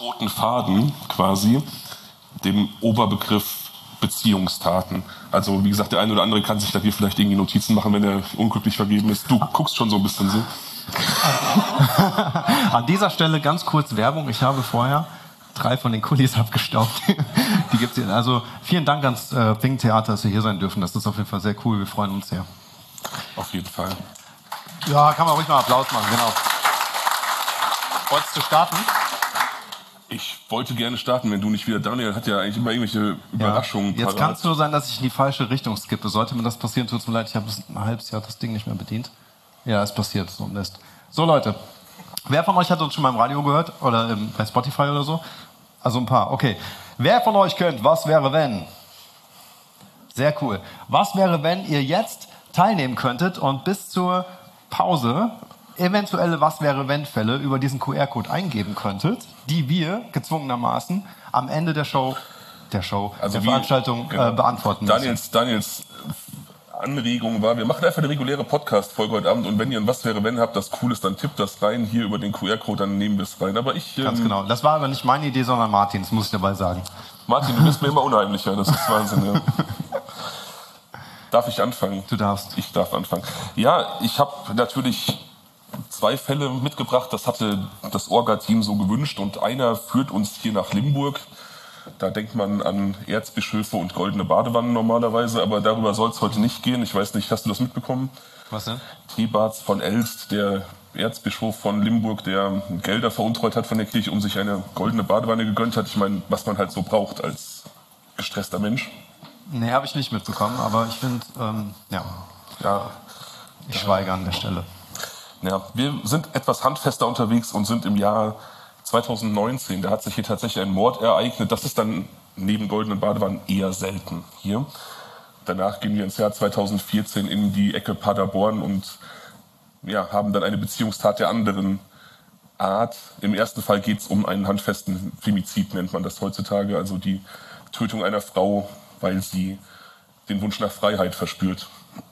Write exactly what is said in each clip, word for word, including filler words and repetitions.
roten Faden quasi dem Oberbegriff Beziehungstaten. Also wie gesagt, der eine oder andere kann sich da hier vielleicht irgendwie Notizen machen, wenn er unglücklich vergeben ist. Du guckst schon so ein bisschen so. An dieser Stelle ganz kurz Werbung. Ich habe vorher drei von den Kulis abgestaubt. Die gibt's hier. Also vielen Dank ans äh, Pink Theater, dass wir hier sein dürfen. Das ist auf jeden Fall sehr cool. Wir freuen uns sehr. Auf jeden Fall. Ja, kann man ruhig mal Applaus machen, genau. Wolltest du starten? Ich wollte gerne starten, wenn du nicht wieder... Daniel hat ja eigentlich immer irgendwelche Überraschungen. Ja. Jetzt kann es nur sein, dass ich in die falsche Richtung skippe. Sollte mir das passieren, tut es mir leid, ich habe ein halbes Jahr das Ding nicht mehr bedient. Ja, es passiert, so ein Mist. So Leute, wer von euch hat uns schon mal im Radio gehört? Oder im, bei Spotify oder so? Also ein paar, okay. Wer von euch kennt Was wäre wenn? Sehr cool. Was wäre, wenn ihr jetzt teilnehmen könntet und bis zur Pause eventuelle Was-wäre-wenn-Fälle über diesen Q R-Code eingeben könntet, die wir gezwungenermaßen am Ende der Show, der Show, also der wie, Veranstaltung genau. äh, beantworten müssen. Daniels, Daniels Anregung war, wir machen einfach eine reguläre Podcast-Folge heute Abend und wenn ihr ein Was-wäre-wenn habt, das cool ist, dann tippt das rein hier über den Q R-Code, dann nehmen wir es rein. Aber ich... Ähm, Ganz genau. Das war aber nicht meine Idee, sondern Martins, muss ich dabei sagen. Martin, du bist mir immer unheimlicher, das ist Wahnsinn, ja. Darf ich anfangen? Du darfst. Ich darf anfangen. Ja, ich habe natürlich zwei Fälle mitgebracht, das hatte das Orga-Team so gewünscht und einer führt uns hier nach Limburg. Da denkt man an Erzbischöfe und goldene Badewannen normalerweise, aber darüber soll es heute nicht gehen. Ich weiß nicht, hast du das mitbekommen? Was denn? Thebarts von Elst, der Erzbischof von Limburg, der Gelder veruntreut hat von der Kirche, um sich eine goldene Badewanne gegönnt hat. Ich meine, was man halt so braucht als gestresster Mensch. Nee, habe ich nicht mitbekommen, aber ich finde, ähm, ja. Ja. Ich schweige an der Stelle. Ja, wir sind etwas handfester unterwegs und sind im Jahr zweitausendneunzehn. Da hat sich hier tatsächlich ein Mord ereignet. Das ist dann neben goldenen Badewannen eher selten hier. Danach gehen wir ins Jahr zweitausendvierzehn in die Ecke Paderborn und ja, haben dann eine Beziehungstat der anderen Art. Im ersten Fall geht es um einen handfesten Femizid, nennt man das heutzutage. Also die Tötung einer Frau, weil sie den Wunsch nach Freiheit verspürt.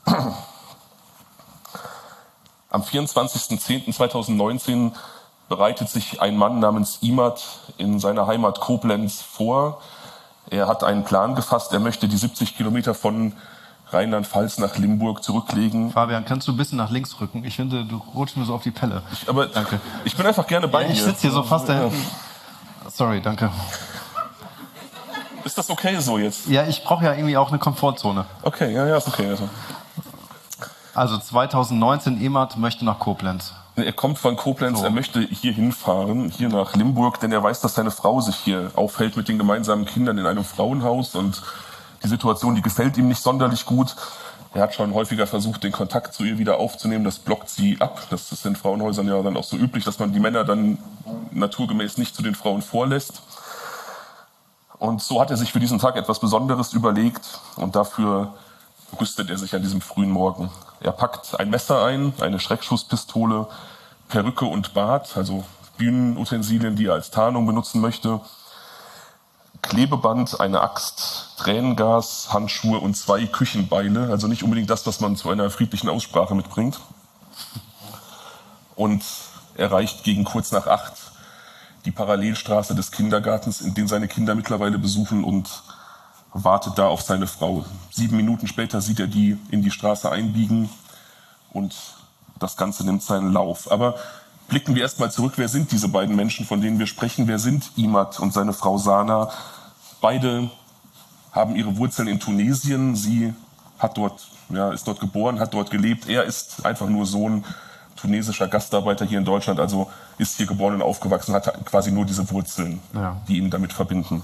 Am vierundzwanzigsten zehnten zweitausendneunzehn bereitet sich ein Mann namens Imad in seiner Heimat Koblenz vor. Er hat einen Plan gefasst, er möchte die siebzig Kilometer von Rheinland-Pfalz nach Limburg zurücklegen. Fabian, kannst du ein bisschen nach links rücken? Ich finde, du rutschst mir so auf die Pelle. Ich, aber danke. Ich bin einfach gerne bei ja, dir. Ich sitze hier so fast da hinten. Sorry, danke. Ist das okay so jetzt? Ja, ich brauche ja irgendwie auch eine Komfortzone. Okay, ja, ja, ist okay. Also, also zweitausendneunzehn, Imad möchte nach Koblenz. Er kommt von Koblenz, so. Er möchte hier hinfahren, hier nach Limburg, denn er weiß, dass seine Frau sich hier aufhält mit den gemeinsamen Kindern in einem Frauenhaus und die Situation, die gefällt ihm nicht sonderlich gut. Er hat schon häufiger versucht, den Kontakt zu ihr wieder aufzunehmen, das blockt sie ab. Das ist in Frauenhäusern ja dann auch so üblich, dass man die Männer dann naturgemäß nicht zu den Frauen vorlässt. Und so hat er sich für diesen Tag etwas Besonderes überlegt und dafür rüstet er sich an diesem frühen Morgen. Er packt ein Messer ein, eine Schreckschusspistole, Perücke und Bart, also Bühnenutensilien, die er als Tarnung benutzen möchte, Klebeband, eine Axt, Tränengas, Handschuhe und zwei Küchenbeile, also nicht unbedingt das, was man zu einer friedlichen Aussprache mitbringt. Und er erreicht gegen kurz nach acht die Parallelstraße des Kindergartens, in den seine Kinder mittlerweile besuchen und wartet da auf seine Frau. Sieben Minuten später sieht er die in die Straße einbiegen und das Ganze nimmt seinen Lauf. Aber blicken wir erstmal zurück, wer sind diese beiden Menschen, von denen wir sprechen? Wer sind Imad und seine Frau Sana? Beide haben ihre Wurzeln in Tunesien. Sie hat dort, ja, ist dort geboren, hat dort gelebt. Er ist einfach nur Sohn tunesischer Gastarbeiter hier in Deutschland, also ist hier geboren und aufgewachsen, hat quasi nur diese Wurzeln, ja, die ihn damit verbinden.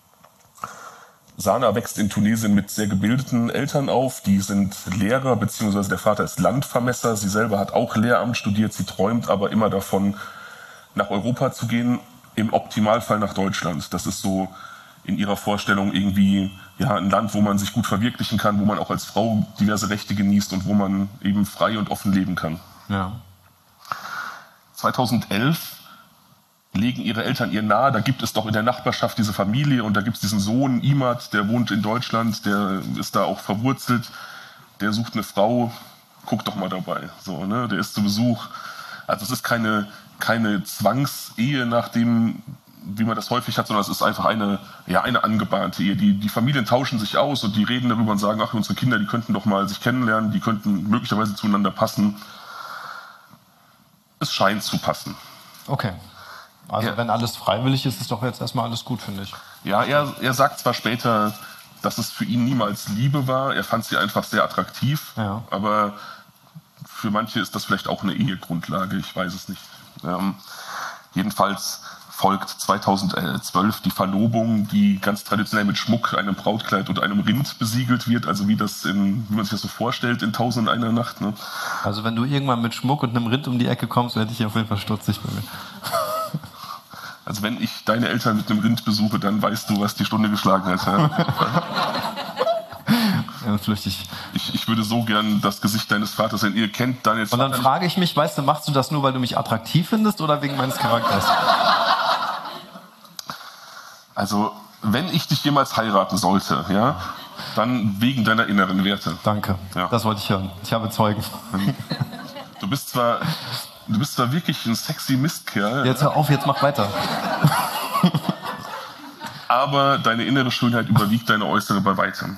Sana wächst in Tunesien mit sehr gebildeten Eltern auf. Die sind Lehrer, beziehungsweise der Vater ist Landvermesser. Sie selber hat auch Lehramt studiert. Sie träumt aber immer davon, nach Europa zu gehen, im Optimalfall nach Deutschland. Das ist so in ihrer Vorstellung irgendwie ja, ein Land, wo man sich gut verwirklichen kann, wo man auch als Frau diverse Rechte genießt und wo man eben frei und offen leben kann. Ja. zweitausendelf legen ihre Eltern ihr nahe, da gibt es doch in der Nachbarschaft diese Familie und da gibt es diesen Sohn Imad, der wohnt in Deutschland, der ist da auch verwurzelt, der sucht eine Frau, guck doch mal dabei, so, ne? Der ist zu Besuch. Also es ist keine, keine Zwangsehe nach dem wie man das häufig hat, sondern es ist einfach eine, ja, eine angebahnte Ehe. Die, die Familien tauschen sich aus und die reden darüber und sagen, ach, unsere Kinder, die könnten doch mal sich kennenlernen, die könnten möglicherweise zueinander passen. Es scheint zu passen. Okay. Also ja. wenn alles freiwillig ist, ist doch jetzt erstmal alles gut, finde ich. Ja, er, er sagt zwar später, dass es für ihn niemals Liebe war, er fand sie einfach sehr attraktiv, ja. aber für manche ist das vielleicht auch eine Ehegrundlage, ich weiß es nicht. Ähm, jedenfalls folgt zweitausendzwölf die Verlobung, die ganz traditionell mit Schmuck, einem Brautkleid und einem Rind besiegelt wird, also wie, das in, wie man sich das so vorstellt in Tausend und einer Nacht. Ne? Also wenn du irgendwann mit Schmuck und einem Rind um die Ecke kommst, werde ich auf jeden Fall stutzig bei mir. Also wenn ich deine Eltern mit einem Rind besuche, dann weißt du, was die Stunde geschlagen hat. Ja? Ja, flüchtig. Ich, ich würde so gern das Gesicht deines Vaters sehen. Ihr kennt Daniels Und dann Vater frage ich mich, weißt du, machst du das nur, weil du mich attraktiv findest oder wegen meines Charakters? Also, wenn ich dich jemals heiraten sollte, ja, dann wegen deiner inneren Werte. Danke, ja. Das wollte ich hören. Ich habe Zeugen. Du bist zwar, du bist zwar wirklich ein sexy Mistkerl. Jetzt hör auf, jetzt mach weiter. Aber deine innere Schönheit überwiegt deine äußere bei weitem.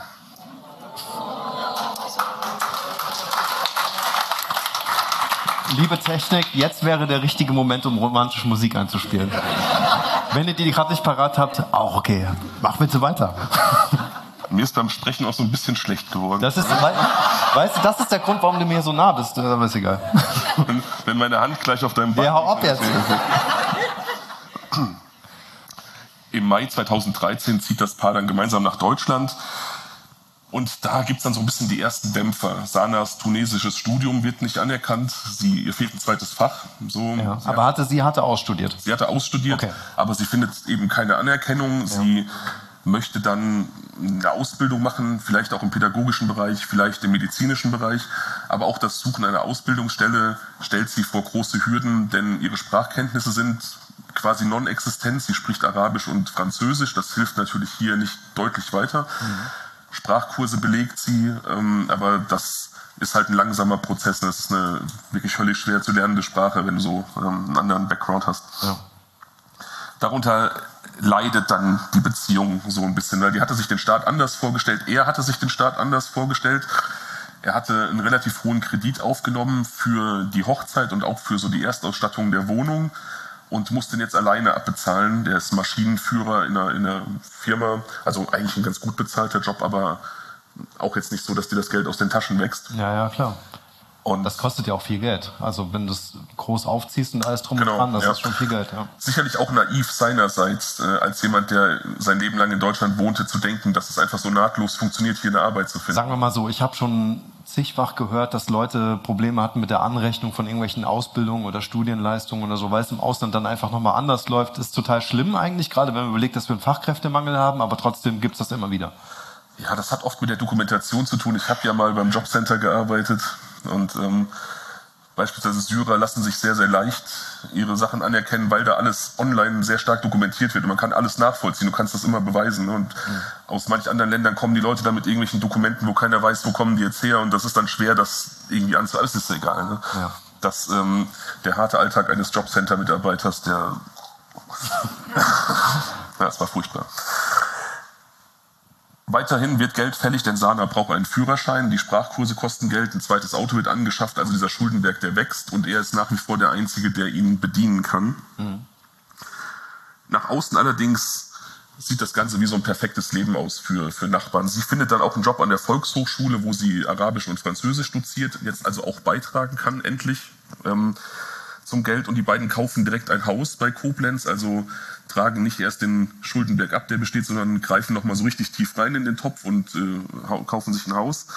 Liebe Technik, jetzt wäre der richtige Moment, um romantische Musik einzuspielen. Wenn ihr die gerade nicht parat habt, auch okay. Mach bitte weiter. Mir ist beim Sprechen auch so ein bisschen schlecht geworden. Das ist, weißt du, das ist der Grund, warum du mir so nah bist. Aber ist egal. Wenn, wenn meine Hand gleich auf deinem Bein... Ja, hau ab jetzt. Im Mai zweitausenddreizehn zieht das Paar dann gemeinsam nach Deutschland. Und da gibt es dann so ein bisschen die ersten Dämpfer. Sanas tunesisches Studium wird nicht anerkannt. Sie, ihr fehlt ein zweites Fach. So, ja, aber hatte, sie hatte ausstudiert? Sie hatte ausstudiert, okay. Aber sie findet eben keine Anerkennung. Ja. Sie möchte dann eine Ausbildung machen, vielleicht auch im pädagogischen Bereich, vielleicht im medizinischen Bereich. Aber auch das Suchen einer Ausbildungsstelle stellt sie vor große Hürden, denn ihre Sprachkenntnisse sind quasi non-existent. Sie spricht Arabisch und Französisch. Das hilft natürlich hier nicht deutlich weiter. Mhm. Sprachkurse belegt sie, ähm, aber das ist halt ein langsamer Prozess. Das ist eine wirklich höllisch schwer zu lernende Sprache, wenn du so ähm, einen anderen Background hast. Ja. Darunter leidet dann die Beziehung so ein bisschen, weil die hatte sich den Staat anders vorgestellt. Er hatte sich den Staat anders vorgestellt. Er hatte einen relativ hohen Kredit aufgenommen für die Hochzeit und auch für so die Erstausstattung der Wohnung. Und muss den jetzt alleine abbezahlen. Der ist Maschinenführer in einer, in einer Firma, also eigentlich ein ganz gut bezahlter Job, aber auch jetzt nicht so, dass dir das Geld aus den Taschen wächst. Ja, ja, klar. Und das kostet ja auch viel Geld. Also wenn du es groß aufziehst und alles drum genau, und dran, das ja. ist schon viel Geld. Ja. Sicherlich auch naiv seinerseits, äh, als jemand, der sein Leben lang in Deutschland wohnte, zu denken, dass es einfach so nahtlos funktioniert, hier eine Arbeit zu finden. Sagen wir mal so, ich habe schon zigfach gehört, dass Leute Probleme hatten mit der Anrechnung von irgendwelchen Ausbildungen oder Studienleistungen oder so, weil es im Ausland dann einfach nochmal anders läuft. Ist total schlimm eigentlich, gerade wenn man überlegt, dass wir einen Fachkräftemangel haben, aber trotzdem gibt es das immer wieder. Ja, das hat oft mit der Dokumentation zu tun. Ich habe ja mal beim Jobcenter gearbeitet und ähm, beispielsweise Syrer lassen sich sehr, sehr leicht ihre Sachen anerkennen, weil da alles online sehr stark dokumentiert wird und man kann alles nachvollziehen, du kannst das immer beweisen. Und mhm. aus manchen anderen Ländern kommen die Leute da mit irgendwelchen Dokumenten, wo keiner weiß, wo kommen die jetzt her und das ist dann schwer, das irgendwie anzuhören. Alles ist egal. Ne? Ja. Das, ähm, der harte Alltag eines Jobcenter-Mitarbeiters, der... ja, das war furchtbar. Weiterhin wird Geld fällig, denn Sana braucht einen Führerschein, die Sprachkurse kosten Geld, ein zweites Auto wird angeschafft, also dieser Schuldenberg, der wächst und er ist nach wie vor der Einzige, der ihn bedienen kann. Mhm. Nach außen allerdings sieht das Ganze wie so ein perfektes Leben aus für, für Nachbarn. Sie findet dann auch einen Job an der Volkshochschule, wo sie Arabisch und Französisch doziert, jetzt also auch beitragen kann, endlich ähm, zum Geld. Und die beiden kaufen direkt ein Haus bei Koblenz, also tragen nicht erst den Schuldenberg ab, der besteht, sondern greifen nochmal so richtig tief rein in den Topf und äh, kaufen sich ein Haus.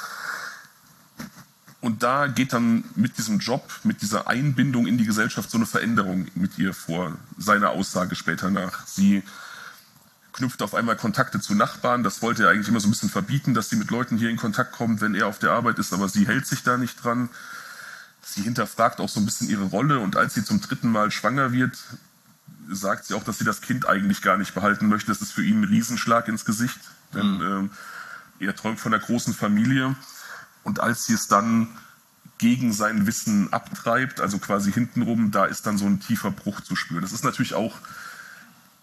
Und da geht dann mit diesem Job, mit dieser Einbindung in die Gesellschaft so eine Veränderung mit ihr vor, seiner Aussage später nach. Sie knüpft auf einmal Kontakte zu Nachbarn, das wollte er eigentlich immer so ein bisschen verbieten, dass sie mit Leuten hier in Kontakt kommt, wenn er auf der Arbeit ist, aber sie hält sich da nicht dran. Sie hinterfragt auch so ein bisschen ihre Rolle und als sie zum dritten Mal schwanger wird, sagt sie auch, dass sie das Kind eigentlich gar nicht behalten möchte. Das ist für ihn ein Riesenschlag ins Gesicht, denn mhm. äh, er träumt von einer großen Familie. Und als sie es dann gegen sein Wissen abtreibt, also quasi hintenrum, da ist dann so ein tiefer Bruch zu spüren. Das ist natürlich auch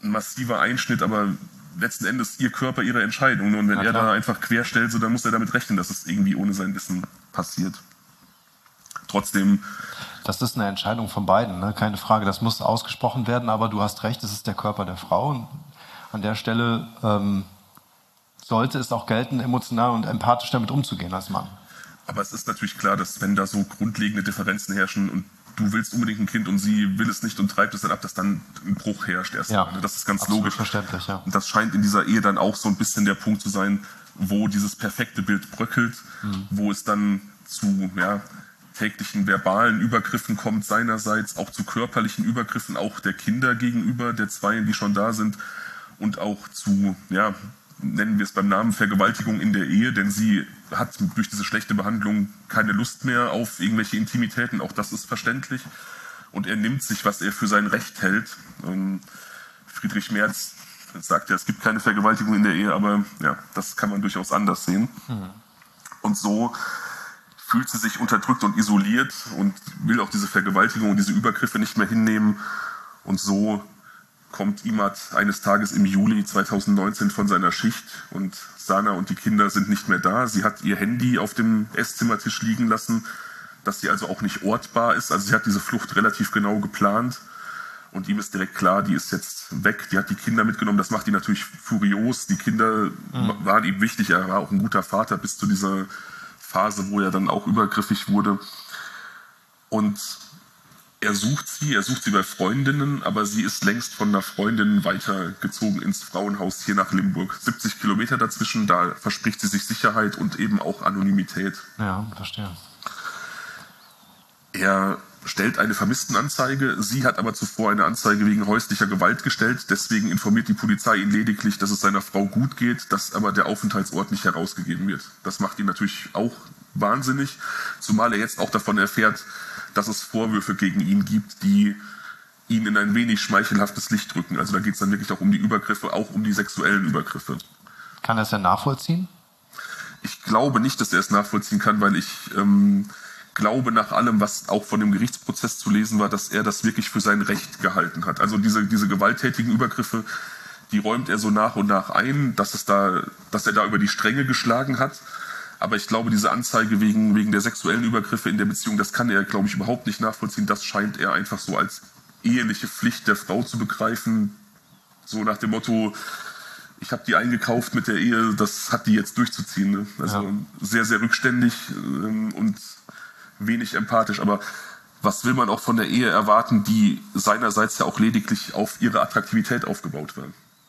ein massiver Einschnitt, aber letzten Endes ihr Körper, ihre Entscheidung. Und wenn ja, er klar. da einfach querstellt, so, dann muss er damit rechnen, dass es irgendwie ohne sein Wissen passiert. Trotzdem... Das ist eine Entscheidung von beiden, ne? Keine Frage. Das muss ausgesprochen werden, aber du hast recht, es ist der Körper der Frau. Und an der Stelle ähm, sollte es auch gelten, emotional und empathisch damit umzugehen als Mann. Aber es ist natürlich klar, dass wenn da so grundlegende Differenzen herrschen und du willst unbedingt ein Kind und sie will es nicht und treibt es dann ab, dass dann ein Bruch herrscht erst. Ja, das ist ganz absolut logisch. Verständlich, ja. Und das scheint in dieser Ehe dann auch so ein bisschen der Punkt zu sein, wo dieses perfekte Bild bröckelt, mhm. wo es dann zu ja, täglichen verbalen Übergriffen kommt seinerseits, auch zu körperlichen Übergriffen, auch der Kinder gegenüber, der Zweien, die schon da sind, und auch zu, ja, nennen wir es beim Namen, Vergewaltigung in der Ehe, denn sie hat durch diese schlechte Behandlung keine Lust mehr auf irgendwelche Intimitäten, auch das ist verständlich. Und er nimmt sich, was er für sein Recht hält. Friedrich Merz sagt ja, es gibt keine Vergewaltigung in der Ehe, aber ja, das kann man durchaus anders sehen. Mhm. Und so fühlt sie sich unterdrückt und isoliert und will auch diese Vergewaltigung und diese Übergriffe nicht mehr hinnehmen. Und so kommt Imad eines Tages im Juli zweitausendneunzehn von seiner Schicht und Sana und die Kinder sind nicht mehr da. Sie hat ihr Handy auf dem Esszimmertisch liegen lassen, dass sie also auch nicht ortbar ist. Also sie hat diese Flucht relativ genau geplant und ihm ist direkt klar, die ist jetzt weg. Die hat die Kinder mitgenommen. Das macht ihn natürlich furios. Die Kinder mhm. waren ihm wichtig. Er war auch ein guter Vater bis zu dieser Phase, wo er dann auch übergriffig wurde. Und er sucht sie, er sucht sie bei Freundinnen, aber sie ist längst von einer Freundin weitergezogen ins Frauenhaus hier nach Limburg. siebzig Kilometer dazwischen, da verspricht sie sich Sicherheit und eben auch Anonymität. Ja, verstehe. Er stellt eine Vermisstenanzeige, sie hat aber zuvor eine Anzeige wegen häuslicher Gewalt gestellt, deswegen informiert die Polizei ihn lediglich, dass es seiner Frau gut geht, dass aber der Aufenthaltsort nicht herausgegeben wird. Das macht ihn natürlich auch wahnsinnig, zumal er jetzt auch davon erfährt, dass es Vorwürfe gegen ihn gibt, die ihn in ein wenig schmeichelhaftes Licht rücken. Also da geht es dann wirklich auch um die Übergriffe, auch um die sexuellen Übergriffe. Kann er es denn nachvollziehen? Ich glaube nicht, dass er es nachvollziehen kann, weil ich ähm, glaube nach allem, was auch von dem Gerichtsprozess zu lesen war, dass er das wirklich für sein Recht gehalten hat. Also diese, diese gewalttätigen Übergriffe, die räumt er so nach und nach ein, dass, es da, dass er da über die Stränge geschlagen hat. Aber ich glaube, diese Anzeige wegen, wegen der sexuellen Übergriffe in der Beziehung, das kann er, glaube ich, überhaupt nicht nachvollziehen. Das scheint er einfach so als eheliche Pflicht der Frau zu begreifen. So nach dem Motto, ich habe die eingekauft mit der Ehe, das hat die jetzt durchzuziehen. Ne? Also ja. Sehr, sehr rückständig ähm, und wenig empathisch. Aber was will man auch von der Ehe erwarten, die seinerseits ja auch lediglich auf ihre Attraktivität aufgebaut war?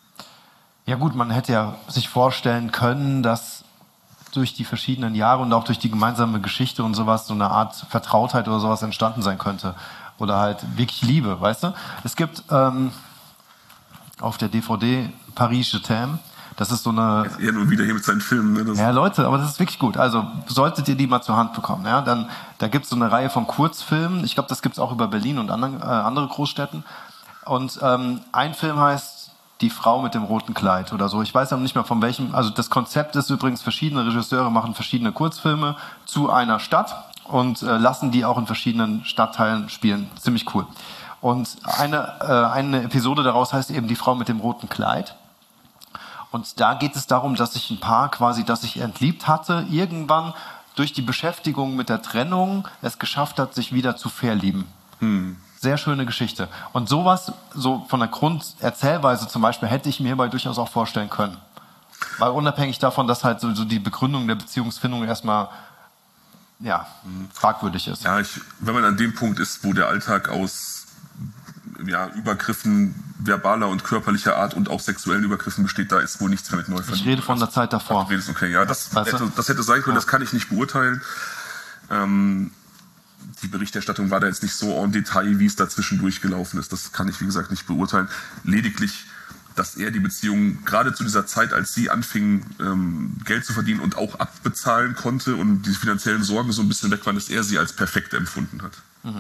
Ja gut, man hätte ja sich vorstellen können, dass durch die verschiedenen Jahre und auch durch die gemeinsame Geschichte und sowas so eine Art Vertrautheit oder sowas entstanden sein könnte. Oder halt wirklich Liebe, weißt du? Es gibt ähm, auf der D V D Paris Je t'aime, das ist so eine... Er nur wieder hier mit seinen Filmen. Ne? Das ja, Leute, aber das ist wirklich gut. Also solltet ihr die mal zur Hand bekommen. Ja? Dann, da gibt es so eine Reihe von Kurzfilmen. Ich glaube, das gibt es auch über Berlin und anderen, äh, andere Großstädten. Und ähm, ein Film heißt Die Frau mit dem roten Kleid oder so. Ich weiß aber nicht mehr von welchem. Also das Konzept ist übrigens, verschiedene Regisseure machen verschiedene Kurzfilme zu einer Stadt und äh, lassen die auch in verschiedenen Stadtteilen spielen. Ziemlich cool. Und eine, äh, eine Episode daraus heißt eben Die Frau mit dem roten Kleid. Und da geht es darum, dass sich ein Paar quasi, das sich entliebt hatte, irgendwann durch die Beschäftigung mit der Trennung es geschafft hat, sich wieder zu verlieben. Hm. Sehr schöne Geschichte. Und sowas, so von der Grunderzählweise zum Beispiel, hätte ich mir hierbei durchaus auch vorstellen können. Weil unabhängig davon, dass halt so, so die Begründung der Beziehungsfindung erstmal ja, fragwürdig ist. Ja, ich, wenn man an dem Punkt ist, wo der Alltag aus ja, Übergriffen verbaler und körperlicher Art und auch sexuellen Übergriffen besteht, da ist wohl nichts mehr mit Neuverliebten. Ich rede von der Zeit davor. Ach, redest, okay, ja, das, hätte, das hätte sein können, ja. Das kann ich nicht beurteilen. Ähm, die Berichterstattung war da jetzt nicht so en Detail, wie es da zwischendurch gelaufen ist. Das kann ich, wie gesagt, nicht beurteilen. Lediglich, dass er die Beziehung gerade zu dieser Zeit, als sie anfing, ähm, Geld zu verdienen und auch abbezahlen konnte und die finanziellen Sorgen so ein bisschen weg waren, dass er sie als perfekt empfunden hat. Mhm.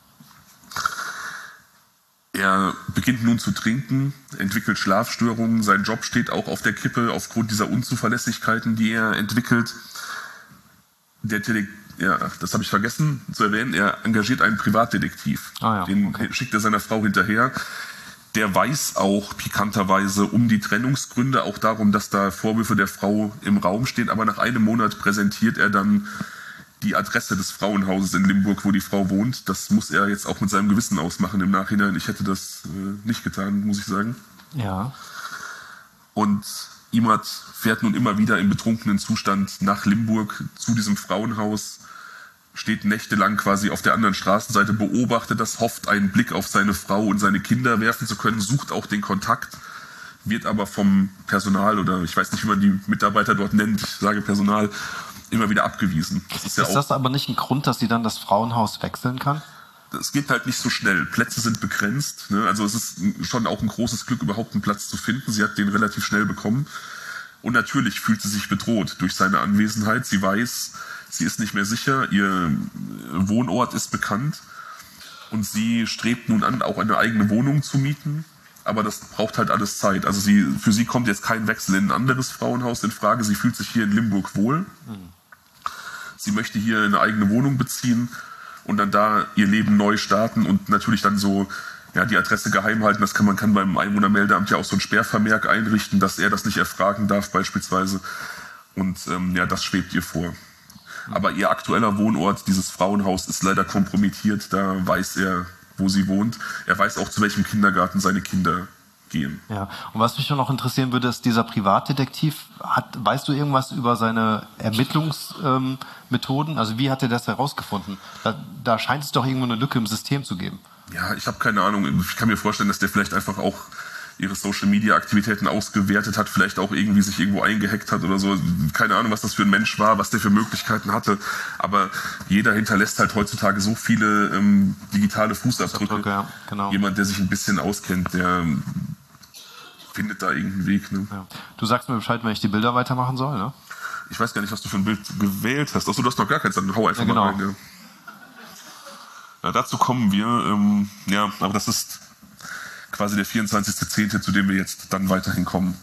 Er beginnt nun zu trinken, entwickelt Schlafstörungen, sein Job steht auch auf der Kippe aufgrund dieser Unzuverlässigkeiten, die er entwickelt. Der Tele ja, das habe ich vergessen zu erwähnen, er engagiert einen Privatdetektiv. Ah ja, den okay. schickt er seiner Frau hinterher. Der weiß auch pikanterweise um die Trennungsgründe, auch darum, dass da Vorwürfe der Frau im Raum stehen. Aber nach einem Monat präsentiert er dann die Adresse des Frauenhauses in Limburg, wo die Frau wohnt. Das muss er jetzt auch mit seinem Gewissen ausmachen im Nachhinein. Ich hätte das äh, nicht getan, muss ich sagen. Ja. Und Imad fährt nun immer wieder im betrunkenen Zustand nach Limburg zu diesem Frauenhaus, steht nächtelang quasi auf der anderen Straßenseite, beobachtet das, hofft, einen Blick auf seine Frau und seine Kinder werfen zu können, sucht auch den Kontakt, wird aber vom Personal oder ich weiß nicht, wie man die Mitarbeiter dort nennt, ich sage Personal, immer wieder abgewiesen. Das ist ja ist auch, das aber nicht ein Grund, dass sie dann das Frauenhaus wechseln kann? es geht halt nicht so schnell. Plätze sind begrenzt. Ne? Also es ist schon auch ein großes Glück, überhaupt einen Platz zu finden. Sie hat den relativ schnell bekommen. Und natürlich fühlt sie sich bedroht durch seine Anwesenheit. Sie weiß, sie ist nicht mehr sicher. Ihr Wohnort ist bekannt. Und sie strebt nun an, auch eine eigene Wohnung zu mieten. Aber das braucht halt alles Zeit. Also sie, für sie kommt jetzt kein Wechsel in ein anderes Frauenhaus in Frage. Sie fühlt sich hier in Limburg wohl. Mhm. Sie möchte hier eine eigene Wohnung beziehen und dann da ihr Leben neu starten und natürlich dann so ja, die Adresse geheim halten. Das kann man kann beim Einwohnermeldeamt ja auch so einen Sperrvermerk einrichten, dass er das nicht erfragen darf beispielsweise. Und ähm, ja, das schwebt ihr vor. Aber ihr aktueller Wohnort, dieses Frauenhaus, ist leider kompromittiert. Da weiß er, wo sie wohnt. Er weiß auch, zu welchem Kindergarten seine Kinder gehen. Ja, und was mich noch interessieren würde, ist dieser Privatdetektiv, hat, weißt du irgendwas über seine Ermittlungsmethoden? Ähm, also wie hat er das herausgefunden? Da, da scheint es doch irgendwo eine Lücke im System zu geben. Ja, ich habe keine Ahnung. Ich kann mir vorstellen, dass der vielleicht einfach auch ihre Social-Media-Aktivitäten ausgewertet hat, vielleicht auch irgendwie sich irgendwo eingehackt hat oder so. Keine Ahnung, was das für ein Mensch war, was der für Möglichkeiten hatte. Aber jeder hinterlässt halt heutzutage so viele ähm, digitale Fußabdrücke. Ja, genau. Jemand, der sich ein bisschen auskennt, der ähm, findet da irgendeinen Weg. Ne? Ja. Du sagst mir Bescheid, wenn ich die Bilder weitermachen soll, ne? Ich weiß gar nicht, was du für ein Bild gewählt hast. Achso, du hast noch gar keins, dann hau einfach ja, genau. mal rein. Ja. Ja, dazu kommen wir. Ähm, ja, aber das ist quasi der vierundzwanzigster zehnte, zu dem wir jetzt dann weiterhin kommen.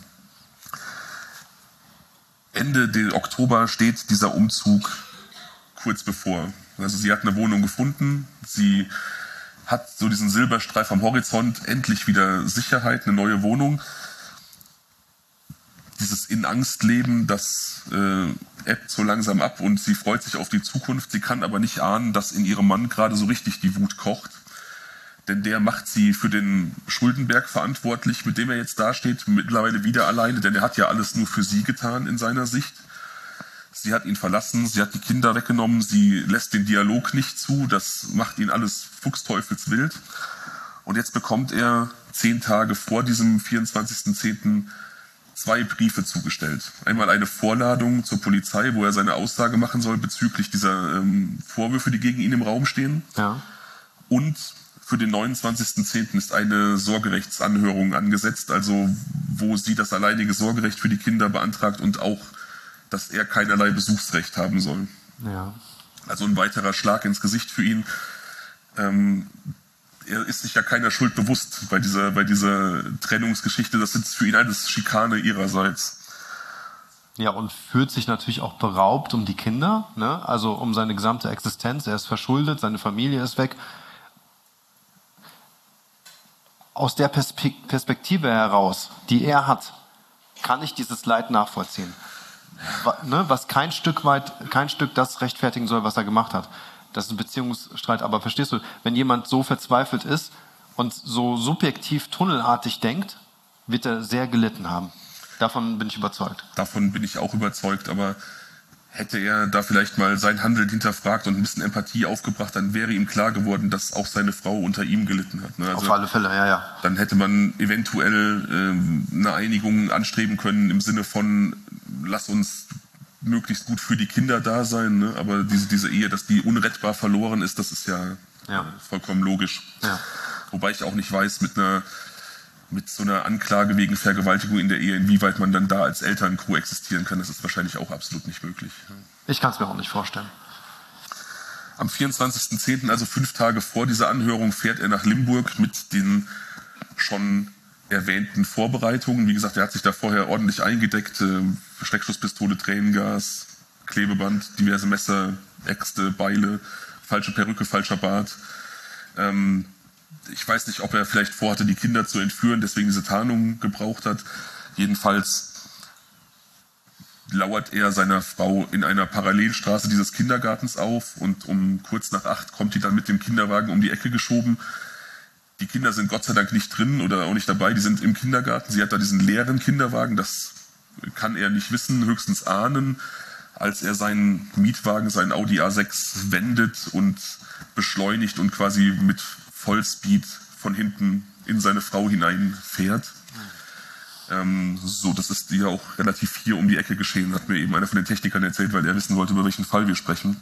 Ende Oktober steht dieser Umzug kurz bevor. Also sie hat eine Wohnung gefunden, sie hat so diesen Silberstreif am Horizont, endlich wieder Sicherheit, eine neue Wohnung. Dieses In-Angst-Leben, das äh, ebbt so langsam ab und sie freut sich auf die Zukunft. Sie kann aber nicht ahnen, dass in ihrem Mann gerade so richtig die Wut kocht. Denn der macht sie für den Schuldenberg verantwortlich, mit dem er jetzt dasteht, mittlerweile wieder alleine, denn er hat ja alles nur für sie getan in seiner Sicht. Sie hat ihn verlassen, sie hat die Kinder weggenommen, sie lässt den Dialog nicht zu, das macht ihn alles fuchsteufelswild. Und jetzt bekommt er zehn Tage vor diesem vierundzwanzigsten zehnten zwei Briefe zugestellt. Einmal eine Vorladung zur Polizei, wo er seine Aussage machen soll bezüglich dieser ähm, Vorwürfe, die gegen ihn im Raum stehen. Ja. Und für den neunundzwanzigsten zehnten ist eine Sorgerechtsanhörung angesetzt, also wo sie das alleinige Sorgerecht für die Kinder beantragt und auch, dass er keinerlei Besuchsrecht haben soll. Ja. Also ein weiterer Schlag ins Gesicht für ihn. Ähm, er ist sich ja keiner Schuld bewusst bei dieser, bei dieser Trennungsgeschichte. Das ist für ihn alles Schikane ihrerseits. Ja, und fühlt sich natürlich auch beraubt um die Kinder, ne? Also um seine gesamte Existenz. Er ist verschuldet, seine Familie ist weg. Aus der Perspektive heraus, die er hat, kann ich dieses Leid nachvollziehen. Was kein Stück weit, kein Stück das rechtfertigen soll, was er gemacht hat. Das ist ein Beziehungsstreit. Aber verstehst du, wenn jemand so verzweifelt ist und so subjektiv tunnelartig denkt, wird er sehr gelitten haben. Davon bin ich überzeugt. Davon bin ich auch überzeugt, aber hätte er da vielleicht mal sein Handeln hinterfragt und ein bisschen Empathie aufgebracht, dann wäre ihm klar geworden, dass auch seine Frau unter ihm gelitten hat. Ne? Also auf alle Fälle, ja, ja. Dann hätte man eventuell ähm, eine Einigung anstreben können im Sinne von, lass uns möglichst gut für die Kinder da sein. Ne? Aber diese, diese Ehe, dass die unrettbar verloren ist, das ist ja, ja. Äh, vollkommen logisch. Ja. Wobei ich auch nicht weiß, mit einer mit so einer Anklage wegen Vergewaltigung in der Ehe, inwieweit man dann da als Eltern koexistieren kann, das ist wahrscheinlich auch absolut nicht möglich. Ich kann es mir auch nicht vorstellen. Am vierundzwanzigsten zehnten, also fünf Tage vor dieser Anhörung, fährt er nach Limburg mit den schon erwähnten Vorbereitungen. Wie gesagt, er hat sich da vorher ordentlich eingedeckt. Äh, Schreckschusspistole, Tränengas, Klebeband, diverse Messer, Äxte, Beile, falsche Perücke, falscher Bart. Ähm, Ich weiß nicht, ob er vielleicht vorhatte, die Kinder zu entführen, deswegen diese Tarnung gebraucht hat. Jedenfalls lauert er seiner Frau in einer Parallelstraße dieses Kindergartens auf und um kurz nach acht kommt die dann mit dem Kinderwagen um die Ecke geschoben. Die Kinder sind Gott sei Dank nicht drin oder auch nicht dabei, die sind im Kindergarten. Sie hat da diesen leeren Kinderwagen, das kann er nicht wissen, höchstens ahnen, als er seinen Mietwagen, seinen Audi A sechs wendet und beschleunigt und quasi mit Vollspeed von hinten in seine Frau hineinfährt. Ähm, so, das ist ja auch relativ hier um die Ecke geschehen, hat mir eben einer von den Technikern erzählt, weil er wissen wollte, über welchen Fall wir sprechen.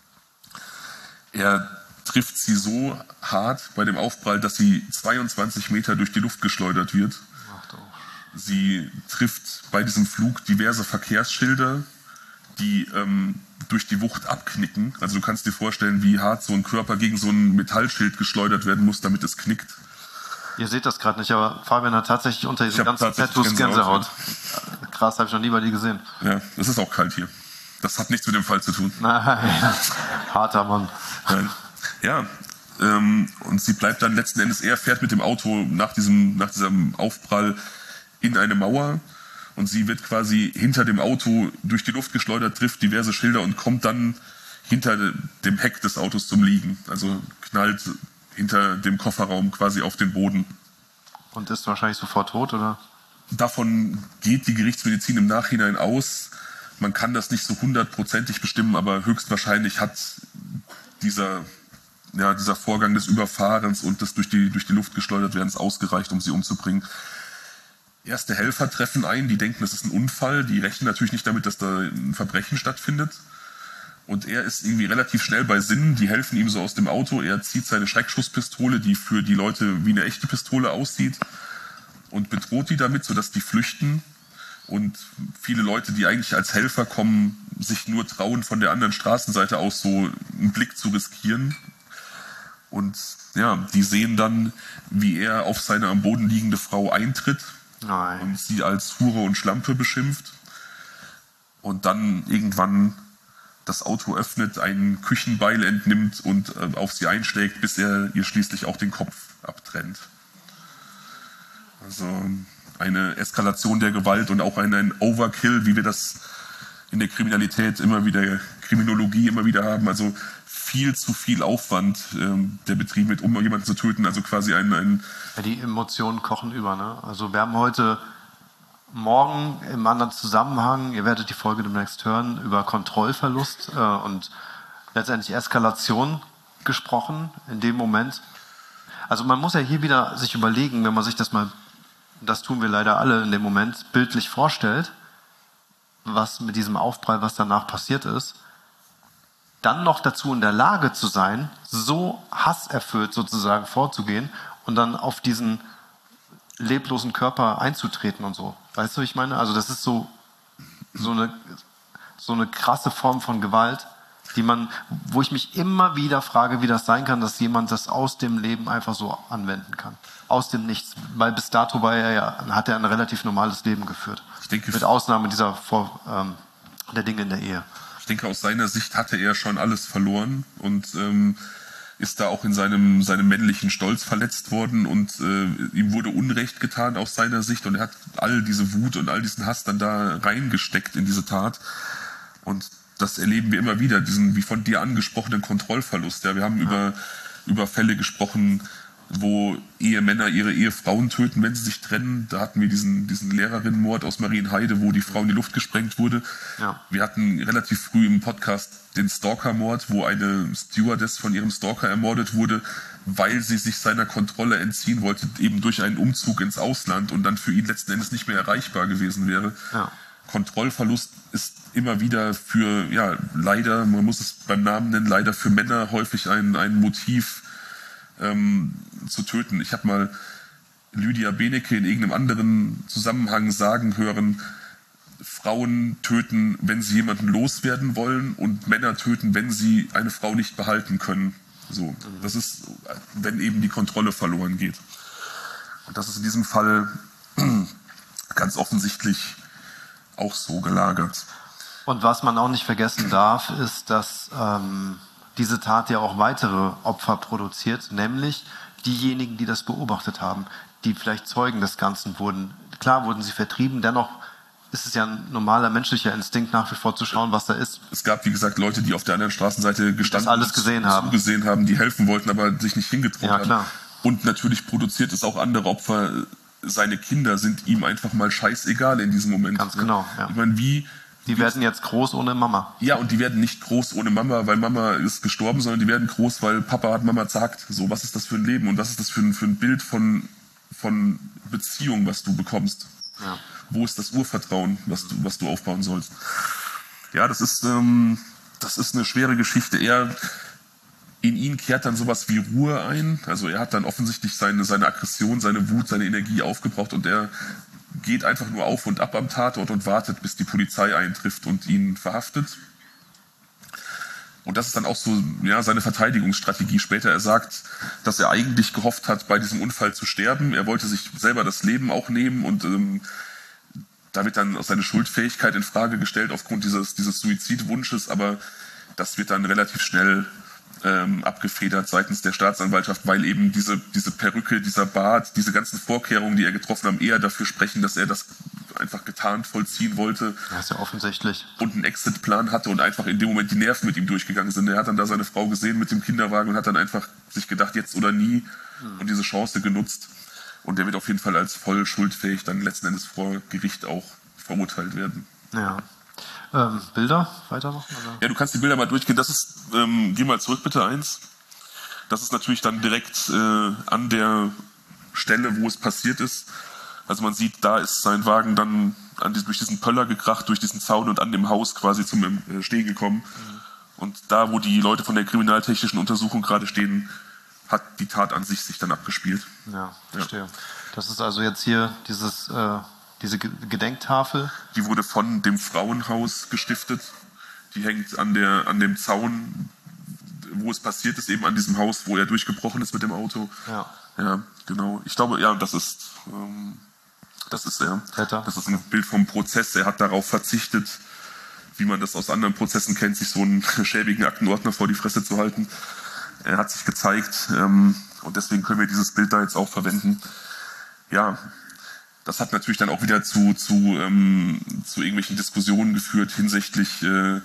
Er trifft sie so hart bei dem Aufprall, dass sie zweiundzwanzig Meter durch die Luft geschleudert wird. Sie trifft bei diesem Flug diverse Verkehrsschilder, die ähm, durch die Wucht abknicken. Also du kannst dir vorstellen, wie hart so ein Körper gegen so ein Metallschild geschleudert werden muss, damit es knickt. Ihr seht das gerade nicht, aber Fabian hat tatsächlich unter diesen ganzen Tattoos Gänsehaut. Krass, habe ich noch nie bei dir gesehen. Ja, es ist auch kalt hier. Das hat nichts mit dem Fall zu tun. Nein, harter Mann. Nein. Ja, ähm, und sie bleibt dann letzten Endes, er fährt mit dem Auto nach diesem, nach diesem Aufprall in eine Mauer und sie wird quasi hinter dem Auto durch die Luft geschleudert, trifft diverse Schilder und kommt dann hinter dem Heck des Autos zum Liegen. Also knallt hinter dem Kofferraum quasi auf den Boden. Und ist wahrscheinlich sofort tot, oder? Davon geht die Gerichtsmedizin im Nachhinein aus. Man kann das nicht so hundertprozentig bestimmen, aber höchstwahrscheinlich hat dieser, ja, dieser Vorgang des Überfahrens und des durch die, durch die Luft geschleudert werdens ausgereicht, um sie umzubringen. Erste Helfer treffen ein, die denken, das ist ein Unfall. Die rechnen natürlich nicht damit, dass da ein Verbrechen stattfindet. Und er ist irgendwie relativ schnell bei Sinnen, die helfen ihm so aus dem Auto. Er zieht seine Schreckschusspistole, die für die Leute wie eine echte Pistole aussieht, und bedroht die damit, sodass die flüchten. Und viele Leute, die eigentlich als Helfer kommen, sich nur trauen, von der anderen Straßenseite aus so einen Blick zu riskieren. Und ja, die sehen dann, wie er auf seine am Boden liegende Frau eintritt. Nein. Und sie als Hure und Schlampe beschimpft. Und dann irgendwann das Auto öffnet, ein Küchenbeil entnimmt und äh, auf sie einschlägt, bis er ihr schließlich auch den Kopf abtrennt. Also eine Eskalation der Gewalt und auch ein, ein Overkill, wie wir das in der Kriminalität immer wieder, Kriminologie immer wieder haben. Also viel zu viel Aufwand, ähm, der betrieben wird, um jemanden zu töten. Also quasi ein... ein ja, die Emotionen kochen über, ne? Also wir haben heute... Morgen im anderen Zusammenhang, ihr werdet die Folge demnächst hören, über Kontrollverlust äh, und letztendlich Eskalation gesprochen in dem Moment. Also man muss ja hier wieder sich überlegen, wenn man sich das mal, das tun wir leider alle in dem Moment, bildlich vorstellt, was mit diesem Aufprall, was danach passiert ist, dann noch dazu in der Lage zu sein, so hasserfüllt sozusagen vorzugehen und dann auf diesen leblosen Körper einzutreten und so. Weißt du, wie ich meine? Also das ist so, so eine, so eine krasse Form von Gewalt, die man, wo ich mich immer wieder frage, wie das sein kann, dass jemand das aus dem Leben einfach so anwenden kann. Aus dem Nichts. Weil bis dato war er ja, hat er ein relativ normales Leben geführt. Ich denke, mit Ausnahme dieser Vor, ähm, der Dinge in der Ehe. Ich denke, aus seiner Sicht hatte er schon alles verloren und ähm, ist da auch in seinem, seinem männlichen Stolz verletzt worden und äh, ihm wurde Unrecht getan aus seiner Sicht und er hat all diese Wut und all diesen Hass dann da reingesteckt in diese Tat. Und das erleben wir immer wieder, diesen wie von dir angesprochenen Kontrollverlust. Ja, wir haben ja. über, über Fälle gesprochen, wo Ehemänner ihre Ehefrauen töten, wenn sie sich trennen. Da hatten wir diesen, diesen Lehrerinnenmord aus Marienheide, wo die Frau in die Luft gesprengt wurde. Ja. Wir hatten relativ früh im Podcast den Stalker-Mord, wo eine Stewardess von ihrem Stalker ermordet wurde, weil sie sich seiner Kontrolle entziehen wollte, eben durch einen Umzug ins Ausland und dann für ihn letzten Endes nicht mehr erreichbar gewesen wäre. Ja. Kontrollverlust ist immer wieder für, ja, leider, man muss es beim Namen nennen, leider für Männer häufig ein, ein Motiv, ähm, zu töten. Ich habe mal Lydia Benecke in irgendeinem anderen Zusammenhang sagen hören, Frauen töten, wenn sie jemanden loswerden wollen und Männer töten, wenn sie eine Frau nicht behalten können. So, das ist, wenn eben die Kontrolle verloren geht. Und das ist in diesem Fall ganz offensichtlich auch so gelagert. Und was man auch nicht vergessen darf, ist, dass ähm, diese Tat ja auch weitere Opfer produziert, nämlich diejenigen, die das beobachtet haben, die vielleicht Zeugen des Ganzen wurden. Klar wurden sie vertrieben, dennoch ist es ja ein normaler menschlicher Instinkt, nach wie vor zu schauen, was da ist. Es gab, wie gesagt, Leute, die auf der anderen Straßenseite gestanden das alles gesehen haben. zugesehen haben, die helfen wollten, aber sich nicht hingetraut Ja, klar. haben. Und natürlich produziert es auch andere Opfer. Seine Kinder sind ihm einfach mal scheißegal in diesem Moment. Ganz genau, ja. Ich meine, wie... Die werden jetzt groß ohne Mama. Ja, und die werden nicht groß ohne Mama, weil Mama ist gestorben, sondern die werden groß, weil Papa hat Mama zerhackt. So, was ist das für ein Leben und was ist das für ein, für ein Bild von, von Beziehung, was du bekommst? Ja. Wo ist das Urvertrauen, was du, was du aufbauen sollst? Ja, das ist, ähm, das ist eine schwere Geschichte. Er, in ihn kehrt dann sowas wie Ruhe ein. Also er hat dann offensichtlich seine, seine Aggression, seine Wut, seine Energie aufgebraucht und er geht einfach nur auf und ab am Tatort und wartet, bis die Polizei eintrifft und ihn verhaftet. Und das ist dann auch so, ja, seine Verteidigungsstrategie später. Er sagt, dass er eigentlich gehofft hat, bei diesem Unfall zu sterben. Er wollte sich selber das Leben auch nehmen und ähm, da wird dann seine Schuldfähigkeit in Frage gestellt aufgrund dieses, dieses Suizidwunsches, aber das wird dann relativ schnell ähm, abgefedert seitens der Staatsanwaltschaft, weil eben diese, diese Perücke, dieser Bart, diese ganzen Vorkehrungen, die er getroffen haben, eher dafür sprechen, dass er das einfach getarnt vollziehen wollte. Das ist ja offensichtlich. Und einen Exit-Plan hatte und einfach in dem Moment die Nerven mit ihm durchgegangen sind. Er hat dann da seine Frau gesehen mit dem Kinderwagen und hat dann einfach sich gedacht, jetzt oder nie, mhm. und diese Chance genutzt. Und der wird auf jeden Fall als voll schuldfähig dann letzten Endes vor Gericht auch verurteilt werden. Ja. Ähm, Bilder weitermachen? Oder? Ja, du kannst die Bilder mal durchgehen. Das ist, ähm, geh mal zurück bitte eins. Das ist natürlich dann direkt äh, an der Stelle, wo es passiert ist. Also man sieht, da ist sein Wagen dann an die, durch diesen Pöller gekracht, durch diesen Zaun und an dem Haus quasi zum äh, Stehen gekommen. Mhm. Und da, wo die Leute von der kriminaltechnischen Untersuchung gerade stehen, hat die Tat an sich sich dann abgespielt. Ja, verstehe. Ja. Das ist also jetzt hier dieses... Äh Diese Gedenktafel? Die wurde von dem Frauenhaus gestiftet. Die hängt an, der, an dem Zaun, wo es passiert ist, eben an diesem Haus, wo er durchgebrochen ist mit dem Auto. Ja. Ja, genau. Ich glaube, ja, das ist, ähm, das ist er. Täter. Das ist ein Bild vom Prozess. Er hat darauf verzichtet, wie man das aus anderen Prozessen kennt, sich so einen schäbigen Aktenordner vor die Fresse zu halten. Er hat sich gezeigt, ähm, und deswegen können wir dieses Bild da jetzt auch verwenden. Ja. Das hat natürlich dann auch wieder zu, zu, ähm, zu irgendwelchen Diskussionen geführt hinsichtlich, äh,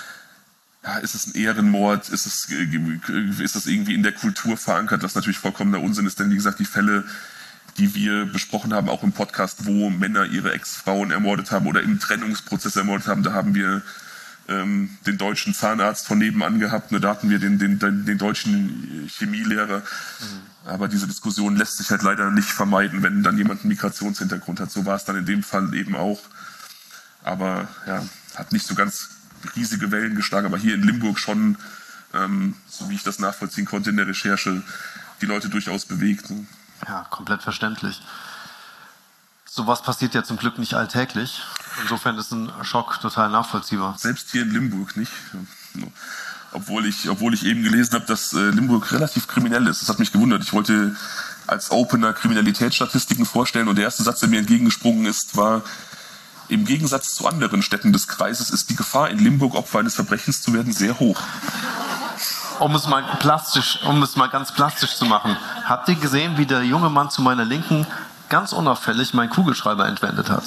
ja, ist es ein Ehrenmord, ist es, äh, ist das irgendwie in der Kultur verankert, was natürlich vollkommener Unsinn ist, denn wie gesagt, die Fälle, die wir besprochen haben, auch im Podcast, wo Männer ihre Ex-Frauen ermordet haben oder im Trennungsprozess ermordet haben, da haben wir ähm, den deutschen Zahnarzt von nebenan gehabt, ne, da hatten wir den, den, den, den deutschen Chemielehrer. Mhm. Aber diese Diskussion lässt sich halt leider nicht vermeiden, wenn dann jemand einen Migrationshintergrund hat. So war es dann in dem Fall eben auch. Aber ja, hat nicht so ganz riesige Wellen geschlagen, aber hier in Limburg schon, ähm, so wie ich das nachvollziehen konnte in der Recherche, die Leute durchaus bewegt. Ne? Ja, komplett verständlich. Sowas passiert ja zum Glück nicht alltäglich. Insofern ist ein Schock total nachvollziehbar. Selbst hier in Limburg nicht. Ja. Obwohl ich, obwohl ich eben gelesen habe, dass äh, Limburg relativ kriminell ist. Das hat mich gewundert. Ich wollte als Opener Kriminalitätsstatistiken vorstellen und der erste Satz, der mir entgegengesprungen ist, war: Im Gegensatz zu anderen Städten des Kreises ist die Gefahr, in Limburg Opfer eines Verbrechens zu werden, sehr hoch. Um es mal plastisch, um es mal ganz plastisch zu machen. Habt ihr gesehen, wie der junge Mann zu meiner Linken ganz unauffällig meinen Kugelschreiber entwendet hat?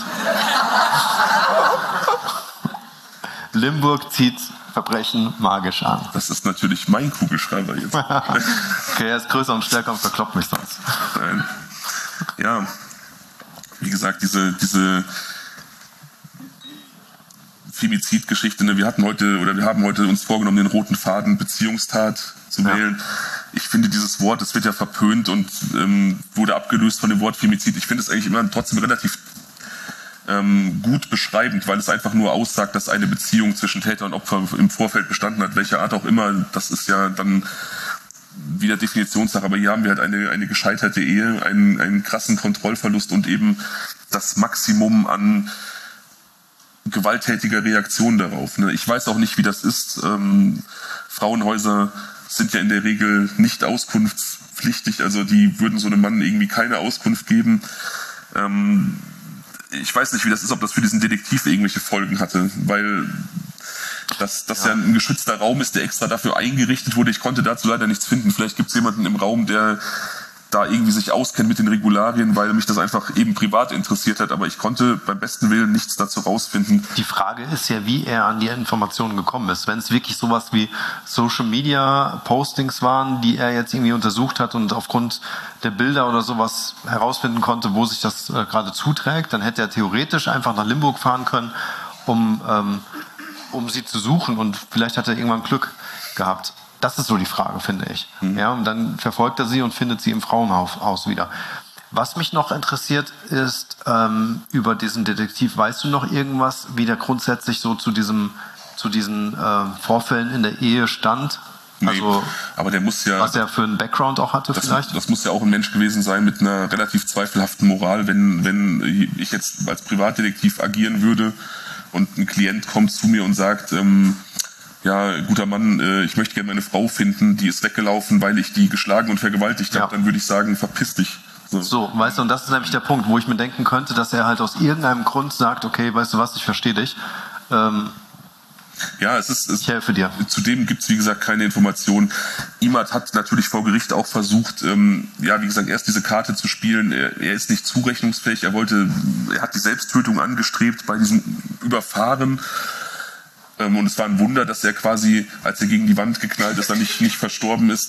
Limburg zieht Verbrechen magisch an. Das ist natürlich mein Kugelschreiber jetzt. Okay, er ist größer und stärker und verkloppt mich sonst. Nein. Ja, wie gesagt, diese, diese Femizidgeschichte, ne, wir hatten heute, oder wir haben heute uns vorgenommen, den roten Faden Beziehungstat zu Ja. wählen. Ich finde dieses Wort, das wird ja verpönt und ähm, wurde abgelöst von dem Wort Femizid. Ich finde es eigentlich immer trotzdem relativ ähm, gut beschreibend, weil es einfach nur aussagt, dass eine Beziehung zwischen Täter und Opfer im Vorfeld bestanden hat, welcher Art auch immer. Das ist ja dann wieder Definitionssache, aber hier haben wir halt eine, eine gescheiterte Ehe, einen, einen krassen Kontrollverlust und eben das Maximum an gewalttätiger Reaktion darauf. Ne? Ich weiß auch nicht, wie das ist. Ähm, Frauenhäuser sind ja in der Regel nicht auskunftspflichtig, also die würden so einem Mann irgendwie keine Auskunft geben. Ähm, ich weiß nicht, wie das ist, ob das für diesen Detektiv irgendwelche Folgen hatte, weil das, das ja. ja ein geschützter Raum ist, der extra dafür eingerichtet wurde. Ich konnte dazu leider nichts finden. Vielleicht gibt es jemanden im Raum, der da irgendwie sich auskennt mit den Regularien, weil mich das einfach eben privat interessiert hat. Aber ich konnte beim besten Willen nichts dazu rausfinden. Die Frage ist ja, wie er an die Informationen gekommen ist. Wenn es wirklich sowas wie Social-Media-Postings waren, die er jetzt irgendwie untersucht hat und aufgrund der Bilder oder sowas herausfinden konnte, wo sich das äh, gerade zuträgt, dann hätte er theoretisch einfach nach Limburg fahren können, um, ähm, um sie zu suchen. Und vielleicht hat er irgendwann Glück gehabt. Das ist so die Frage, finde ich. Mhm. Ja, und dann verfolgt er sie und findet sie im Frauenhaus wieder. Was mich noch interessiert ist, ähm, über diesen Detektiv, weißt du noch irgendwas, wie der grundsätzlich so zu diesem, zu diesen äh, Vorfällen in der Ehe stand? Nee, also, aber der muss ja... Was er für einen Background auch hatte das, vielleicht? Das muss ja auch ein Mensch gewesen sein mit einer relativ zweifelhaften Moral. Wenn, wenn ich jetzt als Privatdetektiv agieren würde und ein Klient kommt zu mir und sagt... Ähm, ja, guter Mann, äh, ich möchte gerne meine Frau finden, die ist weggelaufen, weil ich die geschlagen und vergewaltigt habe, ja. Dann würde ich sagen, verpiss dich. So. so, weißt du, und das ist nämlich der Punkt, wo ich mir denken könnte, dass er halt aus irgendeinem Grund sagt, okay, weißt du was, ich verstehe dich. Ähm, ja, es ist... Es, ich helfe dir. Zudem gibt es, wie gesagt, keine Informationen. Imad hat natürlich vor Gericht auch versucht, ähm, ja, wie gesagt, erst diese Karte zu spielen. Er, er ist nicht zurechnungsfähig, er wollte, er hat die Selbsttötung angestrebt bei diesem Überfahren. Und es war ein Wunder, dass er quasi, als er gegen die Wand geknallt ist, dann nicht, nicht verstorben ist.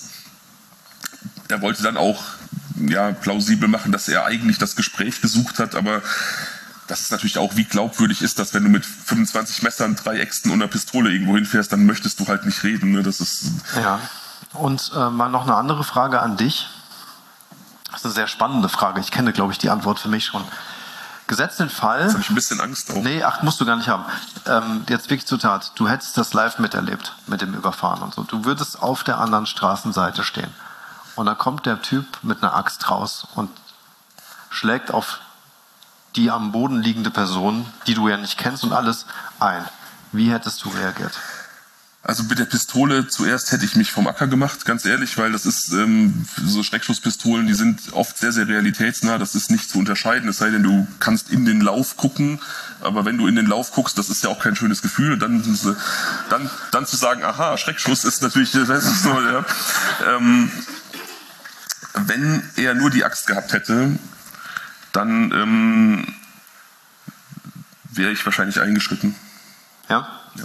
Er wollte dann auch ja, plausibel machen, dass er eigentlich das Gespräch gesucht hat, aber das ist natürlich auch, wie glaubwürdig ist das, wenn du mit fünfundzwanzig Messern, drei Äxten und einer Pistole irgendwo hinfährst, dann möchtest du halt nicht reden. Ne? Das ist ja, und äh, mal noch eine andere Frage an dich. Das ist eine sehr spannende Frage. Ich kenne, glaube ich, die Antwort für mich schon. Gesetzt den Fall... Jetzt habe ich ein bisschen Angst auch. Nee, ach, musst du gar nicht haben. Ähm, jetzt wirklich zur Tat. Du hättest das live miterlebt mit dem Überfahren und so. Du würdest auf der anderen Straßenseite stehen. Und dann kommt der Typ mit einer Axt raus und schlägt auf die am Boden liegende Person, die du ja nicht kennst und alles, ein. Wie hättest du reagiert? Also mit der Pistole zuerst hätte ich mich vom Acker gemacht, ganz ehrlich, weil das ist ähm, so Schreckschusspistolen, die sind oft sehr, sehr realitätsnah, das ist nicht zu unterscheiden, es sei denn, du kannst in den Lauf gucken, aber wenn du in den Lauf guckst, das ist ja auch kein schönes Gefühl, und dann, dann, dann zu sagen, aha, Schreckschuss ist natürlich, das ist so, ja. ähm, wenn er nur die Axt gehabt hätte, dann ähm, wäre ich wahrscheinlich eingeschritten. Ja? Ja.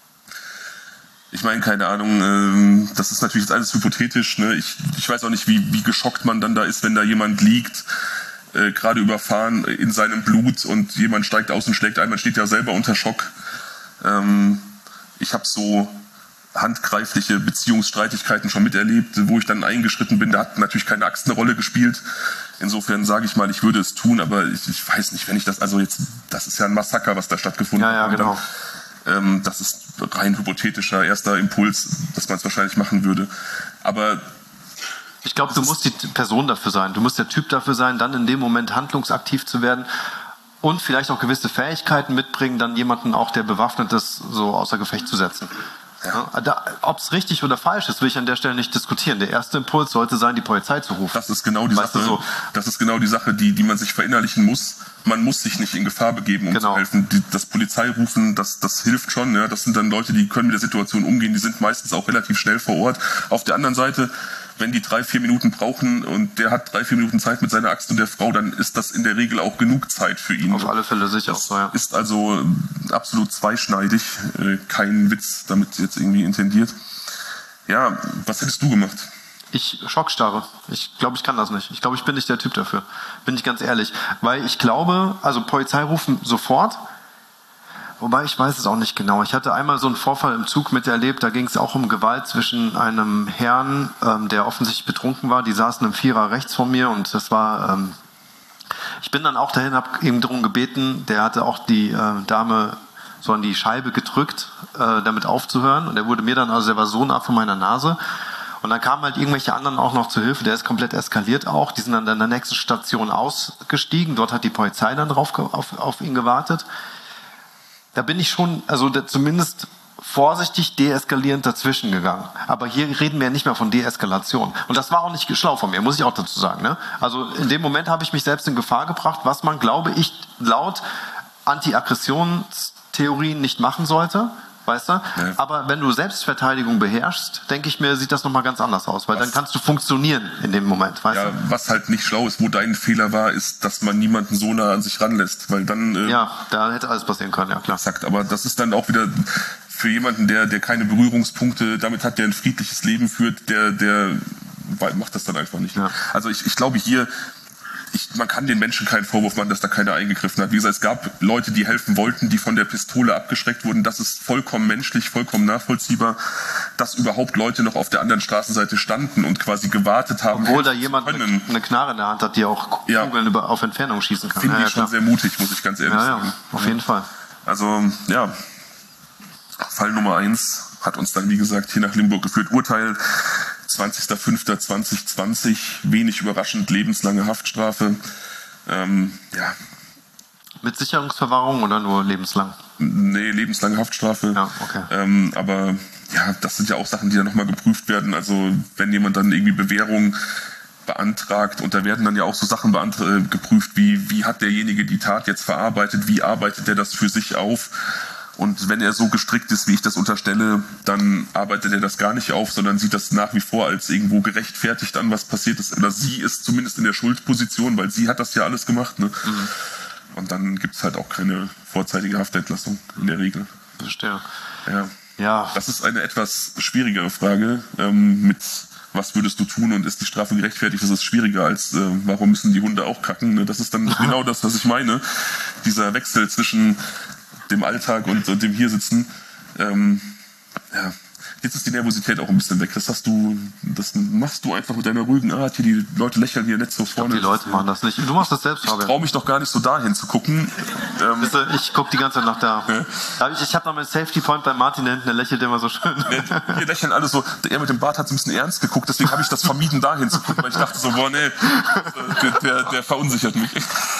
Ich meine, keine Ahnung, äh, das ist natürlich jetzt alles hypothetisch. Ne? Ich, ich weiß auch nicht, wie, wie geschockt man dann da ist, wenn da jemand liegt, äh, gerade überfahren in seinem Blut und jemand steigt aus und schlägt ein. Man steht ja selber unter Schock. Ähm, ich habe so handgreifliche Beziehungsstreitigkeiten schon miterlebt, wo ich dann eingeschritten bin. Da hat natürlich keine Axt eine Rolle gespielt. Insofern sage ich mal, ich würde es tun, aber ich, ich weiß nicht, wenn ich das, also jetzt, das ist ja ein Massaker, was da stattgefunden hat. Ja, ja, genau. Dann, ähm, das ist rein hypothetischer erster Impuls, dass man es wahrscheinlich machen würde. Aber ich glaube, du musst die Person dafür sein. Du musst der Typ dafür sein, dann in dem Moment handlungsaktiv zu werden und vielleicht auch gewisse Fähigkeiten mitbringen, dann jemanden auch, der bewaffnet ist, so außer Gefecht zu setzen. Ja. Ob es richtig oder falsch ist, will ich an der Stelle nicht diskutieren. Der erste Impuls sollte sein, die Polizei zu rufen. Das ist genau die weißt Sache, so? Das ist genau die Sache, die, die man sich verinnerlichen muss. Man muss sich nicht in Gefahr begeben, um genau. zu helfen. Die, das Polizeirufen, das, das hilft schon. Ja. Das sind dann Leute, die können mit der Situation umgehen. Die sind meistens auch relativ schnell vor Ort. Auf der anderen Seite, wenn die drei, vier Minuten brauchen und der hat drei, vier Minuten Zeit mit seiner Axt und der Frau, dann ist das in der Regel auch genug Zeit für ihn. Auf alle Fälle sicher auch so, ja. Ist also absolut zweischneidig. Kein Witz damit jetzt irgendwie intendiert. Ja, was hättest du gemacht? Ich schockstarre. Ich glaube, ich kann das nicht. Ich glaube, ich bin nicht der Typ dafür. Bin ich ganz ehrlich. Weil ich glaube, also Polizei rufen sofort. Wobei, ich weiß es auch nicht genau. Ich hatte einmal so einen Vorfall im Zug miterlebt, da ging es auch um Gewalt zwischen einem Herrn, ähm, der offensichtlich betrunken war. Die saßen im Vierer rechts von mir und das war... Ähm ich bin dann auch dahin, habe ihm darum gebeten, der hatte auch die äh, Dame so an die Scheibe gedrückt, äh, damit aufzuhören. Und er wurde mir dann, also der war so nah von meiner Nase. Und dann kamen halt irgendwelche anderen auch noch zur Hilfe. Der ist komplett eskaliert auch. Die sind dann an der nächsten Station ausgestiegen. Dort hat die Polizei dann drauf auf, auf ihn gewartet. Da bin ich schon, also zumindest vorsichtig deeskalierend dazwischen gegangen. Aber hier reden wir ja nicht mehr von Deeskalation. Und das war auch nicht schlau von mir, muss ich auch dazu sagen. Ne? Also in dem Moment habe ich mich selbst in Gefahr gebracht, was man, glaube ich, laut Anti-Aggressionstheorien nicht machen sollte. weißt du? Ja. Aber wenn du Selbstverteidigung beherrschst, denke ich mir, sieht das nochmal ganz anders aus, weil was? Dann kannst du funktionieren in dem Moment, weißt ja, du? Was halt nicht schlau ist, wo dein Fehler war, ist, dass man niemanden so nah an sich ranlässt, weil dann... Äh, ja, da hätte alles passieren können, ja klar. Exakt, aber das ist dann auch wieder für jemanden, der, der keine Berührungspunkte damit hat, der ein friedliches Leben führt, der, der macht das dann einfach nicht. Ja. Also ich, ich glaube hier... Ich, man kann den Menschen keinen Vorwurf machen, dass da keiner eingegriffen hat. Wie gesagt, es gab Leute, die helfen wollten, die von der Pistole abgeschreckt wurden. Das ist vollkommen menschlich, vollkommen nachvollziehbar, dass überhaupt Leute noch auf der anderen Straßenseite standen und quasi gewartet haben. Obwohl da jemand eine, eine Knarre in der Hand hat, die auch Kugeln ja. über, auf Entfernung schießen kann. Finde ja, ich schon sehr mutig, muss ich ganz ehrlich ja, sagen. Ja, auf jeden Fall. Also, ja, Fall Nummer eins hat uns dann, wie gesagt, hier nach Limburg geführt. Urteil zwanzigster fünfter zweitausendzwanzig, wenig überraschend, lebenslange Haftstrafe. Ähm, ja. Mit Sicherungsverwahrung oder nur lebenslang? Nee, lebenslange Haftstrafe. Ja, okay. Ähm, aber ja, das sind ja auch Sachen, die dann nochmal geprüft werden. Also wenn jemand dann irgendwie Bewährung beantragt und da werden dann ja auch so Sachen beantra- geprüft, wie wie hat derjenige die Tat jetzt verarbeitet, wie arbeitet er das für sich auf? Und wenn er so gestrickt ist, wie ich das unterstelle, dann arbeitet er das gar nicht auf, sondern sieht das nach wie vor als irgendwo gerechtfertigt an, was passiert ist. Oder sie ist zumindest in der Schuldposition, weil sie hat das ja alles gemacht. Ne? Mhm. Und dann gibt es halt auch keine vorzeitige Haftentlassung in der Regel. Verstehe. Ja. Ja. Das ist eine etwas schwierigere Frage. Ähm, mit was würdest du tun und ist die Strafe gerechtfertigt? Das ist schwieriger als äh, warum müssen die Hunde auch kacken? Ne? Das ist dann genau das, was ich meine. Dieser Wechsel zwischen dem Alltag und, und dem Hiersitzen. Ähm, ja. Jetzt ist die Nervosität auch ein bisschen weg. Das hast du, das machst du einfach mit deiner ruhigen Art. Hier, die Leute lächeln hier nicht so vorne. Ich glaub, die Leute machen das nicht. Du machst das selbst, Ich traue mich doch gar nicht so dahin zu gucken. Ähm, Bitte, ich gucke die ganze Zeit nach da. Ja? Ich, ich habe noch meinen Safety Point bei Martin da hinten, der lächelt immer so schön. Hier lächeln alle so. Er mit dem Bart hat so ein bisschen ernst geguckt, deswegen habe ich das vermieden, dahin zu gucken, weil ich dachte so, boah, nee, der, der, der verunsichert mich.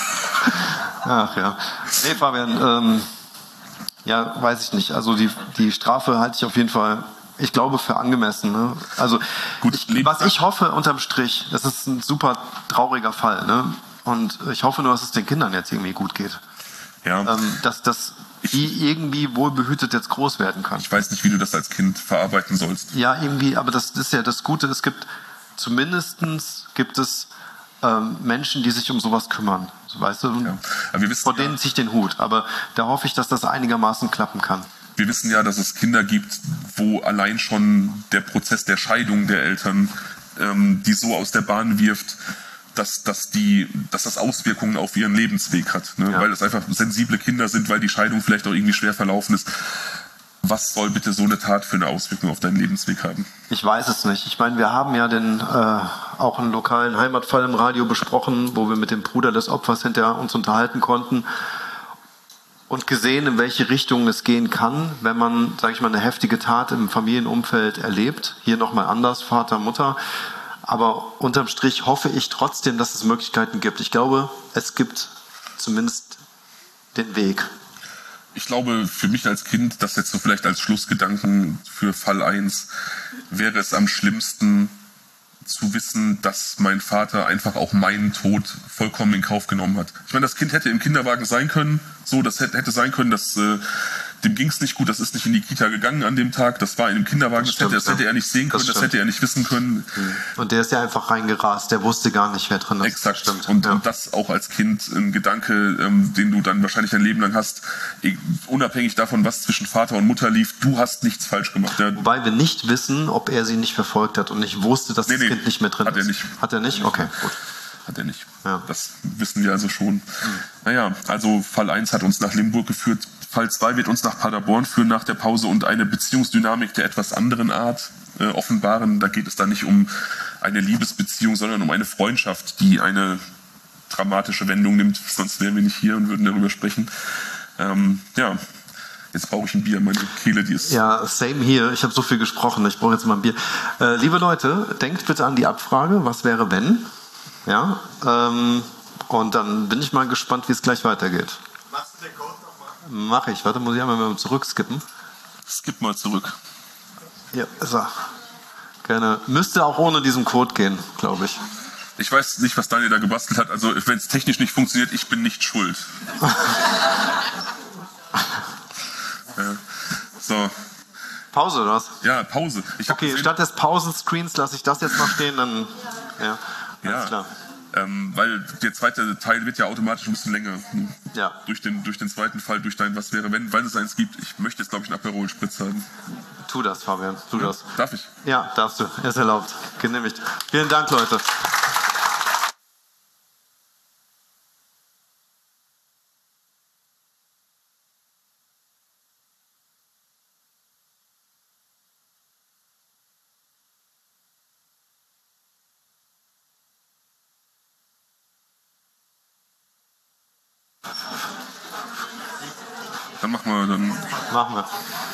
Ach ja. Nee, Fabian, ähm, ja, weiß ich nicht. Also die, die Strafe halte ich auf jeden Fall, ich glaube, für angemessen. Ne? Also Gut, ich, was ich hoffe unterm Strich, das ist ein super trauriger Fall. Ne? Und ich hoffe nur, dass es den Kindern jetzt irgendwie gut geht. Ja. Ähm, dass, dass die irgendwie wohlbehütet jetzt groß werden können. Ich weiß nicht, wie du das als Kind verarbeiten sollst. Ja, irgendwie, aber das ist ja das Gute. Es gibt, zumindestens gibt es ähm, Menschen, die sich um sowas kümmern. So, weißt du? Ja. Aber wir wissen, vor denen ziehe ich den Hut. Aber da hoffe ich, dass das einigermaßen klappen kann. Wir wissen ja, dass es Kinder gibt, wo allein schon der Prozess der Scheidung der Eltern ähm, die so aus der Bahn wirft, dass, dass, die, dass das Auswirkungen auf ihren Lebensweg hat. Ne? Ja. Weil es einfach sensible Kinder sind, weil die Scheidung vielleicht auch irgendwie schwer verlaufen ist. Was soll bitte so eine Tat für eine Auswirkung auf deinen Lebensweg haben? Ich weiß es nicht. Ich meine, wir haben ja den, äh, auch einen lokalen Heimatfall im Radio besprochen, wo wir mit dem Bruder des Opfers hinterher uns unterhalten konnten. Und gesehen, in welche Richtung es gehen kann, wenn man, sage ich mal, eine heftige Tat im Familienumfeld erlebt. Hier nochmal anders, Vater, Mutter. Aber unterm Strich hoffe ich trotzdem, dass es Möglichkeiten gibt. Ich glaube, es gibt zumindest den Weg. Ich glaube, für mich als Kind, das jetzt so vielleicht als Schlussgedanken für Fall eins, wäre es am schlimmsten zu wissen, dass mein Vater einfach auch meinen Tod vollkommen in Kauf genommen hat. Ich meine, das Kind hätte im Kinderwagen sein können, so, das hätte, hätte sein können, dass äh, dem ging es nicht gut, das ist nicht in die Kita gegangen an dem Tag, das war in dem Kinderwagen, das, das, stimmt, hätte, das ja. hätte er nicht sehen können, das, das hätte er nicht wissen können. Und der ist ja einfach reingerast, der wusste gar nicht, wer drin ist. Exakt, stimmt. Und, ja. und das auch als Kind ein Gedanke, ähm, den du dann wahrscheinlich dein Leben lang hast, unabhängig davon, was zwischen Vater und Mutter lief, du hast nichts falsch gemacht. Ja. Wobei wir nicht wissen, ob er sie nicht verfolgt hat und nicht wusste, dass nee, das nee, Kind nicht mehr drin hat ist. Er nicht. Hat er nicht? Okay, gut. Hat er nicht. Ja. Das wissen wir also schon. Mhm. Naja, also Fall eins hat uns nach Limburg geführt. Fall zwei wird uns nach Paderborn führen nach der Pause und eine Beziehungsdynamik der etwas anderen Art äh, offenbaren. Da geht es dann nicht um eine Liebesbeziehung, sondern um eine Freundschaft, die eine dramatische Wendung nimmt. Sonst wären wir nicht hier und würden darüber sprechen. Ähm, ja, jetzt brauche ich ein Bier. Meine Kehle, die ist... Ja, same hier. Ich habe so viel gesprochen. Ich brauche jetzt mal ein Bier. Äh, liebe Leute, denkt bitte an die Abfrage. Was wäre, wenn? Ja, ähm, und dann bin ich mal gespannt, wie es gleich weitergeht. Machst du den Code nochmal? Mach ich. Warte, muss ich einmal mal zurückskippen. Skip mal zurück. Ja, so. Gerne. Müsste auch ohne diesen Code gehen, glaube ich. Ich weiß nicht, was Daniel da gebastelt hat. Also, wenn es technisch nicht funktioniert, ich bin nicht schuld. Ja. So. Pause oder was? Ja, Pause. Ich okay, gesehen, statt des Pausenscreens lasse ich das jetzt mal stehen, dann ja, alles ja, klar. Ähm, weil der zweite Teil wird ja automatisch ein bisschen länger. Hm. Ja. Durch den, durch den zweiten Fall, durch dein Was wäre wenn, weil es eins gibt. Ich möchte jetzt, glaube ich, einen Aperol Spritz haben. Tu das, Fabian, tu ja, das. Darf ich? Ja, darfst du. Er ist erlaubt. Genehmigt. Vielen Dank, Leute. Dann machen wir dann. Machen wir.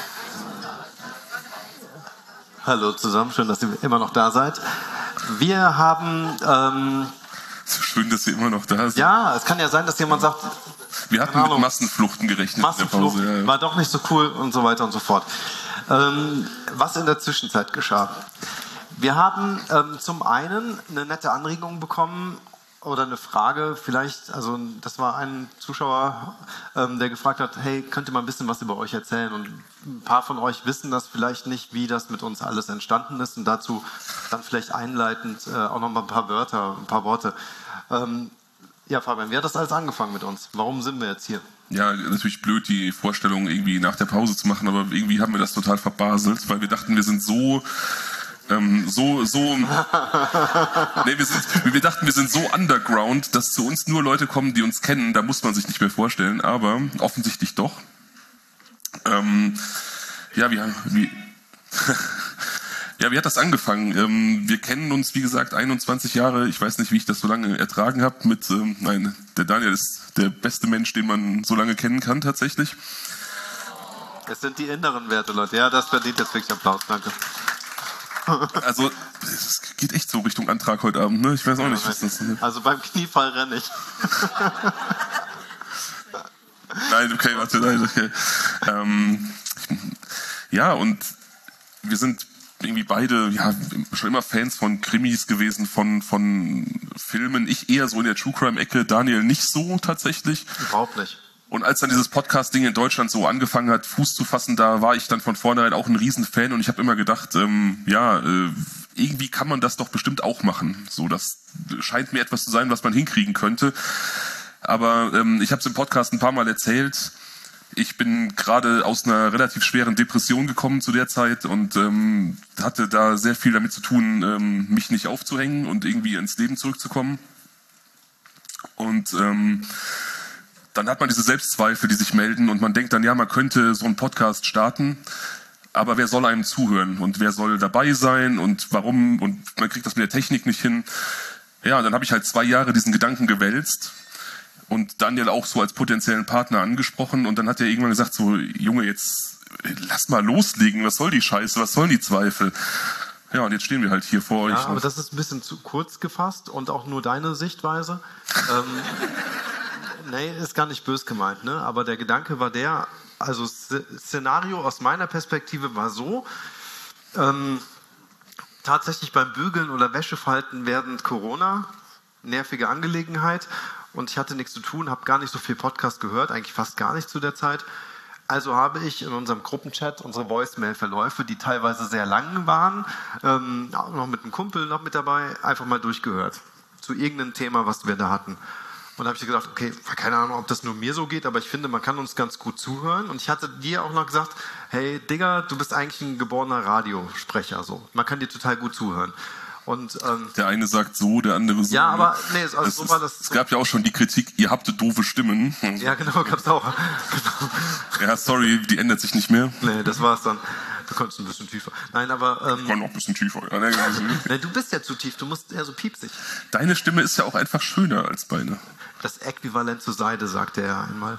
Hallo zusammen, schön, dass ihr immer noch da seid. Wir haben. Ähm, so schön, dass ihr immer noch da seid. Ja, es kann ja sein, dass jemand sagt. Wir hatten mit Massenfluchten gerechnet. Massenflucht in der Pause, ja. War doch nicht so cool und so weiter und so fort. Ähm, was in der Zwischenzeit geschah? Wir haben ähm, zum einen eine nette Anregung bekommen. Oder eine Frage vielleicht, also das war ein Zuschauer, ähm, der gefragt hat, hey, könnt ihr mal ein bisschen was über euch erzählen? Und ein paar von euch wissen das vielleicht nicht, wie das mit uns alles entstanden ist. Und dazu dann vielleicht einleitend äh, auch noch mal ein paar Wörter, ein paar Worte. Ähm, ja, Fabian, wie hat das alles angefangen mit uns? Warum sind wir jetzt hier? Ja, natürlich blöd, die Vorstellung irgendwie nach der Pause zu machen, aber irgendwie haben wir das total verbaselt, weil wir dachten, wir sind so... Ähm, so, so, nee, wir, sind, wir dachten, wir sind so underground, dass zu uns nur Leute kommen, die uns kennen, da muss man sich nicht mehr vorstellen, aber offensichtlich doch. Ähm, ja, wie, wie, ja, wie hat das angefangen? Ähm, wir kennen uns, wie gesagt, einundzwanzig Jahre, ich weiß nicht, wie ich das so lange ertragen habe, mit, ähm, nein, der Daniel ist der beste Mensch, den man so lange kennen kann, tatsächlich. Es sind die inneren Werte, Leute, ja, das verdient jetzt wirklich Applaus, danke. Also, es geht echt so Richtung Antrag heute Abend, ne? Ich weiß auch nicht, was das ist. Also beim Kniefall renne ich. Nein, okay, warte, nein, okay. Ähm, ja, und wir sind irgendwie beide ja, schon immer Fans von Krimis gewesen, von, von Filmen. Ich eher so in der True Crime-Ecke, Daniel nicht so tatsächlich. Überhaupt nicht. Und als dann dieses Podcast-Ding in Deutschland so angefangen hat, Fuß zu fassen, da war ich dann von vornherein auch ein Riesenfan und ich habe immer gedacht, ähm, ja, äh, irgendwie kann man das doch bestimmt auch machen. So, das scheint mir etwas zu sein, was man hinkriegen könnte. Aber ähm, ich habe es im Podcast ein paar Mal erzählt. Ich bin gerade aus einer relativ schweren Depression gekommen zu der Zeit und ähm, hatte da sehr viel damit zu tun, ähm, mich nicht aufzuhängen und irgendwie ins Leben zurückzukommen. Und ähm, dann hat man diese Selbstzweifel, die sich melden und man denkt dann, ja, man könnte so einen Podcast starten, aber wer soll einem zuhören und wer soll dabei sein und warum und man kriegt das mit der Technik nicht hin. Ja, dann habe ich halt zwei Jahre diesen Gedanken gewälzt und Daniel auch so als potenziellen Partner angesprochen und dann hat er irgendwann gesagt, so, Junge, jetzt lass mal loslegen, was soll die Scheiße, was sollen die Zweifel? Ja, und jetzt stehen wir halt hier vor ja, euch. Aber das ist ein bisschen zu kurz gefasst und auch nur deine Sichtweise. ähm, Nee, ist gar nicht böse gemeint, ne? Aber der Gedanke war der, also Szenario aus meiner Perspektive war so, ähm, tatsächlich beim Bügeln oder Wäschefalten während Corona, nervige Angelegenheit und ich hatte nichts zu tun, habe gar nicht so viel Podcast gehört, eigentlich fast gar nicht zu der Zeit. Also habe ich in unserem Gruppenchat unsere Voicemail-Verläufe, die teilweise sehr lang waren, ähm, auch noch mit einem Kumpel noch mit dabei, einfach mal durchgehört zu irgendeinem Thema, was wir da hatten. Und da habe ich gedacht, okay, keine Ahnung, ob das nur mir so geht, aber ich finde, man kann uns ganz gut zuhören. Und ich hatte dir auch noch gesagt, hey Digga, du bist eigentlich ein geborener Radiosprecher. So. Man kann dir total gut zuhören. Und, ähm, der eine sagt so, der andere so. Ja, aber nee, also das so ist, war das. Es gab ja auch schon die Kritik, ihr habt doofe Stimmen. Ja, genau, gab's auch. Ja, sorry, die ändert sich nicht mehr. Nee, das war's dann. Du konntest ein bisschen tiefer. Nein, aber... Ähm, ich kann noch ein bisschen tiefer. Ja, nee, nee, du bist ja zu tief, du musst eher so piepsig. Deine Stimme ist ja auch einfach schöner als meine. Das Äquivalent zur Seide, sagte er einmal.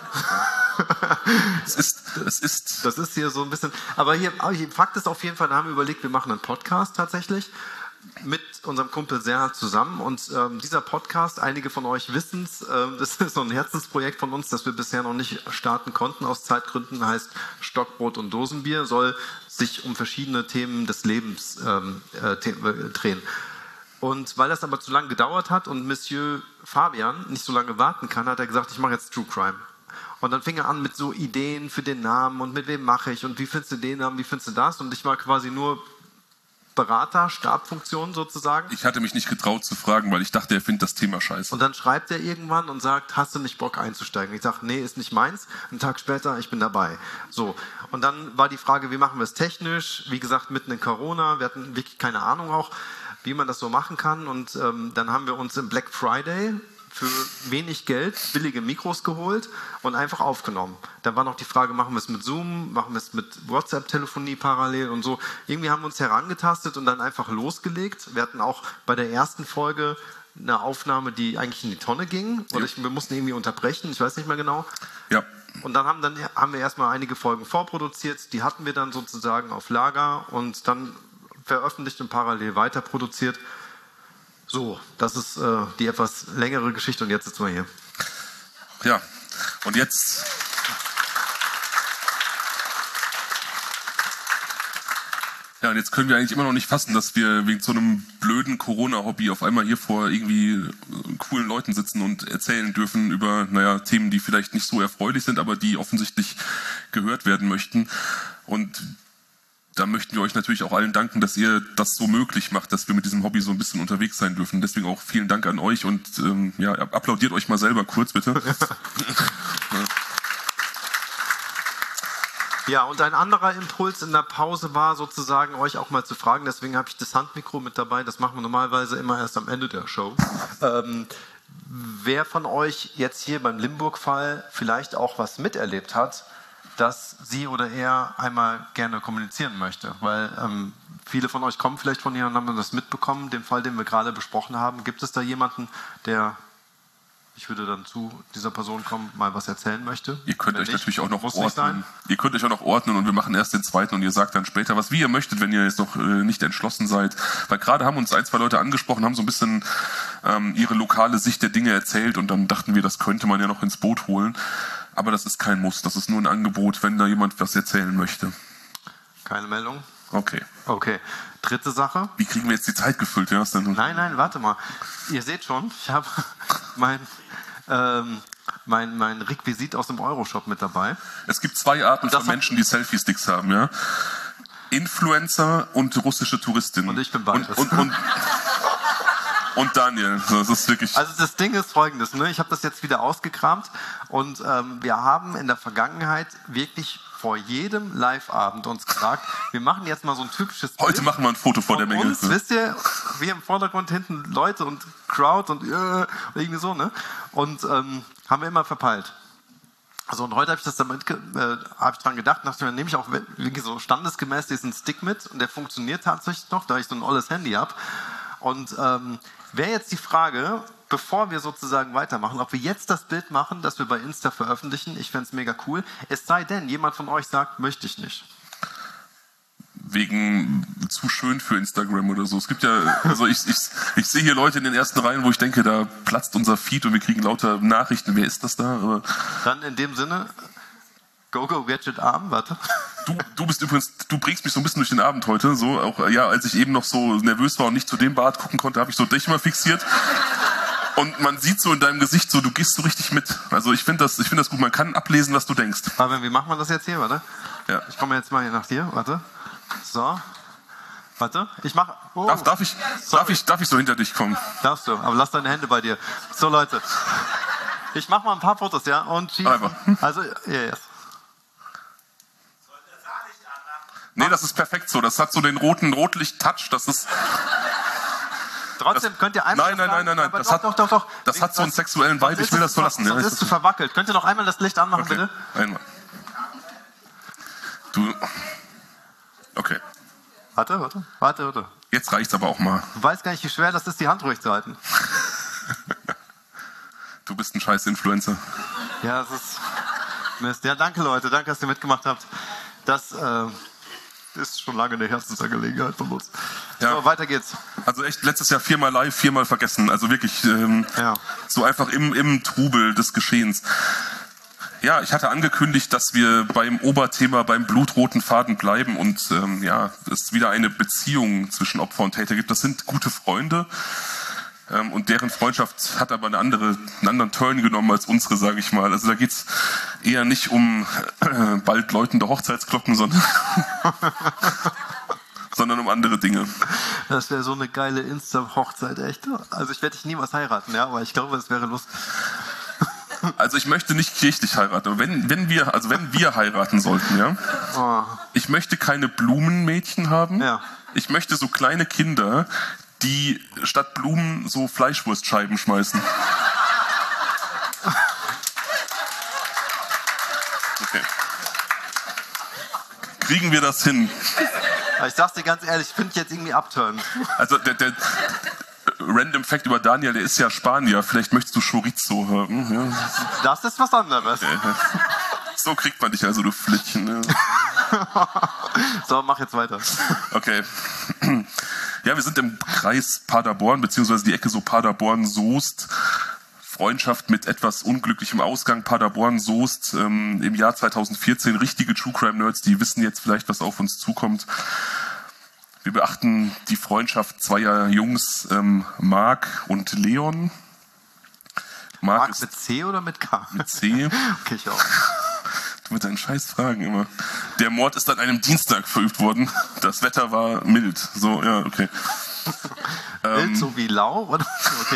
es ist, es ist... Das ist hier so ein bisschen... Aber hier, Fakt ist auf jeden Fall, da haben wir überlegt, wir machen einen Podcast tatsächlich mit unserem Kumpel Serhat zusammen und ähm, dieser Podcast, einige von euch wissen es, ähm, das ist so ein Herzensprojekt von uns, das wir bisher noch nicht starten konnten aus Zeitgründen, heißt Stockbrot und Dosenbier, soll sich um verschiedene Themen des Lebens ähm, äh, drehen. Und weil das aber zu lange gedauert hat und Monsieur Fabian nicht so lange warten kann, hat er gesagt, ich mache jetzt True Crime. Und dann fing er an mit so Ideen für den Namen und mit wem mache ich und wie findest du den Namen, wie findest du das? Und ich war quasi nur Berater, Stabfunktion sozusagen. Ich hatte mich nicht getraut zu fragen, weil ich dachte, er findet das Thema scheiße. Und dann schreibt er irgendwann und sagt, hast du nicht Bock einzusteigen? Ich sage, nee, ist nicht meins. Einen Tag später, ich bin dabei. So. Und dann war die Frage, wie machen wir es technisch? Wie gesagt, mitten in Corona. Wir hatten wirklich keine Ahnung auch, wie man das so machen kann. Und ähm, dann haben wir uns im Black Friday für wenig Geld billige Mikros geholt und einfach aufgenommen. Dann war noch die Frage, machen wir es mit Zoom, machen wir es mit WhatsApp-Telefonie parallel und so. Irgendwie haben wir uns herangetastet und dann einfach losgelegt. Wir hatten auch bei der ersten Folge eine Aufnahme, die eigentlich in die Tonne ging. Oder ich, wir mussten irgendwie unterbrechen, ich weiß nicht mehr genau. Ja. Und dann haben, dann haben wir erstmal einige Folgen vorproduziert. Die hatten wir dann sozusagen auf Lager und dann veröffentlicht und parallel weiter produziert. So, das ist äh, die etwas längere Geschichte und jetzt sitzen wir hier. Ja, und jetzt... Ja, und jetzt können wir eigentlich immer noch nicht fassen, dass wir wegen so einem blöden Corona-Hobby auf einmal hier vor irgendwie coolen Leuten sitzen und erzählen dürfen über, naja, Themen, die vielleicht nicht so erfreulich sind, aber die offensichtlich gehört werden möchten. Und da möchten wir euch natürlich auch allen danken, dass ihr das so möglich macht, dass wir mit diesem Hobby so ein bisschen unterwegs sein dürfen. Deswegen auch vielen Dank an euch und ähm, ja, applaudiert euch mal selber kurz, bitte. Ja, und ein anderer Impuls in der Pause war sozusagen, euch auch mal zu fragen, deswegen habe ich das Handmikro mit dabei, das machen wir normalerweise immer erst am Ende der Show. Ähm, wer von euch jetzt hier beim Limburg-Fall vielleicht auch was miterlebt hat, dass sie oder er einmal gerne kommunizieren möchte. Weil ähm, viele von euch kommen vielleicht von hier und haben das mitbekommen, den Fall, den wir gerade besprochen haben. Gibt es da jemanden, der, ich würde dann zu dieser Person kommen, mal was erzählen möchte? Ihr könnt euch natürlich auch noch ordnen. Ihr könnt euch auch noch ordnen und wir machen erst den zweiten und ihr sagt dann später was, wie ihr möchtet, wenn ihr jetzt noch äh, nicht entschlossen seid. Weil gerade haben uns ein, zwei Leute angesprochen, haben so ein bisschen ähm, ihre lokale Sicht der Dinge erzählt und dann dachten wir, das könnte man ja noch ins Boot holen. Aber das ist kein Muss, das ist nur ein Angebot, wenn da jemand was erzählen möchte. Keine Meldung? Okay. Okay. Dritte Sache. Wie kriegen wir jetzt die Zeit gefüllt? Ja, ist dann nein, nein, warte mal. Ihr seht schon, ich habe mein, ähm, mein, mein Requisit aus dem Euroshop mit dabei. Es gibt zwei Arten von Menschen, die Selfie-Sticks haben. Ja? Influencer und russische Touristinnen. Und ich bin beides. Und, und, und Und Daniel, das ist wirklich... Also das Ding ist folgendes, ne? Ich habe das jetzt wieder ausgekramt und ähm, wir haben in der Vergangenheit wirklich vor jedem Live-Abend uns gesagt, wir machen jetzt mal so ein typisches Bild. Heute machen wir ein Foto vor der Menge. Uns, wisst ihr, wir im Vordergrund, hinten Leute und Crowd und äh, irgendwie so, ne? Und ähm, haben wir immer verpeilt. Also und heute habe ich das damit äh, habe ich dran gedacht, dachte mir, nehme ich auch wirklich so standesgemäß diesen Stick mit und der funktioniert tatsächlich noch, da ich so ein olles Handy habe. Und ähm, wäre jetzt die Frage, bevor wir sozusagen weitermachen, ob wir jetzt das Bild machen, das wir bei Insta veröffentlichen. Ich fände es mega cool. Es sei denn, jemand von euch sagt, möchte ich nicht. Wegen zu schön für Instagram oder so. Es gibt ja, also ich, ich, ich sehe hier Leute in den ersten Reihen, wo ich denke, da platzt unser Feed und wir kriegen lauter Nachrichten. Wer ist das da? Aber dann in dem Sinne, go, go, Gadget Arm, warte. Du, du bist übrigens, du bringst mich so ein bisschen durch den Abend heute. So, auch, ja, als ich eben noch so nervös war und nicht zu dem Bart gucken konnte, habe ich so dich mal fixiert. Und man sieht so in deinem Gesicht so, du gehst so richtig mit. Also ich finde das, ich finde das gut. Man kann ablesen, was du denkst. Aber wie macht man das jetzt hier? Warte. Ja. Ich komme jetzt mal hier nach dir. Warte. So. Warte. Ich mache. Oh. Darf, darf ich, darf ich, darf ich so hinter dich kommen? Darfst du. Aber lass deine Hände bei dir. So Leute. Ich mache mal ein paar Fotos, ja. Und schießen. Einfach. Also yes. Nee, das ist perfekt so. Das hat so den roten Rotlicht-Touch. Das ist. Trotzdem das, könnt ihr einmal. Nein, nein, nein, nein, nein. Das doch, hat, doch, doch, doch. Das hat so einen sexuellen Vibe. Ich will das so lassen. Das ja, ist zu verwackelt. Könnt ihr noch einmal das Licht anmachen, okay. bitte? Einmal. Du. Okay. Warte, warte, warte, warte. Jetzt reicht's aber auch mal. Du weißt gar nicht, wie schwer das ist, die Hand ruhig zu halten. Du bist ein scheiß Influencer. Ja, das ist Mist. Ja, danke Leute, danke, dass ihr mitgemacht habt. Das äh, ist schon lange eine Herzensangelegenheit von uns. Ja. So, weiter geht's. Also echt, letztes Jahr viermal live, viermal vergessen. Also wirklich ähm, ja. so einfach im, im Trubel des Geschehens. Ja, ich hatte angekündigt, dass wir beim Oberthema, beim blutroten Faden bleiben und ähm, ja, es wieder eine Beziehung zwischen Opfer und Täter gibt. Das sind gute Freunde. Ähm, und deren Freundschaft hat aber eine andere, einen anderen Turn genommen als unsere, sage ich mal. Also da geht's eher nicht um äh, bald läutende Hochzeitsglocken, sondern, sondern um andere Dinge. Das wäre so eine geile Insta-Hochzeit, echt. Also ich werde dich niemals heiraten, ja, aber ich glaube, es wäre lustig. Also ich möchte nicht kirchlich heiraten, aber wenn, wenn wir, also wenn wir heiraten sollten, ja. Oh. Ich möchte keine Blumenmädchen haben. Ja. Ich möchte so kleine Kinder, die statt Blumen so Fleischwurstscheiben schmeißen. Okay. Kriegen wir das hin? Ich sag's dir ganz ehrlich, ich finde jetzt irgendwie abturnend. Also der, der Random Fact über Daniel, der ist ja Spanier. Vielleicht möchtest du Chorizo haben. Ja. Das ist was anderes. So kriegt man dich also, du Flittchen. Ja. So, mach jetzt weiter. Okay. Ja, wir sind im Kreis Paderborn, beziehungsweise die Ecke so Paderborn-Soest. Freundschaft mit etwas unglücklichem Ausgang. Paderborn-Soest ähm, im Jahr zweitausendvierzehn. Richtige True Crime Nerds, die wissen jetzt vielleicht, was auf uns zukommt. Wir beachten die Freundschaft zweier Jungs, ähm, Marc und Leon. Marc, Marc ist mit C oder mit K? Mit C. Okay, ich auch. Du mit deinen scheiß Fragen immer. Der Mord ist an einem Dienstag verübt worden. Das Wetter war mild. So, ja, okay. Mild, ähm, so wie lau? Oder? Okay.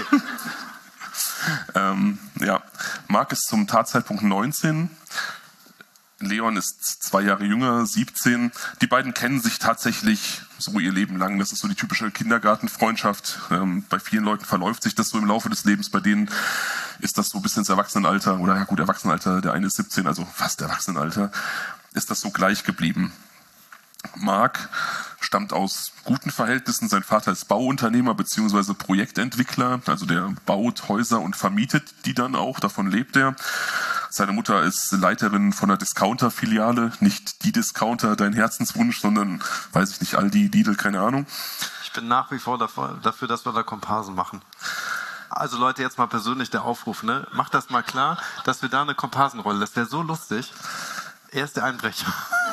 ähm, ja, Marc ist zum Tatzeitpunkt neunzehn. Leon ist zwei Jahre jünger, siebzehn. Die beiden kennen sich tatsächlich so ihr Leben lang. Das ist so die typische Kindergartenfreundschaft. Ähm, bei vielen Leuten verläuft sich das so im Laufe des Lebens. Bei denen ist das so bis ins Erwachsenenalter, oder ja gut, Erwachsenenalter, der eine ist siebzehn, also fast Erwachsenenalter, ist das so gleich geblieben. Marc stammt aus guten Verhältnissen. Sein Vater ist Bauunternehmer bzw. Projektentwickler. Also der baut Häuser und vermietet die dann auch. Davon lebt er. Seine Mutter ist Leiterin von einer Discounter-Filiale. Nicht die Discounter, dein Herzenswunsch, sondern, weiß ich nicht, Aldi, Lidl, keine Ahnung. Ich bin nach wie vor dafür, dafür, dass wir da Komparsen machen. Also Leute, jetzt mal persönlich der Aufruf, ne? Macht das mal klar, dass wir da eine Komparsenrolle, das wäre so lustig. Er ist der Einbrecher.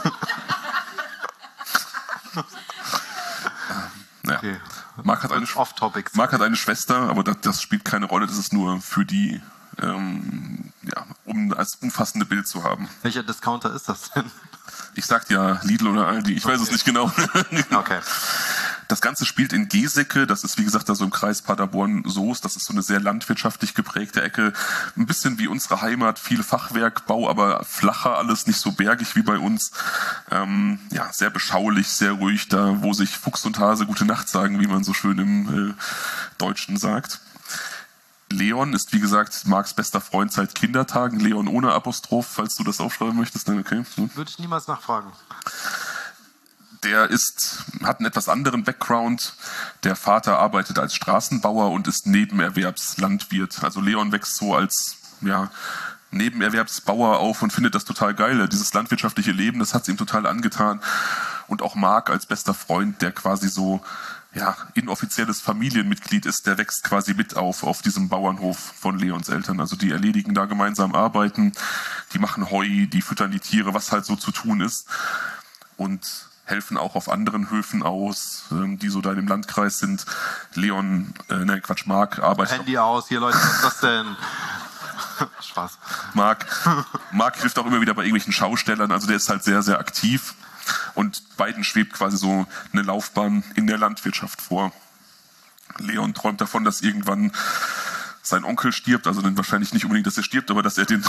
Ja. Okay. Marc hat, eine, Marc hat eine Schwester, aber das, das spielt keine Rolle. Das ist nur für die, ähm, ja, um als umfassende Bild zu haben. Welcher Discounter ist das denn? Ich sag ja Lidl oder Aldi, ich okay. weiß es nicht genau. Okay. Das Ganze spielt in Geseke, das ist wie gesagt da so im Kreis Paderborn-Soest, das ist so eine sehr landwirtschaftlich geprägte Ecke, ein bisschen wie unsere Heimat, viel Fachwerkbau, aber flacher, alles nicht so bergig wie bei uns. Ähm, ja, sehr beschaulich, sehr ruhig, da wo sich Fuchs und Hase gute Nacht sagen, wie man so schön im äh, Deutschen sagt. Leon ist, wie gesagt, Marcs bester Freund seit Kindertagen. Leon ohne Apostroph, falls du das aufschreiben möchtest, dann okay. Hm. Würde ich niemals nachfragen. Der ist, hat einen etwas anderen Background. Der Vater arbeitet als Straßenbauer und ist Nebenerwerbslandwirt. Also Leon wächst so als ja, Nebenerwerbsbauer auf und findet das total geil. Dieses landwirtschaftliche Leben, das hat es ihm total angetan. Und auch Marc als bester Freund, der quasi so ja, inoffizielles Familienmitglied ist, der wächst quasi mit auf auf diesem Bauernhof von Leons Eltern. Also die erledigen da gemeinsam Arbeiten, die machen Heu, die füttern die Tiere, was halt so zu tun ist. Und helfen auch auf anderen Höfen aus, die so da im Landkreis sind. Leon, äh, ne Quatsch, Marc arbeitet... Handy aus, hier Leute, was ist das denn? Spaß. Marc, Marc hilft auch immer wieder bei irgendwelchen Schaustellern, also der ist halt sehr, sehr aktiv. Und beiden schwebt quasi so eine Laufbahn in der Landwirtschaft vor. Leon träumt davon, dass irgendwann sein Onkel stirbt, also dann wahrscheinlich nicht unbedingt, dass er stirbt, aber dass er den...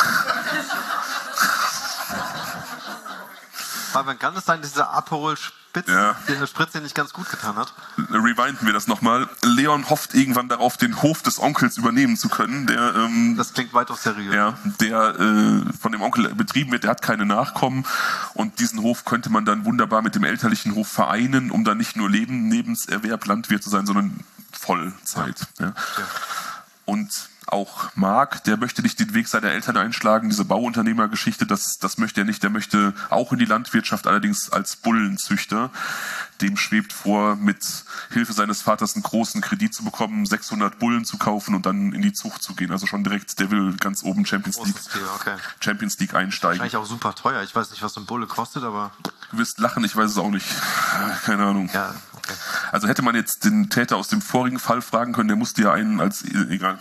Fabian, kann es sein, dass dieser Aperol Spitz, ja. der Spritze nicht ganz gut getan hat? Rewinden wir das nochmal. Leon hofft irgendwann darauf, den Hof des Onkels übernehmen zu können. Der, ähm, das klingt weitaus seriös. Ja, der äh, von dem Onkel betrieben wird, der hat keine Nachkommen. Und diesen Hof könnte man dann wunderbar mit dem elterlichen Hof vereinen, um dann nicht nur Leben, Nebenserwerb, Landwirt zu sein, sondern Vollzeit. Ja. Ja. Ja. Und auch Marc, der möchte nicht den Weg seiner Eltern einschlagen, diese Bauunternehmergeschichte, das, das möchte er nicht. Der möchte auch in die Landwirtschaft, allerdings als Bullenzüchter. Dem schwebt vor, mit Hilfe seines Vaters einen großen Kredit zu bekommen, sechshundert Bullen zu kaufen und dann in die Zucht zu gehen. Also schon direkt, der will ganz oben Champions League, okay. Champions League einsteigen. Wahrscheinlich auch super teuer. Ich weiß nicht, was so ein Bulle kostet, aber... Du wirst lachen, ich weiß es auch nicht. Keine Ahnung. Ja, okay. Also hätte man jetzt den Täter aus dem vorigen Fall fragen können, der musste ja einen als... Egal.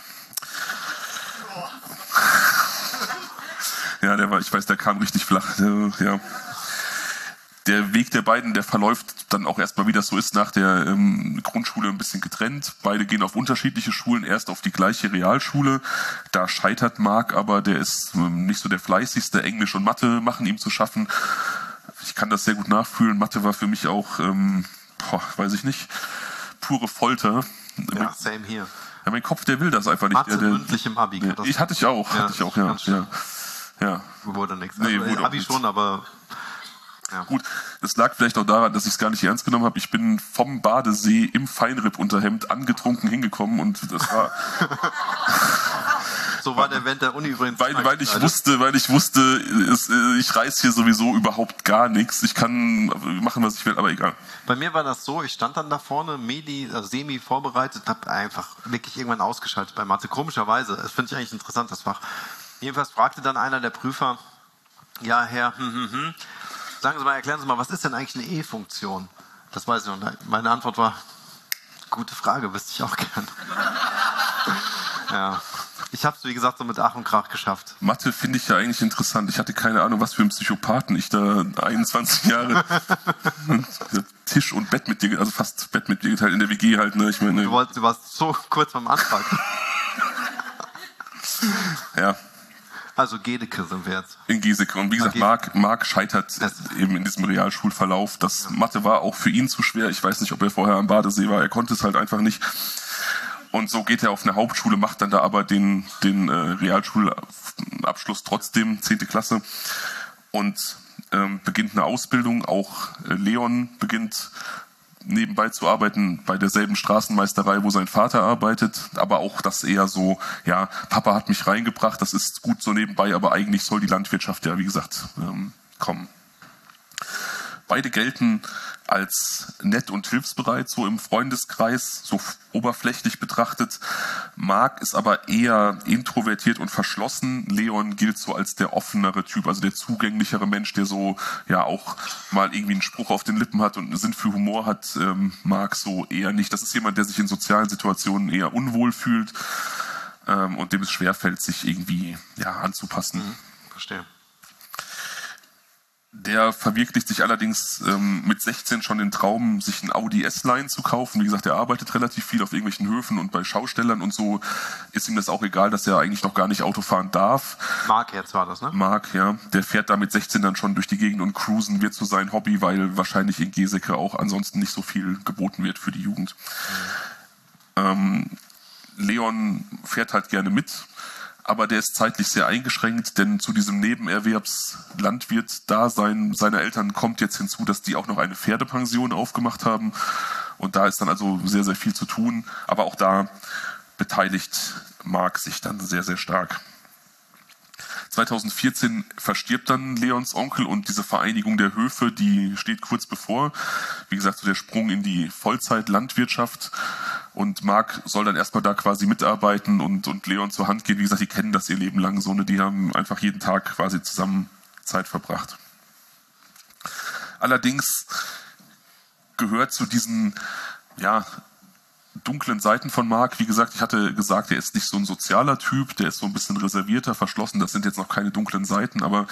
Ja, der war, ich weiß, der kam richtig flach. Ja. Der Weg der beiden, der verläuft dann auch erstmal, wie das so ist, nach der ähm, Grundschule ein bisschen getrennt. Beide gehen auf unterschiedliche Schulen, erst auf die gleiche Realschule. Da scheitert Mark, aber der ist ähm, nicht so der fleißigste. Englisch und Mathe machen ihm zu schaffen. Ich kann das sehr gut nachfühlen. Mathe war für mich auch, ähm, boah, weiß ich nicht, pure Folter. Ja, same hier. Ja, mein Kopf, der will das einfach nicht. Mathe der, der, mündlich im Abi. Der, ich hatte ich auch, ja, hatte ich auch, ja. ja. ja. Wurde nichts. Nee, also, wurde Abi schon, aber... Ja. Gut, das lag vielleicht auch daran, dass ich es gar nicht ernst genommen habe. Ich bin vom Badesee im Feinripp-Unterhemd angetrunken hingekommen und das war... So war der Event der Uni übrigens. Weil, weil ich wusste, weil ich wusste, es, ich reiß hier sowieso überhaupt gar nichts. Ich kann machen, was ich will, aber egal. Bei mir war das so, ich stand dann da vorne, Medi, also semi vorbereitet, habe einfach wirklich irgendwann ausgeschaltet bei Mathe. Komischerweise, das finde ich eigentlich interessant, das Fach. Jedenfalls fragte dann einer der Prüfer, ja, Herr, hm, hm, hm, sagen Sie mal, erklären Sie mal, was ist denn eigentlich eine E-Funktion? Das weiß ich noch. Meine Antwort war, gute Frage, wüsste ich auch gern. Ja. Ich habe es, wie gesagt, so mit Ach und Krach geschafft. Mathe finde ich ja eigentlich interessant. Ich hatte keine Ahnung, was für ein Psychopathen ich da einundzwanzig Jahre Tisch und Bett mit dir, also fast Bett mit dir geteilt in der W G halt. Ne? Ich meine, du, wolltest, du warst so kurz beim Anfang. Ja. Also Gedeke sind wir jetzt. In Geseke. Und wie gesagt, Mark, Mark scheitert eben in diesem Realschulverlauf. Das ja. Mathe war auch für ihn zu schwer. Ich weiß nicht, ob er vorher am Badesee war. Er konnte es halt einfach nicht. Und so geht er auf eine Hauptschule, macht dann da aber den, den äh, Realschulabschluss trotzdem, zehnte Klasse. Und ähm, beginnt eine Ausbildung. Auch äh, Leon beginnt nebenbei zu arbeiten bei derselben Straßenmeisterei, wo sein Vater arbeitet, aber auch das eher so, ja, Papa hat mich reingebracht, das ist gut so nebenbei, aber eigentlich soll die Landwirtschaft ja, wie gesagt, ähm, kommen. Beide gelten als nett und hilfsbereit, so im Freundeskreis, so oberflächlich betrachtet. Mark ist aber eher introvertiert und verschlossen. Leon gilt so als der offenere Typ, also der zugänglichere Mensch, der so ja auch mal irgendwie einen Spruch auf den Lippen hat und einen Sinn für Humor hat. Ähm, Mark so eher nicht. Das ist jemand, der sich in sozialen Situationen eher unwohl fühlt ähm, und dem es schwerfällt, sich irgendwie ja, anzupassen. Mhm, verstehe. Der verwirklicht sich allerdings ähm, mit sechzehn schon den Traum, sich ein Audi S-Line zu kaufen. Wie gesagt, er arbeitet relativ viel auf irgendwelchen Höfen und bei Schaustellern und so ist ihm das auch egal, dass er eigentlich noch gar nicht Auto fahren darf. Mark jetzt war das, ne? Mark, ja. Der fährt da mit sechzehn dann schon durch die Gegend und cruisen wird so sein Hobby, weil wahrscheinlich in Geseke auch ansonsten nicht so viel geboten wird für die Jugend. Mhm. Ähm, Leon fährt halt gerne mit. Aber der ist zeitlich sehr eingeschränkt, denn zu diesem Nebenerwerbslandwirt-Dasein seiner Eltern kommt jetzt hinzu, dass die auch noch eine Pferdepension aufgemacht haben. Und da ist dann also sehr, sehr viel zu tun. Aber auch da beteiligt Mark sich dann sehr, sehr stark. zweitausendvierzehn verstirbt dann Leons Onkel und diese Vereinigung der Höfe, die steht kurz bevor. Wie gesagt, so der Sprung in die Vollzeit-Landwirtschaft. Und Mark soll dann erstmal da quasi mitarbeiten und, und Leon zur Hand gehen. Wie gesagt, die kennen das ihr Leben lang so, ne? Die haben einfach jeden Tag quasi zusammen Zeit verbracht. Allerdings gehört zu diesen, ja, dunklen Seiten von Mark. Wie gesagt, ich hatte gesagt, er ist nicht so ein sozialer Typ, der ist so ein bisschen reservierter, verschlossen. Das sind jetzt noch keine dunklen Seiten, aber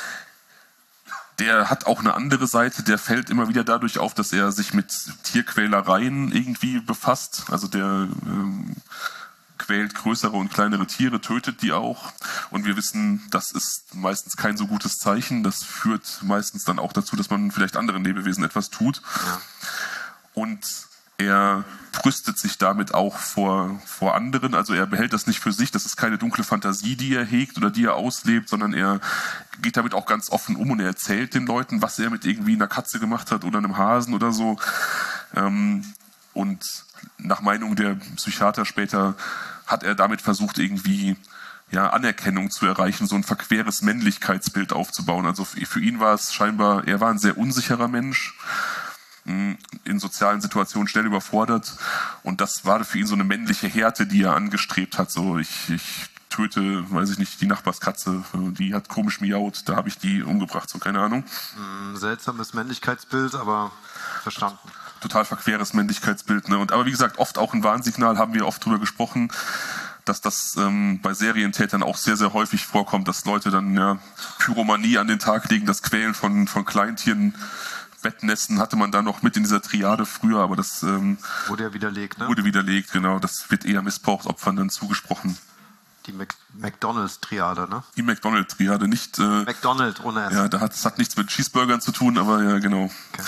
der hat auch eine andere Seite, der fällt immer wieder dadurch auf, dass er sich mit Tierquälereien irgendwie befasst. Also der ähm, quält größere und kleinere Tiere, tötet die auch. Und wir wissen, das ist meistens kein so gutes Zeichen. Das führt meistens dann auch dazu, dass man vielleicht anderen Lebewesen etwas tut. Ja. Und er brüstet sich damit auch vor, vor anderen. Also er behält das nicht für sich. Das ist keine dunkle Fantasie, die er hegt oder die er auslebt, sondern er geht damit auch ganz offen um und er erzählt den Leuten, was er mit irgendwie einer Katze gemacht hat oder einem Hasen oder so. Und nach Meinung der Psychiater später hat er damit versucht, irgendwie ja, Anerkennung zu erreichen, so ein verqueres Männlichkeitsbild aufzubauen. Also für ihn war es scheinbar, er war ein sehr unsicherer Mensch, in sozialen Situationen schnell überfordert und das war für ihn so eine männliche Härte, die er angestrebt hat. So, ich, ich töte, weiß ich nicht, die Nachbarskatze, die hat komisch miaut, da habe ich die umgebracht, so keine Ahnung. Seltsames Männlichkeitsbild, aber verstanden. total verqueres Männlichkeitsbild. Ne? Und, aber wie gesagt, oft auch ein Warnsignal, haben wir oft drüber gesprochen, dass das ähm, bei Serientätern auch sehr, sehr häufig vorkommt, dass Leute dann ja, Pyromanie an den Tag legen, das Quälen von, von Kleintieren, Bettnässen hatte man da noch mit in dieser Triade früher, aber das ähm, wurde ja widerlegt, ne? Wurde widerlegt, genau. Das wird eher Missbrauchsopfern dann zugesprochen. Die Mac McDonalds-Triade, ne? Die McDonald-Triade, nicht... Äh, McDonald ohne S. Ja, da hat, das hat nichts mit Cheeseburgern zu tun, aber ja, genau. Okay.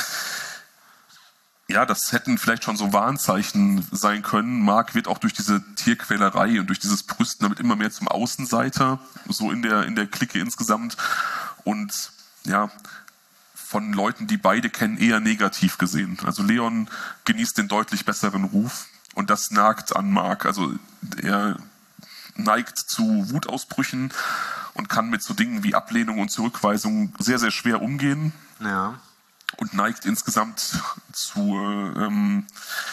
Ja, das hätten vielleicht schon so Warnzeichen sein können. Mark wird auch durch diese Tierquälerei und durch dieses Brüsten damit immer mehr zum Außenseiter, so in der, in der Clique insgesamt. Und ja, von Leuten, die beide kennen, eher negativ gesehen. Also Leon genießt den deutlich besseren Ruf und das nagt an Mark. Also er neigt zu Wutausbrüchen und kann mit so Dingen wie Ablehnung und Zurückweisung sehr, sehr schwer umgehen. Ja. Und neigt insgesamt zu, ähm,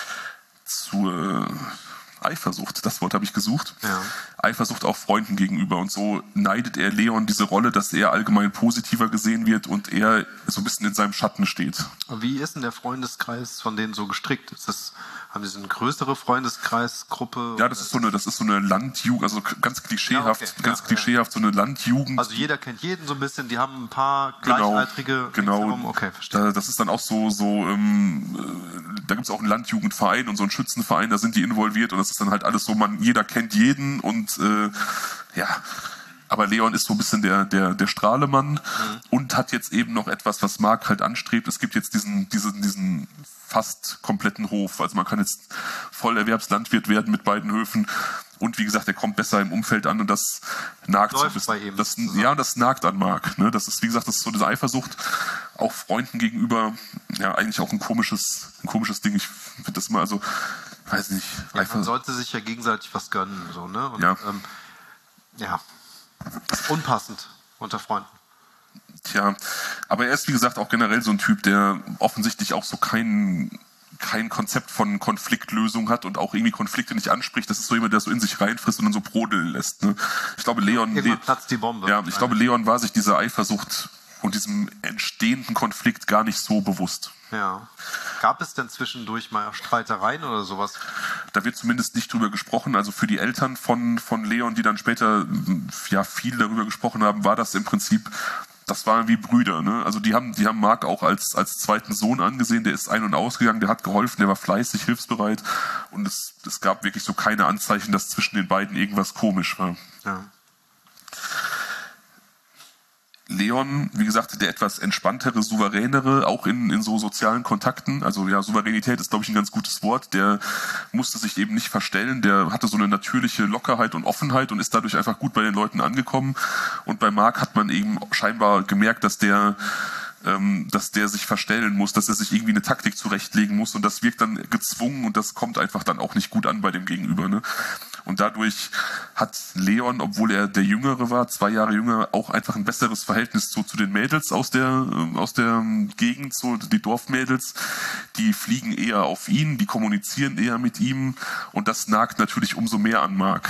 zu äh, Eifersucht. Das Wort habe ich gesucht. Ja. Eifersucht auch Freunden gegenüber. Und so neidet er Leon diese Rolle, dass er allgemein positiver gesehen wird und er so ein bisschen in seinem Schatten steht. Wie ist denn der Freundeskreis von denen so gestrickt? Ist das, haben die so eine größere Freundeskreisgruppe? Ja, das ist so eine, das ist so eine Landjugend, also ganz klischeehaft, ja, okay. ganz ja, klischeehaft so eine Landjugend. Also jeder kennt jeden so ein bisschen, die haben ein paar Genau, Gleichaltrige. genau. Okay, verstehe. Da, das ist dann auch so, so ähm, da gibt es auch einen Landjugendverein und so einen Schützenverein, da sind die involviert und das ist dann halt alles so, man, jeder kennt jeden und äh, ja, aber Leon ist so ein bisschen der, der, der Strahlemann mhm. und hat jetzt eben noch etwas, was Mark halt anstrebt. Es gibt jetzt diesen, diesen, diesen fast kompletten Hof. Also man kann jetzt Vollerwerbslandwirt werden mit beiden Höfen. Und wie gesagt, er kommt besser im Umfeld an und das nagt Läuft so ein bisschen. Bei ihm das, ja, das nagt an Mark. Ne? Das ist, wie gesagt, das ist so diese Eifersucht, auch Freunden gegenüber, ja, eigentlich auch ein komisches, ein komisches Ding. Ich finde das mal, also, weiß nicht. Ja, man sollte sich ja gegenseitig was gönnen, so, ne? Und, ja. Ähm, ja. Unpassend unter Freunden. Tja, aber er ist, wie gesagt, auch generell so ein Typ, der offensichtlich auch so kein, kein Konzept von Konfliktlösung hat und auch irgendwie Konflikte nicht anspricht. Das ist so jemand, der so in sich reinfrisst und dann so brodeln lässt. Ne? Ich glaube, Leon... Irgendwann platzt die Bombe. Ja, ich glaube, Leon war sich dieser Eifersucht und diesem entstehenden Konflikt gar nicht so bewusst. Ja. Gab es denn zwischendurch mal Streitereien oder sowas? Da wird zumindest nicht drüber gesprochen. Also für die Eltern von, von Leon, die dann später ja viel darüber gesprochen haben, war das im Prinzip, das waren wie Brüder. Ne? Also die haben, die haben Mark auch als, als zweiten Sohn angesehen. Der ist ein- und ausgegangen, der hat geholfen, der war fleißig, hilfsbereit. Und es, es gab wirklich so keine Anzeichen, dass zwischen den beiden irgendwas komisch war. Ja. Leon, wie gesagt, der etwas entspanntere, souveränere, auch in, in so sozialen Kontakten. Also ja, Souveränität ist, glaube ich, ein ganz gutes Wort. Der musste sich eben nicht verstellen. Der hatte so eine natürliche Lockerheit und Offenheit und ist dadurch einfach gut bei den Leuten angekommen. Und bei Mark hat man eben scheinbar gemerkt, dass der ähm, dass der sich verstellen muss, dass er sich irgendwie eine Taktik zurechtlegen muss und das wirkt dann gezwungen und das kommt einfach dann auch nicht gut an bei dem Gegenüber. Ne? Und dadurch hat Leon, obwohl er der Jüngere war, zwei Jahre jünger, auch einfach ein besseres Verhältnis zu, zu den Mädels aus der, aus der Gegend, so die Dorfmädels. Die fliegen eher auf ihn, die kommunizieren eher mit ihm und das nagt natürlich umso mehr an Mark.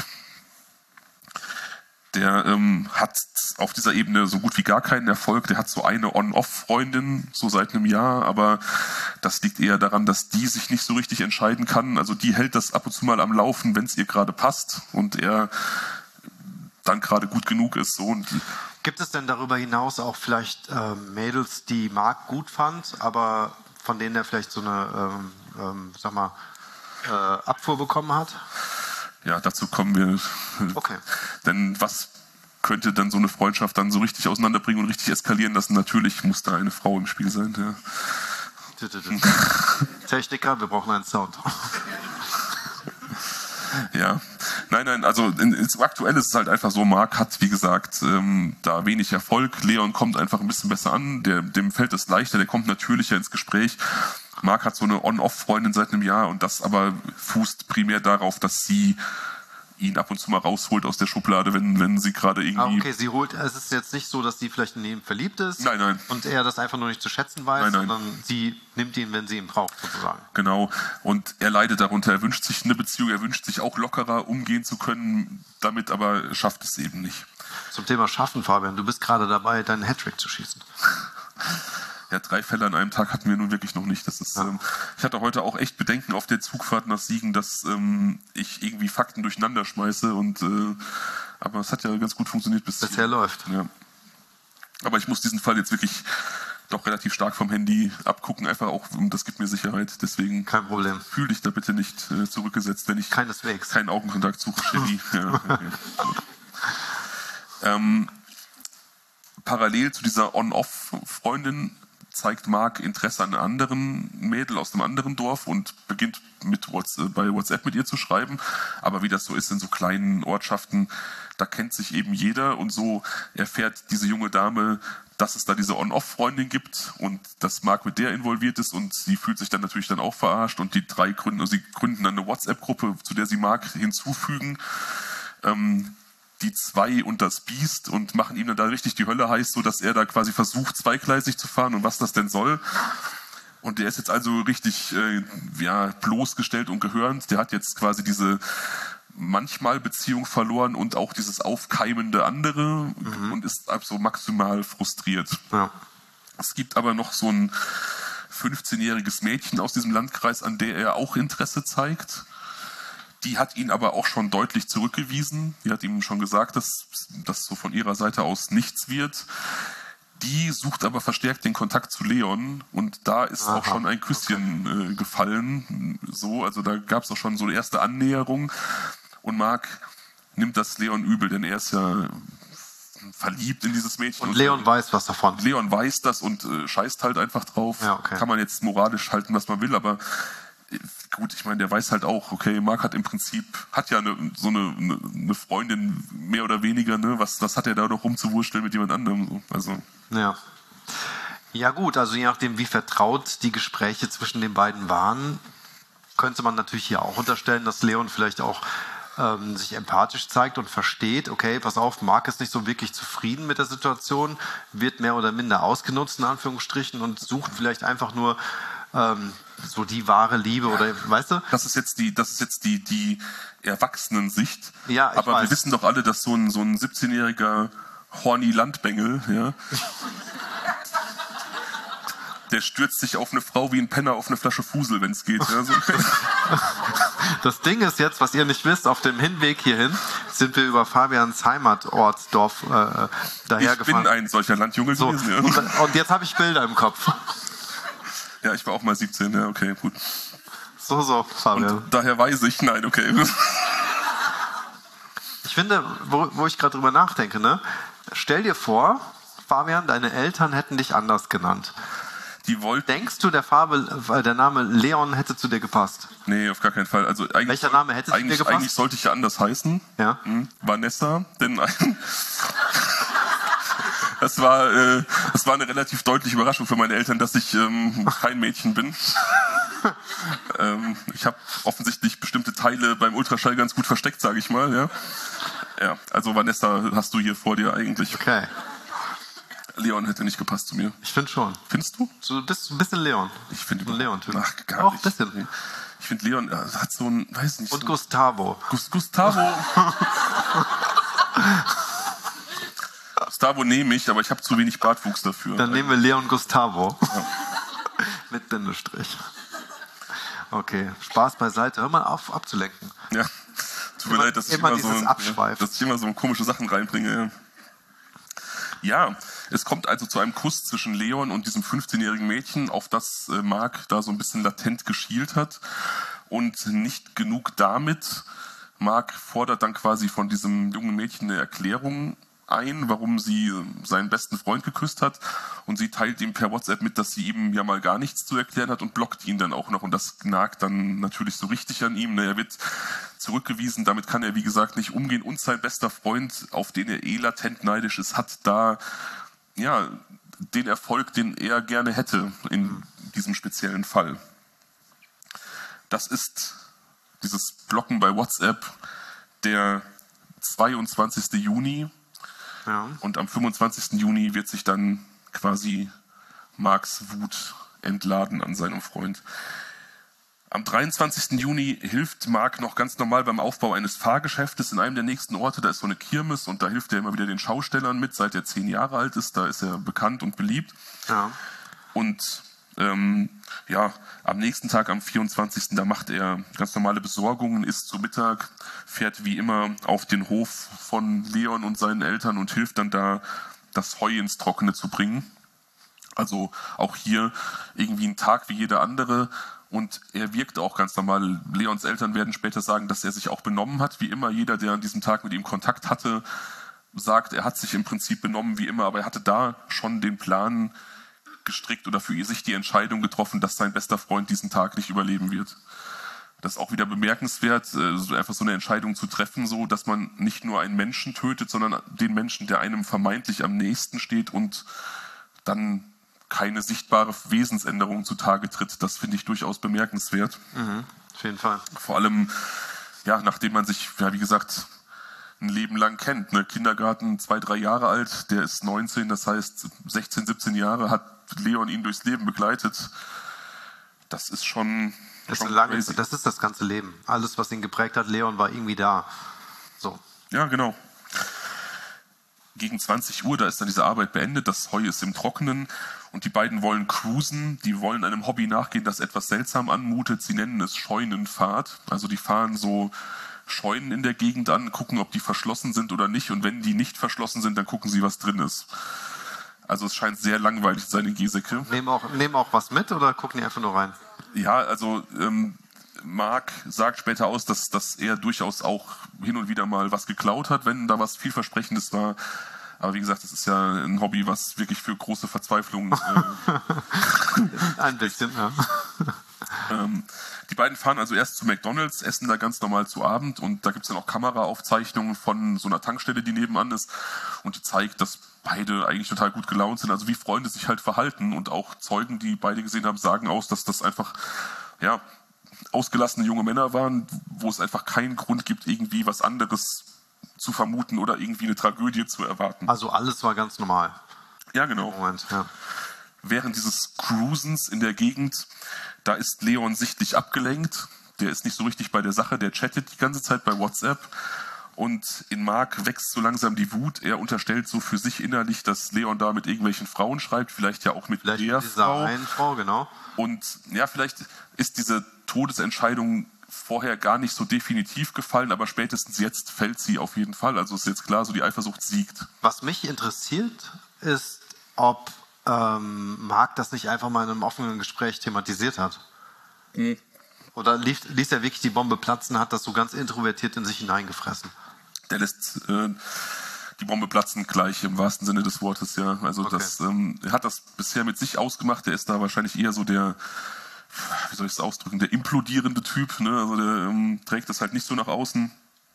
Der ähm, hat auf dieser Ebene so gut wie gar keinen Erfolg. Der hat so eine On-Off-Freundin, so seit einem Jahr, aber das liegt eher daran, dass die sich nicht so richtig entscheiden kann. Also die hält das ab und zu mal am Laufen, wenn es ihr gerade passt und er dann gerade gut genug ist. So. Und gibt es denn darüber hinaus auch vielleicht äh, Mädels, die Mark gut fand, aber von denen er vielleicht so eine, ähm, ähm, sag mal, äh, Abfuhr bekommen hat? Ja, dazu kommen wir. Okay. Denn was könnte dann so eine Freundschaft dann so richtig auseinanderbringen und richtig eskalieren lassen? Natürlich muss da eine Frau im Spiel sein. Ja. Techniker, wir brauchen einen Sound. Ja, nein, nein, also in, in, aktuell ist es halt einfach so, Mark hat, wie gesagt, ähm, da wenig Erfolg. Leon kommt einfach ein bisschen besser an, der, dem fällt es leichter, der kommt natürlicher ins Gespräch. Mark hat so eine On-Off-Freundin seit einem Jahr und das aber fußt primär darauf, dass sie ihn ab und zu mal rausholt aus der Schublade, wenn, wenn sie gerade irgendwie... Ah, okay, sie holt, es ist jetzt nicht so, dass sie vielleicht in ihn verliebt ist. Nein, nein. Und er das einfach nur nicht zu schätzen weiß, nein, nein. sondern sie nimmt ihn, wenn sie ihn braucht, sozusagen. Genau. Und er leidet darunter. Er wünscht sich eine Beziehung, er wünscht sich auch lockerer umgehen zu können, damit aber schafft es eben nicht. Zum Thema Schaffen, Fabian, du bist gerade dabei, deinen Hattrick zu schießen. Ja, drei Fälle an einem Tag hatten wir nun wirklich noch nicht. Das ist, ja. ähm, ich hatte heute auch echt Bedenken auf der Zugfahrt nach Siegen, dass ähm, ich irgendwie Fakten durcheinander schmeiße. Und, äh, aber es hat ja ganz gut funktioniert bis Bisher läuft. Ja. Aber ich muss diesen Fall jetzt wirklich doch relativ stark vom Handy abgucken, einfach auch, das gibt mir Sicherheit. Deswegen kein Problem. Fühl dich da bitte nicht äh, zurückgesetzt, wenn ich Keineswegs. keinen Augenkontakt suche. ja, okay. ähm, parallel zu dieser On-Off-Freundin zeigt Mark Interesse an einer anderen Mädel aus einem anderen Dorf und beginnt mit WhatsApp, bei WhatsApp mit ihr zu schreiben. Aber wie das so ist in so kleinen Ortschaften, da kennt sich eben jeder und so erfährt diese junge Dame, dass es da diese On-Off-Freundin gibt und dass Mark mit der involviert ist und sie fühlt sich dann natürlich dann auch verarscht und die drei gründen, also sie gründen dann eine WhatsApp-Gruppe, zu der sie Mark hinzufügen. Ähm, die zwei und das Biest und machen ihm dann da richtig die Hölle heiß, so dass er da quasi versucht, zweigleisig zu fahren und was das denn soll. Und der ist jetzt also richtig äh, ja, bloßgestellt und gehörend. Der hat jetzt quasi diese manchmal Beziehung verloren und auch dieses aufkeimende andere mhm. und ist also maximal frustriert. Ja. Es gibt aber noch so ein fünfzehnjähriges Mädchen aus diesem Landkreis, an der er auch Interesse zeigt. Die hat ihn aber auch schon deutlich zurückgewiesen. Die hat ihm schon gesagt, dass das so von ihrer Seite aus nichts wird. Die sucht aber verstärkt den Kontakt zu Leon und da ist Aha. auch schon ein Küsschen okay. äh, gefallen. So, also da gab es auch schon so eine erste Annäherung. Und Mark nimmt das Leon übel, denn er ist ja verliebt in dieses Mädchen. Und Leon und, weiß was davon. Leon weiß das und äh, scheißt halt einfach drauf. Ja, okay. Kann man jetzt moralisch halten, was man will, aber äh, gut, ich meine, der weiß halt auch, okay, Mark hat im Prinzip, hat ja eine, so eine, eine, eine Freundin mehr oder weniger, ne? Was, was hat er da noch rumzuwursteln mit jemand anderem? Also. Ja. Ja gut, also je nachdem, wie vertraut die Gespräche zwischen den beiden waren, könnte man natürlich hier auch unterstellen, dass Leon vielleicht auch ähm, sich empathisch zeigt und versteht, okay, pass auf, Mark ist nicht so wirklich zufrieden mit der Situation, wird mehr oder minder ausgenutzt, in Anführungsstrichen, und sucht vielleicht einfach nur ähm, so die wahre Liebe oder, weißt du? Das ist jetzt die, das ist jetzt die, die Erwachsenensicht. Ja, ich aber weiß. Wir wissen doch alle, dass so ein, so ein siebzehnjähriger horny Landbengel, ja, der stürzt sich auf eine Frau wie ein Penner auf eine Flasche Fusel, wenn es geht. Ja, so. Das Ding ist jetzt, was ihr nicht wisst, auf dem Hinweg hierhin sind wir über Fabians Heimatort, Dorf, äh, dahergefahren. Ich bin ein solcher Landjunge so, gewesen. Ja. Und, und jetzt habe ich Bilder im Kopf. Ja, ich war auch mal siebzehn, ja, okay, gut. So, so, Fabian. Und daher weiß ich, nein, okay. Ich finde, wo, wo ich gerade drüber nachdenke, ne? Stell dir vor, Fabian, deine Eltern hätten dich anders genannt. Die wollten. Denkst du, der, Farbe, der Name Leon hätte zu dir gepasst? Nee, auf gar keinen Fall. Also eigentlich Welcher Name hätte zu dir gepasst? Eigentlich sollte ich ja anders heißen. Ja. Hm, Vanessa, denn ein das war, äh, das war eine relativ deutliche Überraschung für meine Eltern, dass ich ähm, kein Mädchen bin. ähm, ich habe offensichtlich bestimmte Teile beim Ultraschall ganz gut versteckt, sage ich mal. Ja. Ja, also Vanessa hast du hier vor dir eigentlich. Okay. Leon hätte nicht gepasst zu mir. Ich finde schon. Findest du? So, du bist ein bisschen Leon. Ich finde ein Leon-Typ. Ach, gar Auch nicht. ein bisschen. Ich finde Leon äh, hat so ein, weiß nicht. Und so Gustavo. Gus, Gustavo. Gustavo nehme ich, aber ich habe zu wenig Bartwuchs dafür. Dann nehmen wir Leon Gustavo. Ja. Mit Bindestrich. Okay, Spaß beiseite. Hör mal auf, abzulenken. Ja, tut mir leid, dass ich immer, immer so, dass ich immer so komische Sachen reinbringe. Ja, es kommt also zu einem Kuss zwischen Leon und diesem fünfzehnjährigen Mädchen, auf das äh, Mark da so ein bisschen latent geschielt hat. Und nicht genug damit. Mark fordert dann quasi von diesem jungen Mädchen eine Erklärung ein, warum sie seinen besten Freund geküsst hat. Und sie teilt ihm per WhatsApp mit, dass sie ihm ja mal gar nichts zu erklären hat und blockt ihn dann auch noch. Und das nagt dann natürlich so richtig an ihm. Er wird zurückgewiesen, damit kann er, wie gesagt, nicht umgehen. Und sein bester Freund, auf den er eh latent neidisch ist, hat da ja den Erfolg, den er gerne hätte in diesem speziellen Fall. Das ist dieses Blocken bei WhatsApp, der zweiundzwanzigsten Juni. Ja. Und am fünfundzwanzigsten Juni wird sich dann quasi Marks Wut entladen an seinem Freund. Am dreiundzwanzigsten Juni hilft Mark noch ganz normal beim Aufbau eines Fahrgeschäftes in einem der nächsten Orte. Da ist so eine Kirmes und da hilft er immer wieder den Schaustellern mit, seit er zehn Jahre alt ist. Da ist er bekannt und beliebt. Ja. Und ähm, ja, am nächsten Tag, am vierundzwanzigsten da macht er ganz normale Besorgungen, isst zu Mittag, fährt wie immer auf den Hof von Leon und seinen Eltern und hilft dann da, das Heu ins Trockene zu bringen. Also auch hier irgendwie ein Tag wie jeder andere. Und er wirkt auch ganz normal. Leons Eltern werden später sagen, dass er sich auch benommen hat, wie immer. Jeder, der an diesem Tag mit ihm Kontakt hatte, sagt, er hat sich im Prinzip benommen wie immer. Aber er hatte da schon den Plan gestrickt oder für sich die Entscheidung getroffen, dass sein bester Freund diesen Tag nicht überleben wird. Das ist auch wieder bemerkenswert, einfach so eine Entscheidung zu treffen, so dass man nicht nur einen Menschen tötet, sondern den Menschen, der einem vermeintlich am nächsten steht und dann keine sichtbare Wesensänderung zutage tritt. Das finde ich durchaus bemerkenswert. Mhm, auf jeden Fall. Vor allem, ja, nachdem man sich, ja, wie gesagt, ein Leben lang kennt. Ne? Kindergarten, zwei, drei Jahre alt, der ist neunzehn, das heißt sechzehn, siebzehn Jahre hat Leon ihn durchs Leben begleitet. Das ist schon, das, schon ist lange, das ist das ganze Leben. Alles, was ihn geprägt hat, Leon war irgendwie da. So. Ja, genau. Gegen zwanzig Uhr, da ist dann diese Arbeit beendet, das Heu ist im Trockenen und die beiden wollen cruisen, die wollen einem Hobby nachgehen, das etwas seltsam anmutet. Sie nennen es Scheunenfahrt. Also die fahren so Scheunen in der Gegend an, gucken, ob die verschlossen sind oder nicht, und wenn die nicht verschlossen sind, dann gucken sie, was drin ist. Also es scheint sehr langweilig zu sein in Giesecke. Nehmen auch, nehmen auch was mit oder gucken die einfach nur rein? Ja, also ähm, Mark sagt später aus, dass, dass er durchaus auch hin und wieder mal was geklaut hat, wenn da was vielversprechendes war. Aber wie gesagt, das ist ja ein Hobby, was wirklich für große Verzweiflung äh, ein bisschen, ja. ähm, die beiden fahren also erst zu McDonald's, essen da ganz normal zu Abend, und da gibt es dann auch Kameraaufzeichnungen von so einer Tankstelle, die nebenan ist, und die zeigt, dass beide eigentlich total gut gelaunt sind, also wie Freunde sich halt verhalten, und auch Zeugen, die beide gesehen haben, sagen aus, dass das einfach, ja, ausgelassene junge Männer waren, wo es einfach keinen Grund gibt, irgendwie was anderes zu vermuten oder irgendwie eine Tragödie zu erwarten. Also alles war ganz normal. Ja, genau. Moment, ja. Während dieses Cruisens in der Gegend, da ist Leon sichtlich abgelenkt. Der ist nicht so richtig bei der Sache, der chattet die ganze Zeit bei WhatsApp. Und in Mark wächst so langsam die Wut. Er unterstellt so für sich innerlich, dass Leon da mit irgendwelchen Frauen schreibt, vielleicht ja auch mit vielleicht der mit dieser Frau. einen Frau, genau. Und ja, vielleicht ist diese Todesentscheidung vorher gar nicht so definitiv gefallen, aber spätestens jetzt fällt sie auf jeden Fall. Also ist jetzt klar, so die Eifersucht siegt. Was mich interessiert, ist, ob ähm, Mark das nicht einfach mal in einem offenen Gespräch thematisiert hat. Mhm. Oder ließ, ließ er wirklich die Bombe platzen, hat das so ganz introvertiert in sich hineingefressen? Der lässt äh, die Bombe platzen gleich im wahrsten Sinne des Wortes, ja. Also okay. das, ähm, er hat das bisher mit sich ausgemacht. Der ist da wahrscheinlich eher so der, wie soll ich es ausdrücken, der implodierende Typ, ne? Also der ähm, trägt das halt nicht so nach außen.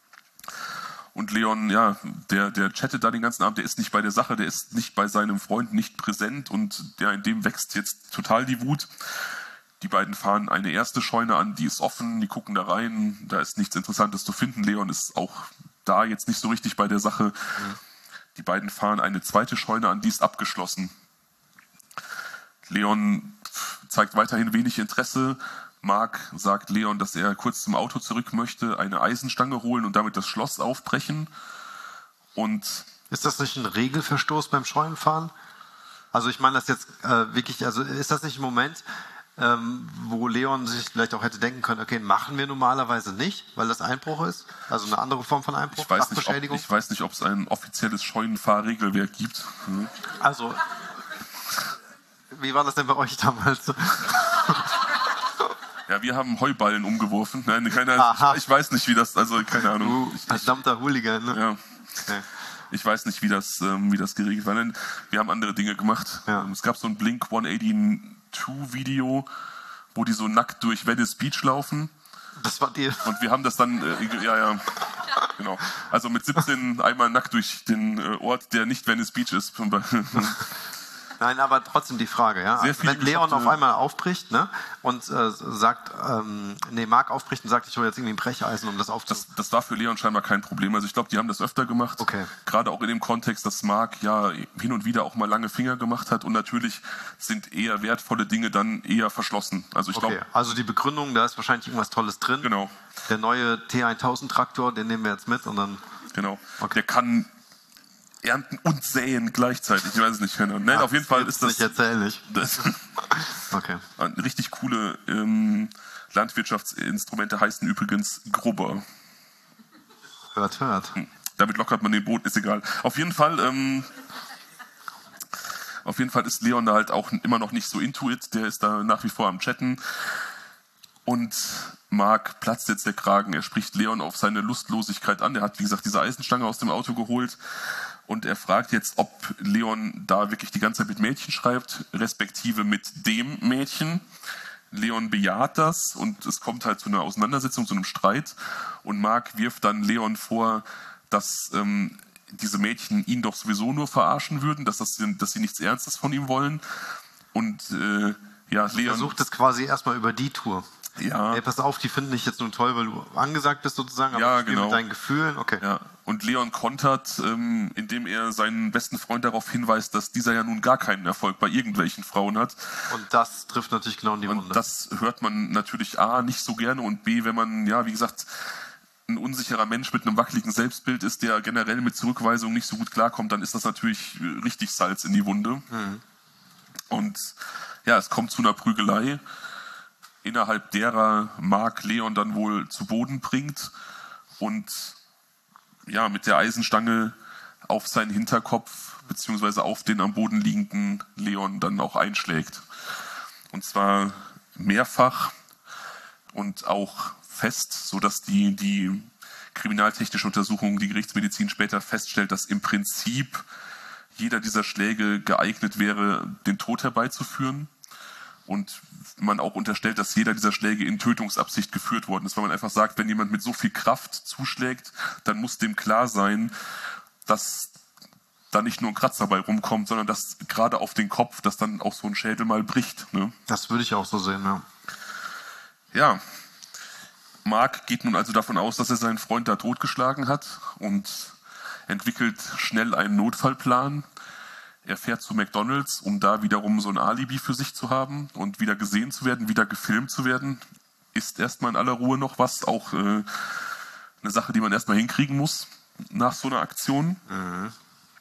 Und Leon, ja, der, der chattet da den ganzen Abend, der ist nicht bei der Sache, der ist nicht bei seinem Freund, nicht präsent, und der, in dem wächst jetzt total die Wut. Die beiden fahren eine erste Scheune an, die ist offen, die gucken da rein, da ist nichts Interessantes zu finden. Leon ist auch da jetzt nicht so richtig bei der Sache. Mhm. Die beiden fahren eine zweite Scheune an, die ist abgeschlossen. Leon zeigt weiterhin wenig Interesse. Mark sagt Leon, dass er kurz zum Auto zurück möchte, eine Eisenstange holen und damit das Schloss aufbrechen. Und ist das nicht ein Regelverstoß beim Scheunenfahren? Also ich meine das jetzt äh, wirklich, also ist das nicht ein Moment, ähm, wo Leon sich vielleicht auch hätte denken können, okay, machen wir normalerweise nicht, weil das Einbruch ist? Also eine andere Form von Einbruch, ich weiß nicht, ob, ich weiß nicht, ob es ein offizielles Scheunenfahrregelwerk gibt. Hm. Also, wie war das denn bei euch damals? Ja, wir haben Heuballen umgeworfen. Nein, keine Ahnung. Ich, ich weiß nicht, wie das, also keine Ahnung. Du verdammter Hooligan, ne? Ja. Okay. Ich weiß nicht, wie das, ähm, wie das geregelt war. Nein, wir haben andere Dinge gemacht. Ja. Es gab so ein Blink hundertzweiundachtzig Video, wo die so nackt durch Venice Beach laufen. Das war dir. Und wir haben das dann, äh, ja, ja, genau. Also mit siebzehn einmal nackt durch den äh, Ort, der nicht Venice Beach ist. Nein, aber trotzdem die Frage, ja. Also wenn Leon auf einmal aufbricht, ne, und äh, sagt, ähm, nee, Mark aufbricht und sagt, ich hole jetzt irgendwie ein Brecheisen, um das aufzunehmen. Das, das war für Leon scheinbar kein Problem. Also ich glaube, die haben das öfter gemacht. Okay. Gerade auch in dem Kontext, dass Mark ja hin und wieder auch mal lange Finger gemacht hat. Und natürlich sind eher wertvolle Dinge dann eher verschlossen. Also ich okay. glaube. Also die Begründung, da ist wahrscheinlich irgendwas Tolles drin. Genau. Der neue T tausend Traktor, den nehmen wir jetzt mit und dann. Genau. Okay. Der kann ernten und säen gleichzeitig. Ich weiß es nicht genau. Nein, Ach, auf jeden Fall ist das. Nicht erzählig. Das, Okay. Richtig coole ähm, Landwirtschaftsinstrumente heißen übrigens Grubber. Hört, hört. Damit lockert man den Boden, ist egal. Auf jeden Fall, ähm, auf jeden Fall ist Leon da halt auch immer noch nicht so into it. Der ist da nach wie vor am Chatten. Und Mark platzt jetzt der Kragen. Er spricht Leon auf seine Lustlosigkeit an. Er hat, wie gesagt, diese Eisenstange aus dem Auto geholt. Und er fragt jetzt, ob Leon da wirklich die ganze Zeit mit Mädchen schreibt, respektive mit dem Mädchen. Leon bejaht das und es kommt halt zu einer Auseinandersetzung, zu einem Streit. Und Mark wirft dann Leon vor, dass ähm, diese Mädchen ihn doch sowieso nur verarschen würden, dass, das, dass sie nichts Ernstes von ihm wollen. Und äh, ja, Leon versucht es quasi erstmal über die Tour. Ja. Ey, pass auf, die finden dich jetzt nur toll, weil du angesagt bist sozusagen, aber ja, genau. genau. mit deinen Gefühlen, okay. Ja. Und Leon kontert, ähm, indem er seinen besten Freund darauf hinweist, dass dieser ja nun gar keinen Erfolg bei irgendwelchen Frauen hat. Und das trifft natürlich genau in die Wunde. Und das hört man natürlich A, nicht so gerne und B, wenn man, ja, wie gesagt, ein unsicherer Mensch mit einem wackeligen Selbstbild ist, der generell mit Zurückweisungen nicht so gut klarkommt, dann ist das natürlich richtig Salz in die Wunde. Mhm. Und ja, es kommt zu einer Prügelei, innerhalb derer Mark Leon dann wohl zu Boden bringt und ja, mit der Eisenstange auf seinen Hinterkopf beziehungsweise auf den am Boden liegenden Leon dann auch einschlägt. Und zwar mehrfach und auch fest, sodass die, die kriminaltechnische Untersuchung, die Gerichtsmedizin später feststellt, dass im Prinzip jeder dieser Schläge geeignet wäre, den Tod herbeizuführen. Und man auch unterstellt, dass jeder dieser Schläge in Tötungsabsicht geführt worden ist, weil man einfach sagt, wenn jemand mit so viel Kraft zuschlägt, dann muss dem klar sein, dass da nicht nur ein Kratzer bei rumkommt, sondern dass gerade auf den Kopf, dass dann auch so ein Schädel mal bricht. Ne? Das würde ich auch so sehen, ja. Ja, Mark geht nun also davon aus, dass er seinen Freund da totgeschlagen hat und entwickelt schnell einen Notfallplan. Er fährt zu McDonald's, um da wiederum so ein Alibi für sich zu haben und wieder gesehen zu werden, wieder gefilmt zu werden. Ist erstmal in aller Ruhe noch was, auch äh, eine Sache, die man erstmal hinkriegen muss nach so einer Aktion. Mhm.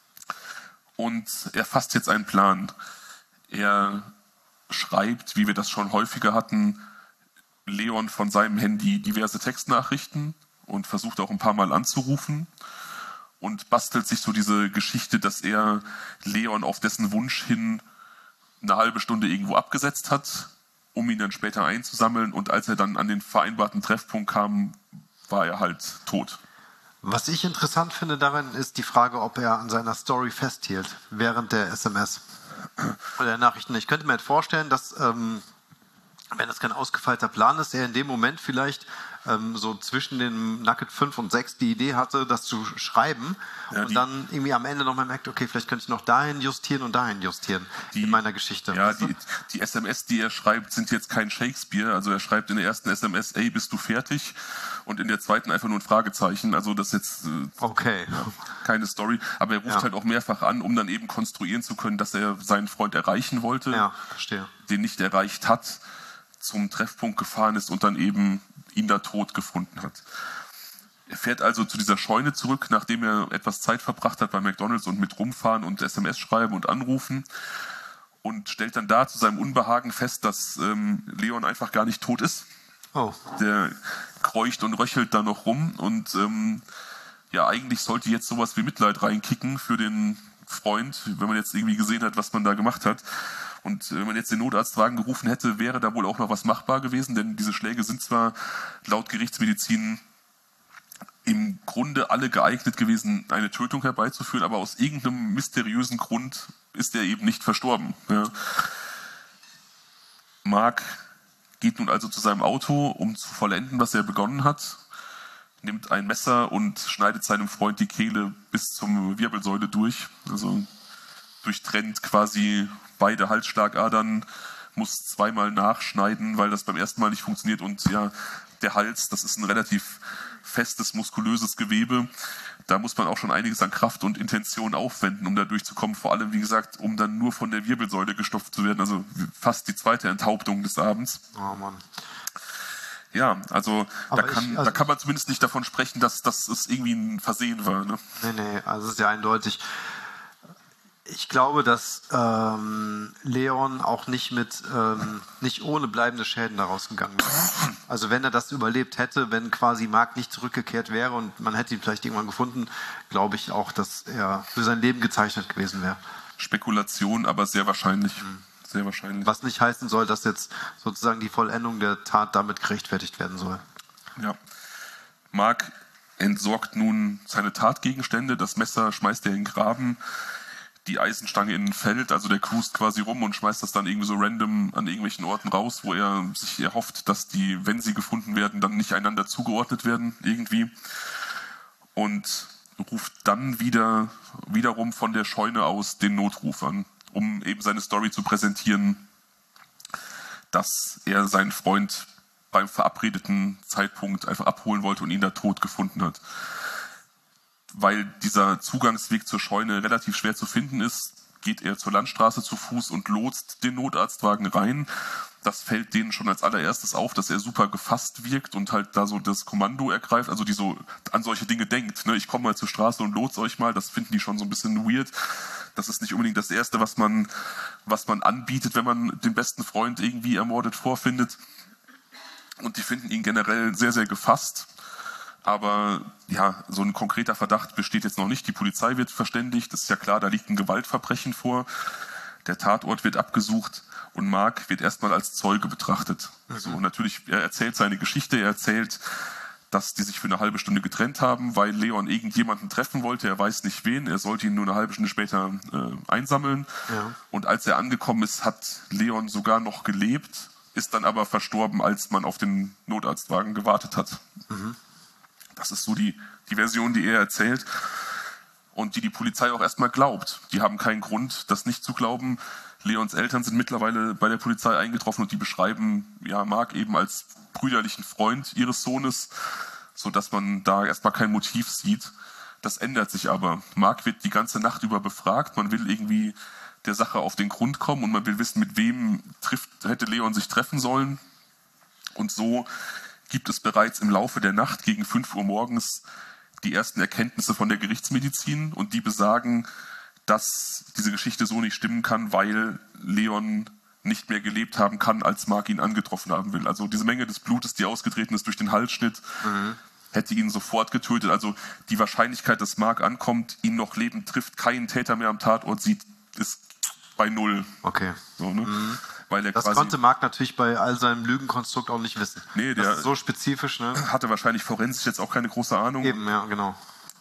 Und er fasst jetzt einen Plan. Er schreibt, wie wir das schon häufiger hatten, Leon von seinem Handy diverse Textnachrichten und versucht auch ein paar Mal anzurufen. Und bastelt sich so diese Geschichte, dass er Leon auf dessen Wunsch hin eine halbe Stunde irgendwo abgesetzt hat, um ihn dann später einzusammeln. Und als er dann an den vereinbarten Treffpunkt kam, war er halt tot. Was ich interessant finde daran, ist die Frage, ob er an seiner Story festhielt, während der S M S oder der Nachrichten. Ich könnte mir halt vorstellen, dass, ähm, wenn das kein ausgefeilter Plan ist, er in dem Moment vielleicht ähm, so zwischen den Nugget fünf und sechs die Idee hatte, das zu schreiben ja, und dann irgendwie am Ende nochmal merkt, okay, vielleicht könnte ich noch dahin justieren und dahin justieren die, in meiner Geschichte. Ja, die, die S M S, die er schreibt, sind jetzt kein Shakespeare. Also er schreibt in der ersten S M S, ey, bist du fertig? Und in der zweiten einfach nur ein Fragezeichen. Also das ist jetzt äh, okay. keine Story. Aber er ruft ja. halt auch mehrfach an, um dann eben konstruieren zu können, dass er seinen Freund erreichen wollte, ja, verstehe. Den nicht erreicht hat, zum Treffpunkt gefahren ist und dann eben ihn da tot gefunden hat. Er fährt also zu dieser Scheune zurück, nachdem er etwas Zeit verbracht hat bei McDonald's und mit rumfahren und S M S schreiben und anrufen und stellt dann da zu seinem Unbehagen fest, dass ähm, Leon einfach gar nicht tot ist. Oh. Der kreucht und röchelt da noch rum und ähm, ja, eigentlich sollte jetzt sowas wie Mitleid reinkicken für den Freund, wenn man jetzt irgendwie gesehen hat, was man da gemacht hat. Und wenn man jetzt den Notarztwagen gerufen hätte, wäre da wohl auch noch was machbar gewesen, denn diese Schläge sind zwar laut Gerichtsmedizin im Grunde alle geeignet gewesen, eine Tötung herbeizuführen, aber aus irgendeinem mysteriösen Grund ist er eben nicht verstorben. Ja. Mark geht nun also zu seinem Auto, um zu vollenden, was er begonnen hat, nimmt ein Messer und schneidet seinem Freund die Kehle bis zum Wirbelsäule durch, also durchtrennt quasi beide Halsschlagadern, muss zweimal nachschneiden, weil das beim ersten Mal nicht funktioniert und ja, der Hals, das ist ein relativ festes, muskulöses Gewebe, da muss man auch schon einiges an Kraft und Intention aufwenden, um da durchzukommen, vor allem, wie gesagt, um dann nur von der Wirbelsäule gestopft zu werden, also fast die zweite Enthauptung des Abends. Oh Mann. Ja, also, da kann, ich, also da kann man zumindest nicht davon sprechen, dass, dass es irgendwie ein Versehen war. Ne? Nee, nee, also es ist ja eindeutig. Ich glaube, dass ähm, Leon auch nicht mit ähm, nicht ohne bleibende Schäden daraus gegangen wäre. Also wenn er das überlebt hätte, wenn quasi Mark nicht zurückgekehrt wäre und man hätte ihn vielleicht irgendwann gefunden, glaube ich auch, dass er für sein Leben gezeichnet gewesen wäre. Spekulation, aber sehr wahrscheinlich. Mhm. Sehr wahrscheinlich. Was nicht heißen soll, dass jetzt sozusagen die Vollendung der Tat damit gerechtfertigt werden soll. Ja. Mark entsorgt nun seine Tatgegenstände. Das Messer schmeißt er in den Graben, die Eisenstange in ein Feld. Also der cruist quasi rum und schmeißt das dann irgendwie so random an irgendwelchen Orten raus, wo er sich erhofft, dass die, wenn sie gefunden werden, dann nicht einander zugeordnet werden irgendwie. Und ruft dann wieder wiederum von der Scheune aus den Notruf an, um eben seine Story zu präsentieren, dass er seinen Freund beim verabredeten Zeitpunkt einfach abholen wollte und ihn da tot gefunden hat. Weil dieser Zugangsweg zur Scheune relativ schwer zu finden ist, geht er zur Landstraße zu Fuß und lotst den Notarztwagen rein. Das fällt denen schon als allererstes auf, dass er super gefasst wirkt und halt da so das Kommando ergreift, also die so an solche Dinge denkt. Ne? Ich komme mal zur Straße und lotse euch mal, das finden die schon so ein bisschen weird. Das ist nicht unbedingt das Erste, was man, was man anbietet, wenn man den besten Freund irgendwie ermordet vorfindet. Und die finden ihn generell sehr, sehr gefasst. Aber ja, so ein konkreter Verdacht besteht jetzt noch nicht. Die Polizei wird verständigt, das ist ja klar, da liegt ein Gewaltverbrechen vor. Der Tatort wird abgesucht und Mark wird erstmal als Zeuge betrachtet. Mhm. So, natürlich, er erzählt seine Geschichte, er erzählt, dass die sich für eine halbe Stunde getrennt haben, weil Leon irgendjemanden treffen wollte, er weiß nicht wen, er sollte ihn nur eine halbe Stunde später äh, einsammeln. Ja. Und als er angekommen ist, hat Leon sogar noch gelebt, ist dann aber verstorben, als man auf den Notarztwagen gewartet hat. Mhm. Das ist so die, die Version, die er erzählt und die die Polizei auch erstmal glaubt. Die haben keinen Grund, das nicht zu glauben. Leons Eltern sind mittlerweile bei der Polizei eingetroffen und die beschreiben ja Mark eben als brüderlichen Freund ihres Sohnes, sodass man da erstmal kein Motiv sieht. Das ändert sich aber. Mark wird die ganze Nacht über befragt. Man will irgendwie der Sache auf den Grund kommen und man will wissen, mit wem trifft, hätte Leon sich treffen sollen. Und so gibt es bereits im Laufe der Nacht gegen fünf Uhr morgens die ersten Erkenntnisse von der Gerichtsmedizin und die besagen, dass diese Geschichte so nicht stimmen kann, weil Leon nicht mehr gelebt haben kann, als Mark ihn angetroffen haben will. Also diese Menge des Blutes, die ausgetreten ist durch den Halsschnitt, mhm. hätte ihn sofort getötet. Also die Wahrscheinlichkeit, dass Mark ankommt, ihn noch lebend trifft, keinen Täter mehr am Tatort sieht, ist bei null. Okay. So, ne? Mhm. Weil er das quasi, konnte Mark natürlich bei all seinem Lügenkonstrukt auch nicht wissen. Nee, der das ist so spezifisch, ne? Hatte wahrscheinlich forensisch jetzt auch keine große Ahnung. Eben, ja, genau.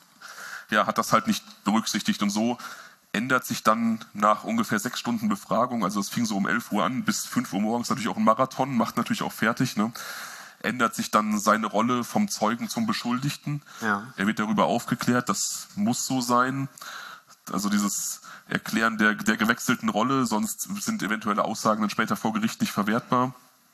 Ja, hat das halt nicht berücksichtigt und so ändert sich dann nach ungefähr sechs Stunden Befragung, also es fing so um elf Uhr an, bis fünf Uhr morgens natürlich auch ein Marathon, macht natürlich auch fertig, ne? Ändert sich dann seine Rolle vom Zeugen zum Beschuldigten. Ja. Er wird darüber aufgeklärt, das muss so sein. Also dieses Erklären der, der gewechselten Rolle, sonst sind eventuelle Aussagen dann später vor Gericht nicht verwertbar.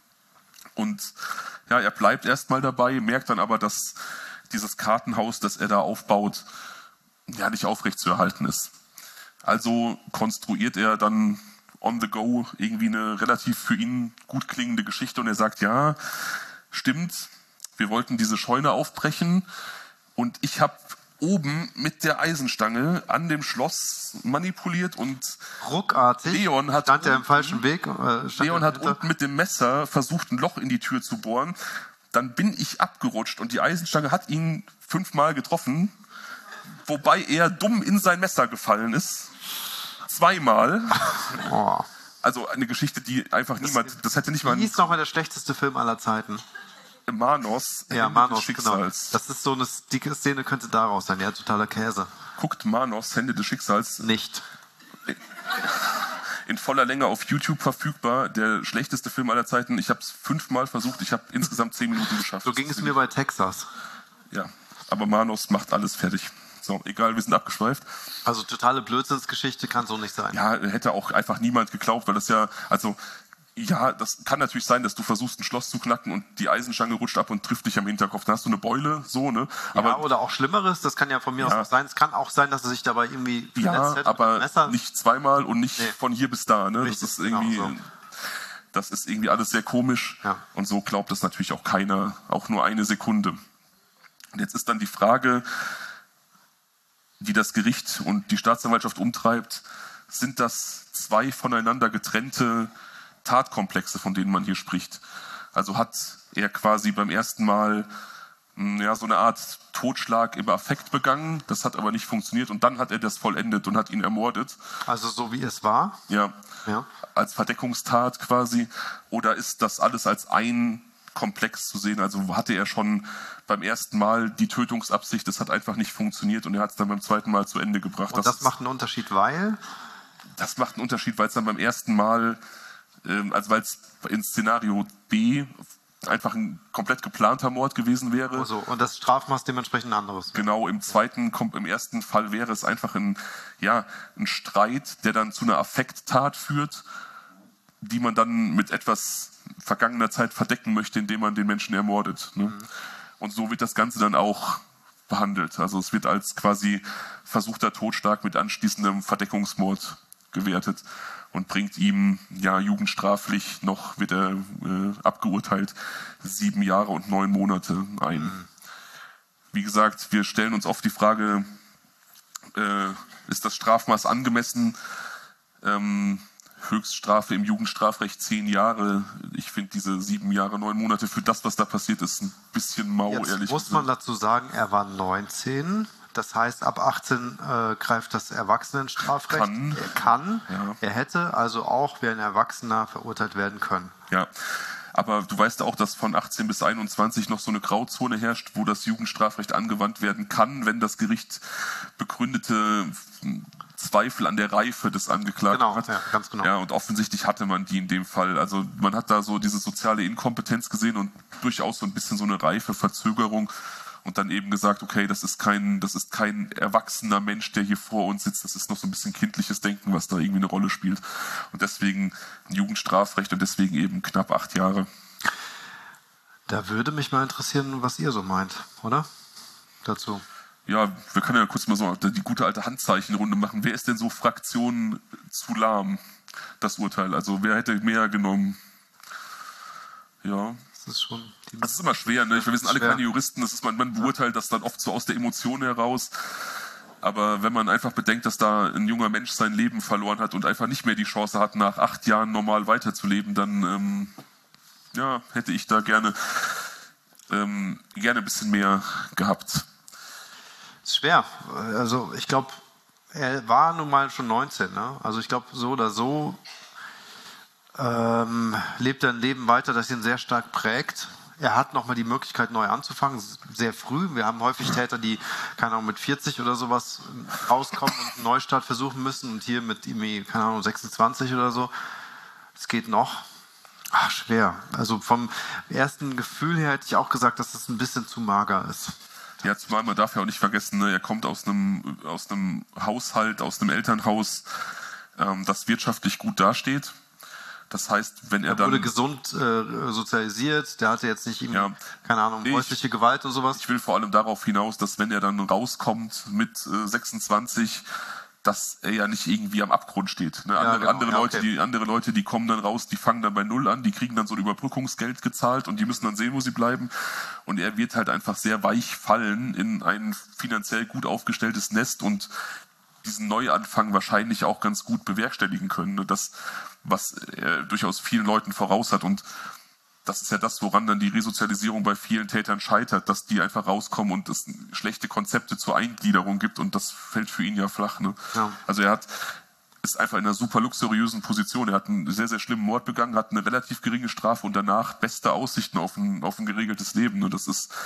Und ja, er bleibt erstmal dabei, merkt dann aber, dass dieses Kartenhaus, das er da aufbaut, ja nicht aufrechtzuerhalten ist. Also konstruiert er dann on the go irgendwie eine relativ für ihn gut klingende Geschichte und er sagt, ja, stimmt, wir wollten diese Scheune aufbrechen und ich habe oben mit der Eisenstange an dem Schloss manipuliert und ruckartig Leon hat stand er im falschen Weg. Äh, Leon hat unten mit dem Messer versucht, ein Loch in die Tür zu bohren. Dann bin ich abgerutscht und die Eisenstange hat ihn fünfmal getroffen, wobei er dumm in sein Messer gefallen ist. Zweimal. Oh. Also eine Geschichte, die einfach das, niemand, das hätte nicht mal... Wie ist nochmal der schlechteste Film aller Zeiten? Manos, ja, Manos, genau. Das ist so eine dicke Szene, könnte daraus sein, ja, totaler Käse. Guckt Manos, Hände des Schicksals. Nicht. In voller Länge auf YouTube verfügbar, der schlechteste Film aller Zeiten. Ich habe es fünfmal versucht, ich habe insgesamt zehn Minuten geschafft. So ging es mir bei Texas. Ja, aber Manos macht alles fertig. So, egal, wir sind abgeschweift. Also totale Blödsinnsgeschichte kann so nicht sein. Ja, hätte auch einfach niemand geglaubt, weil das ja, also... Ja, das kann natürlich sein, dass du versuchst, ein Schloss zu knacken und die Eisenstange rutscht ab und trifft dich am Hinterkopf. Dann hast du eine Beule, so, ne? Aber, ja, oder auch Schlimmeres, das kann ja von mir ja. aus auch sein. Es kann auch sein, dass er sich dabei irgendwie verletzt ja, hätte. Aber Messer. Nicht zweimal und nicht nee. von hier bis da, ne? Richtig, das ist irgendwie, genau so. Das ist irgendwie alles sehr komisch. Ja. Und so glaubt das natürlich auch keiner, auch nur eine Sekunde. Und jetzt ist dann die Frage, die das Gericht und die Staatsanwaltschaft umtreibt, sind das zwei voneinander getrennte Tatkomplexe, von denen man hier spricht. Also hat er quasi beim ersten Mal ja, so eine Art Totschlag im Affekt begangen, das hat aber nicht funktioniert und dann hat er das vollendet und hat ihn ermordet. Also so wie es war? Ja, ja. Als Verdeckungstat quasi. Oder ist das alles als ein Komplex zu sehen? Also hatte er schon beim ersten Mal die Tötungsabsicht, das hat einfach nicht funktioniert und er hat es dann beim zweiten Mal zu Ende gebracht. Und das, das macht einen Unterschied, weil? Das macht einen Unterschied, weil es dann beim ersten Mal, ähm, also weil es in Szenario B einfach ein komplett geplanter Mord gewesen wäre. Also, und das Strafmaß dementsprechend ein anderes. Genau, im zweiten, im ersten Fall wäre es einfach ein, ja, ein Streit, der dann zu einer Affekttat führt, die man dann mit etwas vergangener Zeit verdecken möchte, indem man den Menschen ermordet. Ne? Mhm. Und so wird das Ganze dann auch behandelt. Also es wird als quasi versuchter Totschlag mit anschließendem Verdeckungsmord gewertet und bringt ihm ja jugendstraflich noch, wird er äh, abgeurteilt, sieben Jahre und neun Monate ein. Mhm. Wie gesagt, wir stellen uns oft die Frage, äh, ist das Strafmaß angemessen? Ähm, Höchststrafe im Jugendstrafrecht zehn Jahre. Ich finde diese sieben Jahre, neun Monate für das, was da passiert ist, ein bisschen mau, Jetzt ehrlich muss gesagt. Man dazu sagen, er war neunzehn. Das heißt, ab achtzehn äh, greift das Erwachsenenstrafrecht. Kann. Er kann. Ja. Er hätte also auch wie ein Erwachsener verurteilt werden können. Ja, aber du weißt auch, dass von achtzehn bis einundzwanzig noch so eine Grauzone herrscht, wo das Jugendstrafrecht angewandt werden kann, wenn das Gericht begründete Zweifel an der Reife des Angeklagten genau, hat. Ja, ganz genau. Ja, und offensichtlich hatte man die in dem Fall. Also man hat da so diese soziale Inkompetenz gesehen und durchaus so ein bisschen so eine Reifeverzögerung und dann eben gesagt, okay, das ist kein, das ist kein erwachsener Mensch, der hier vor uns sitzt. Das ist noch so ein bisschen kindliches Denken, was da irgendwie eine Rolle spielt. Und deswegen ein Jugendstrafrecht und deswegen eben knapp acht Jahre. Da würde mich mal interessieren, was ihr so meint, oder? Dazu. Ja, wir können ja kurz mal so die gute alte Handzeichenrunde machen. Wer ist denn so Fraktion zu lahm, das Urteil? Also wer hätte mehr genommen? Ja. Das ist schon... Das ist immer schwer, ne? Wir sind alle keine Juristen, das ist, man, man beurteilt das dann oft so aus der Emotion heraus. Aber wenn man einfach bedenkt, dass da ein junger Mensch sein Leben verloren hat und einfach nicht mehr die Chance hat, nach acht Jahren normal weiterzuleben, dann ähm, ja, hätte ich da gerne, ähm, gerne ein bisschen mehr gehabt. Ist schwer. Also ich glaube, er war nun mal schon neunzehn. Ne? Also ich glaube, so oder so ähm, lebt er ein Leben weiter, das ihn sehr stark prägt. Er hat nochmal die Möglichkeit, neu anzufangen, sehr früh. Wir haben häufig Täter, die, keine Ahnung, mit vierzig oder sowas rauskommen und einen Neustart versuchen müssen. Und hier mit ihm, keine Ahnung, sechsundzwanzig oder so. Es geht noch. Ach, schwer. Also vom ersten Gefühl her hätte ich auch gesagt, dass es ein bisschen zu mager ist. Ja, zumal man darf ja auch nicht vergessen, ne, er kommt aus einem, aus einem Haushalt, aus einem Elternhaus, ähm, das wirtschaftlich gut dasteht. Das heißt, wenn er, er dann... Er wurde gesund äh, sozialisiert, der hatte jetzt nicht irgendwie, ja, keine Ahnung, häusliche Gewalt und sowas. Ich will vor allem darauf hinaus, dass wenn er dann rauskommt mit äh, sechsundzwanzig, dass er ja nicht irgendwie am Abgrund steht. Ne? Ja, andere, genau. andere, ja, Leute, okay. die, andere Leute, die kommen dann raus, die fangen dann bei Null an, die kriegen dann so ein Überbrückungsgeld gezahlt und die müssen dann sehen, wo sie bleiben. Und er wird halt einfach sehr weich fallen in ein finanziell gut aufgestelltes Nest und diesen Neuanfang wahrscheinlich auch ganz gut bewerkstelligen können. Das, was er durchaus vielen Leuten voraus hat. Und das ist ja das, woran dann die Resozialisierung bei vielen Tätern scheitert, dass die einfach rauskommen und es schlechte Konzepte zur Eingliederung gibt und das fällt für ihn ja flach. Ne? Ja. Also er hat, ist einfach in einer super luxuriösen Position. Er hat einen sehr, sehr schlimmen Mord begangen, hat eine relativ geringe Strafe und danach beste Aussichten auf ein, auf ein geregeltes Leben. Und das ist,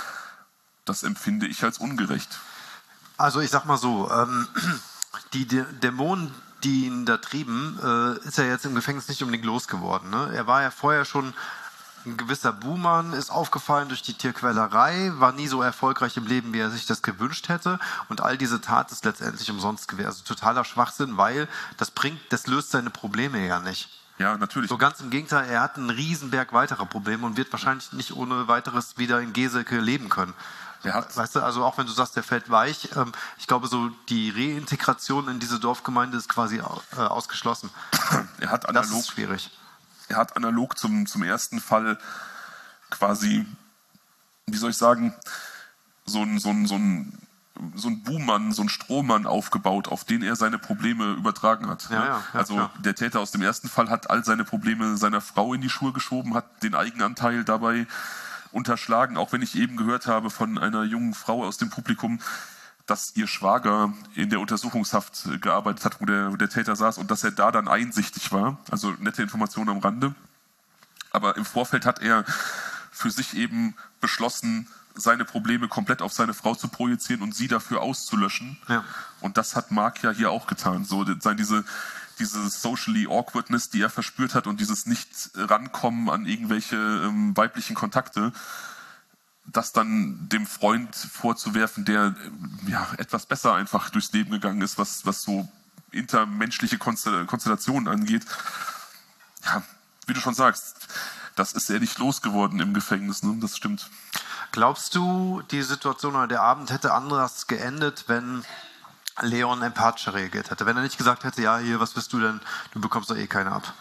das empfinde ich als ungerecht. Also ich sag mal so, ähm, die Dä- Dämonen, die ihn da trieben, äh, ist er jetzt im Gefängnis nicht unbedingt losgeworden. Ne? Er war ja vorher schon ein gewisser Buhmann, ist aufgefallen durch die Tierquälerei, war nie so erfolgreich im Leben, wie er sich das gewünscht hätte. Und all diese Tat ist letztendlich umsonst gewesen. Also totaler Schwachsinn, weil das bringt, das löst seine Probleme ja nicht. Ja, natürlich. So ganz im Gegenteil, er hat einen Riesenberg weiterer Probleme und wird wahrscheinlich nicht ohne weiteres wieder in Geseke leben können. Er hat, Weißt du, also auch wenn du sagst, der fällt weich, ähm, ich glaube, so die Reintegration in diese Dorfgemeinde ist quasi äh, ausgeschlossen. er hat Das analog, ist schwierig. er hat analog zum, zum ersten Fall quasi, wie soll ich sagen, so ein, so ein, so ein so einen Buhmann, so einen Strohmann aufgebaut, auf den er seine Probleme übertragen hat. Ja, ne? ja, ja, also klar. der Täter aus dem ersten Fall hat all seine Probleme seiner Frau in die Schuhe geschoben, hat den Eigenanteil dabei unterschlagen, auch wenn ich eben gehört habe von einer jungen Frau aus dem Publikum, dass ihr Schwager in der Untersuchungshaft gearbeitet hat, wo der, wo der Täter saß und dass er da dann einsichtig war. Also nette Informationen am Rande. Aber im Vorfeld hat er für sich eben beschlossen, seine Probleme komplett auf seine Frau zu projizieren und sie dafür auszulöschen. Ja. Und das hat Mark ja hier auch getan. So diese, diese socially awkwardness, die er verspürt hat und dieses Nicht-Rankommen an irgendwelche ähm, weiblichen Kontakte, das dann dem Freund vorzuwerfen, der ja, etwas besser einfach durchs Leben gegangen ist, was, was so intermenschliche Konstellationen angeht. Ja, wie du schon sagst, das ist er nicht losgeworden im Gefängnis, ne? Das stimmt. Glaubst du, die Situation oder der Abend hätte anders geendet, wenn Leon empathischer reagiert hätte? Wenn er nicht gesagt hätte, ja, hier, was bist du denn? Du bekommst doch eh keine ab.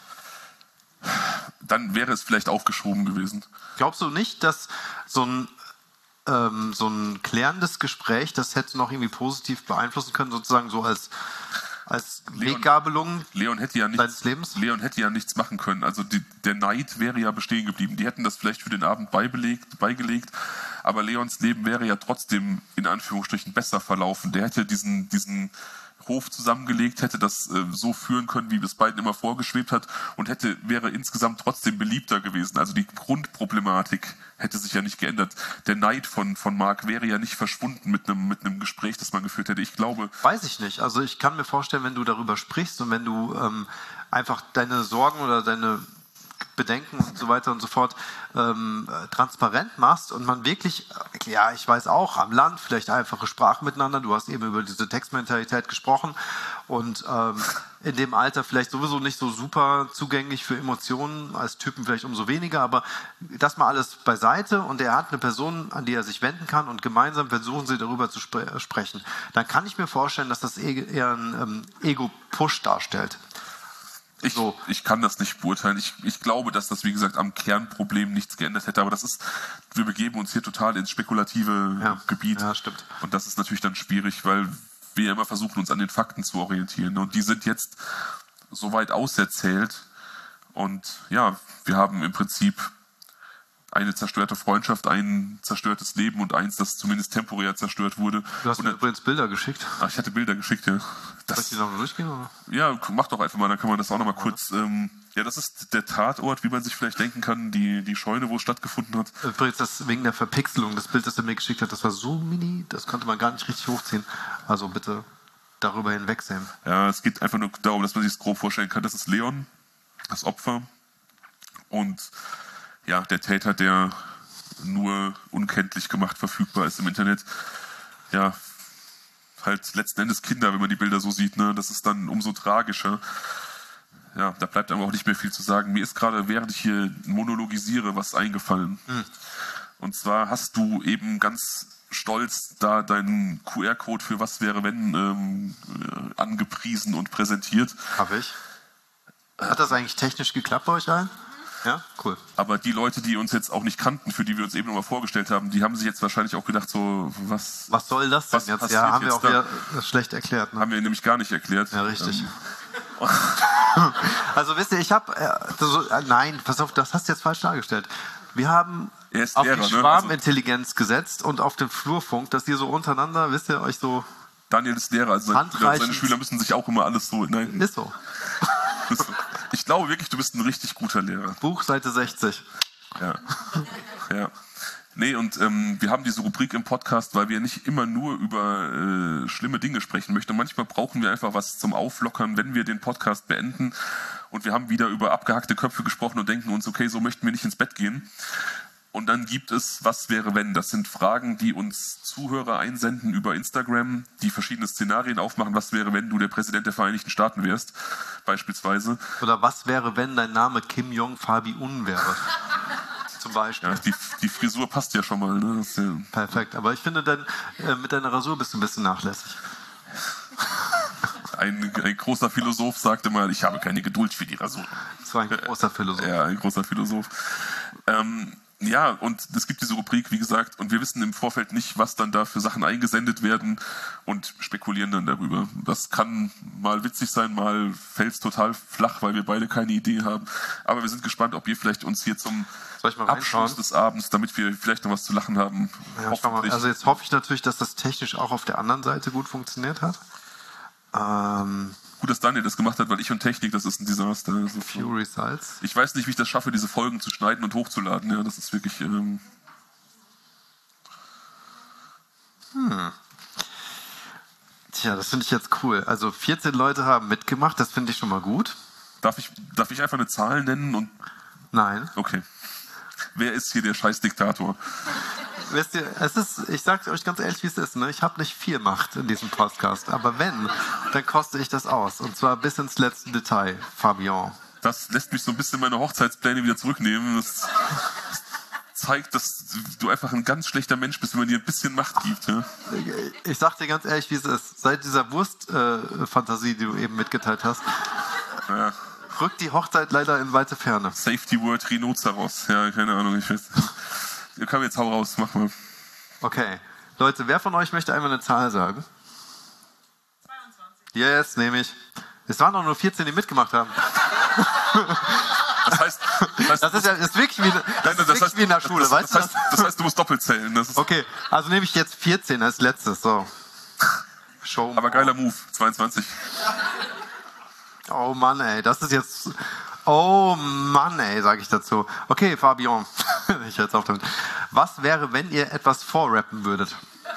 Dann wäre es vielleicht aufgeschoben gewesen. Glaubst du nicht, dass so ein, ähm, so ein klärendes Gespräch, das hätte noch irgendwie positiv beeinflussen können, sozusagen so als, als Leon, Weggabelung Leon hätte ja deines nichts, Lebens? Leon hätte ja nichts machen können. Also die, der Neid wäre ja bestehen geblieben. Die hätten das vielleicht für den Abend beibelegt, beigelegt, aber Leons Leben wäre ja trotzdem in Anführungsstrichen besser verlaufen. Der hätte diesen, diesen Hof zusammengelegt, hätte das äh, so führen können, wie es beiden immer vorgeschwebt hat und hätte, wäre insgesamt trotzdem beliebter gewesen. Also die Grundproblematik hätte sich ja nicht geändert. Der Neid von, von Mark wäre ja nicht verschwunden mit einem, mit einem Gespräch, das man geführt hätte. Ich glaube... Weiß ich nicht. Also ich kann mir vorstellen, wenn du darüber sprichst und wenn du ähm, einfach deine Sorgen oder deine Bedenken und so weiter und so fort ähm, transparent machst und man wirklich, ja, ich weiß auch, am Land vielleicht einfache Sprache miteinander, du hast eben über diese Textmentalität gesprochen und ähm, in dem Alter vielleicht sowieso nicht so super zugänglich für Emotionen, als Typen vielleicht umso weniger, aber das mal alles beiseite und er hat eine Person, an die er sich wenden kann und gemeinsam versuchen sie darüber zu spre- sprechen. Dann kann ich mir vorstellen, dass das eher ein ähm, Ego-Push darstellt. Ich, So. ich kann das nicht beurteilen. Ich, ich glaube, dass das, wie gesagt, am Kernproblem nichts geändert hätte. Aber das ist, wir begeben uns hier total ins spekulative Ja. Gebiet. Ja, stimmt. Und das ist natürlich dann schwierig, weil wir ja immer versuchen, uns an den Fakten zu orientieren. Und die sind jetzt so weit auserzählt. Und ja, wir haben im Prinzip eine zerstörte Freundschaft, ein zerstörtes Leben und eins, das zumindest temporär zerstört wurde. Du hast und, mir übrigens Bilder geschickt. ach, ich hatte Bilder geschickt, ja. Soll ich Das, die noch mal durchgehen? Oder? ja, mach doch einfach mal, dann kann man das auch noch mal kurz... Ähm, ja, das ist der Tatort, wie man sich vielleicht denken kann, die, die Scheune, wo es stattgefunden hat. Übrigens, das wegen der Verpixelung, das Bild, das er mir geschickt hat, das war so mini, das konnte man gar nicht richtig hochziehen. Also bitte darüber hinwegsehen. Ja, es geht einfach nur darum, dass man sich das grob vorstellen kann. Das ist Leon, das Opfer. Und ja, der Täter, der nur unkenntlich gemacht verfügbar ist im Internet. Ja, halt letzten Endes Kinder, wenn man die Bilder so sieht, ne? Das ist dann umso tragischer. Ja, da bleibt aber auch nicht mehr viel zu sagen. Mir ist gerade, während ich hier monologisiere, was eingefallen. Hm. Und zwar hast du eben ganz stolz da deinen Q R-Code für was wäre wenn ähm, äh, angepriesen und präsentiert. Habe ich. Hat das eigentlich technisch geklappt bei euch allen? Ja, cool. Aber die Leute, die uns jetzt auch nicht kannten, für die wir uns eben nochmal vorgestellt haben, die haben sich jetzt wahrscheinlich auch gedacht, so, was... Was soll das denn was jetzt? passiert Ja, haben wir jetzt auch da? wieder schlecht erklärt. Ne? Haben wir nämlich gar nicht erklärt. Ja, richtig. Ähm, Also wisst ihr, ich habe... Äh, so, äh, nein, pass auf, das hast du jetzt falsch dargestellt. Wir haben Er ist auf Lehrer, die ne? Schwarmintelligenz gesetzt und auf den Flurfunk, dass ihr so untereinander, wisst ihr, euch so... Daniel ist Lehrer, also seine, Handreichend. seine Schüler müssen sich auch immer alles so... Nein, Ist so. ich glaube wirklich, du bist ein richtig guter Lehrer. Buch, Seite sechzig. Ja. Ja. Nee, und ähm, wir haben diese Rubrik im Podcast, weil wir nicht immer nur über äh, schlimme Dinge sprechen möchten. Manchmal brauchen wir einfach was zum Auflockern, wenn wir den Podcast beenden. Und wir haben wieder über abgehackte Köpfe gesprochen und denken uns, okay, so möchten wir nicht ins Bett gehen. Und dann gibt es Was wäre wenn? Das sind Fragen, die uns Zuhörer einsenden über Instagram, die verschiedene Szenarien aufmachen. Was wäre, wenn du der Präsident der Vereinigten Staaten wärst, beispielsweise. Oder was wäre, wenn dein Name Kim Jong Fabi-Un wäre? Zum Beispiel. Ja, die, die Frisur passt ja schon mal. Ne? Das ist ja Perfekt. Aber ich finde, dann, äh, mit deiner Rasur bist du ein bisschen nachlässig. ein, ein großer Philosoph sagte mal, ich habe keine Geduld für die Rasur. Das war ein großer Philosoph. Ja, ein großer Philosoph. Ähm, Ja, und es gibt diese Rubrik, wie gesagt, und wir wissen im Vorfeld nicht, was dann da für Sachen eingesendet werden und spekulieren dann darüber. Das kann mal witzig sein, mal fällt es total flach, weil wir beide keine Idee haben. Aber wir sind gespannt, ob ihr vielleicht uns hier zum Soll ich mal Abschluss reinschauen? des Abends, damit wir vielleicht noch was zu lachen haben, Ja, schau mal. Also jetzt hoffe ich natürlich, dass das technisch auch auf der anderen Seite gut funktioniert hat. Ähm, Gut, dass Daniel das gemacht hat, weil ich und Technik, das ist ein Desaster. Das ist Few Results. Ich weiß nicht, wie ich das schaffe, diese Folgen zu schneiden und hochzuladen. Ja, das ist wirklich... Ähm Hm. Tja, das finde ich jetzt cool. Also vierzehn Leute haben mitgemacht, das finde ich schon mal gut. darf, ich, darf ich einfach eine Zahl nennen? Und Nein. Okay. Wer ist hier der Scheißdiktator? Wisst ihr, es ist, ich sage euch ganz ehrlich, wie es ist. Ne? Ich habe nicht viel Macht in diesem Podcast. Aber wenn, dann koste ich das aus. Und zwar bis ins letzte Detail, Fabian. Das lässt mich so ein bisschen meine Hochzeitspläne wieder zurücknehmen. Das zeigt, dass du einfach ein ganz schlechter Mensch bist, wenn man dir ein bisschen Macht gibt. Ja? Ich sag dir ganz ehrlich, wie es ist. Seit dieser Wurst-Fantasie, äh, die du eben mitgeteilt hast, Ja. rückt die Hochzeit leider in weite Ferne. Safety Word Rhinoceros. Ja, keine Ahnung. Ich weiß. Komm, jetzt hau raus. Mach mal. Okay. Leute, wer von euch möchte einmal eine Zahl sagen? zweiundzwanzig. Yes, nehme ich. Es waren doch nur vierzehn, die mitgemacht haben. Das heißt, das heißt, Das ist ja ist wirklich wie, das Nein, ist das wirklich heißt, wie in der Schule, das, weißt das heißt, du das? das heißt, du musst doppelt zählen. Das ist Okay, also nehme ich jetzt vierzehn als letztes. So. Show aber geiler Move. zweiundzwanzig. Oh Mann, ey, das ist jetzt... Oh Mann, ey, sage ich dazu. Okay, Fabian, ich höre jetzt auf damit. Was wäre, wenn ihr etwas vorrappen würdet?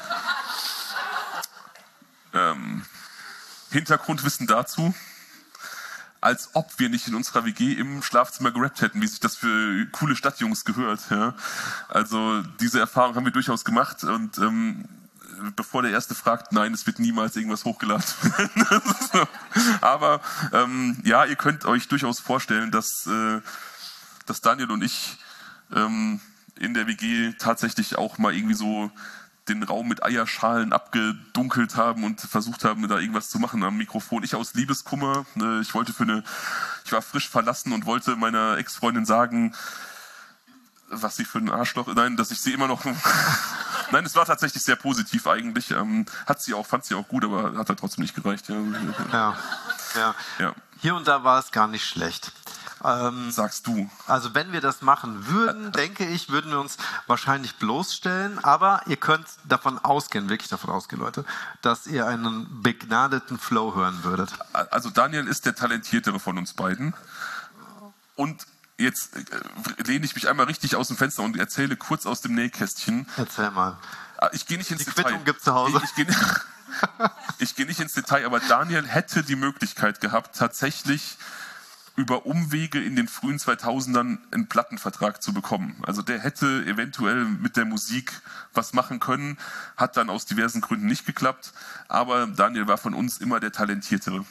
Ähm, Hintergrundwissen dazu. Als ob wir nicht in unserer W G im Schlafzimmer gerappt hätten, wie sich das für coole Stadtjungs gehört. Ja. Also diese Erfahrung haben wir durchaus gemacht und ähm, bevor der Erste fragt, nein, es wird niemals irgendwas hochgeladen werden. Aber ähm, ja, ihr könnt euch durchaus vorstellen, dass, äh, dass Daniel und ich ähm, in der W G tatsächlich auch mal irgendwie so den Raum mit Eierschalen abgedunkelt haben und versucht haben, da irgendwas zu machen am Mikrofon. Ich aus Liebeskummer. Äh, ich wollte für eine, ich war frisch verlassen und wollte meiner Ex-Freundin sagen, was sie für ein Arschloch, nein, dass ich sie immer noch, nein, es war tatsächlich sehr positiv eigentlich, ähm, hat sie auch, fand sie auch gut, aber hat halt trotzdem nicht gereicht. Ja, Ja, ja. ja. Hier und da war es gar nicht schlecht. Ähm, Sagst du. also wenn wir das machen würden, denke ich, würden wir uns wahrscheinlich bloßstellen, aber ihr könnt davon ausgehen, wirklich davon ausgehen, Leute, dass ihr einen begnadeten Flow hören würdet. Also Daniel ist der Talentiertere von uns beiden und jetzt äh, lehne ich mich einmal richtig aus dem Fenster und erzähle kurz aus dem Nähkästchen. Erzähl mal. Ich gehe nicht ins Die Detail. Quittung gibt's zu Hause. Ich, ich, gehe, ich gehe nicht ins Detail, aber Daniel hätte die Möglichkeit gehabt, tatsächlich über Umwege in den frühen zweitausendern einen Plattenvertrag zu bekommen. Also der hätte eventuell mit der Musik was machen können, hat dann aus diversen Gründen nicht geklappt, aber Daniel war von uns immer der Talentiertere.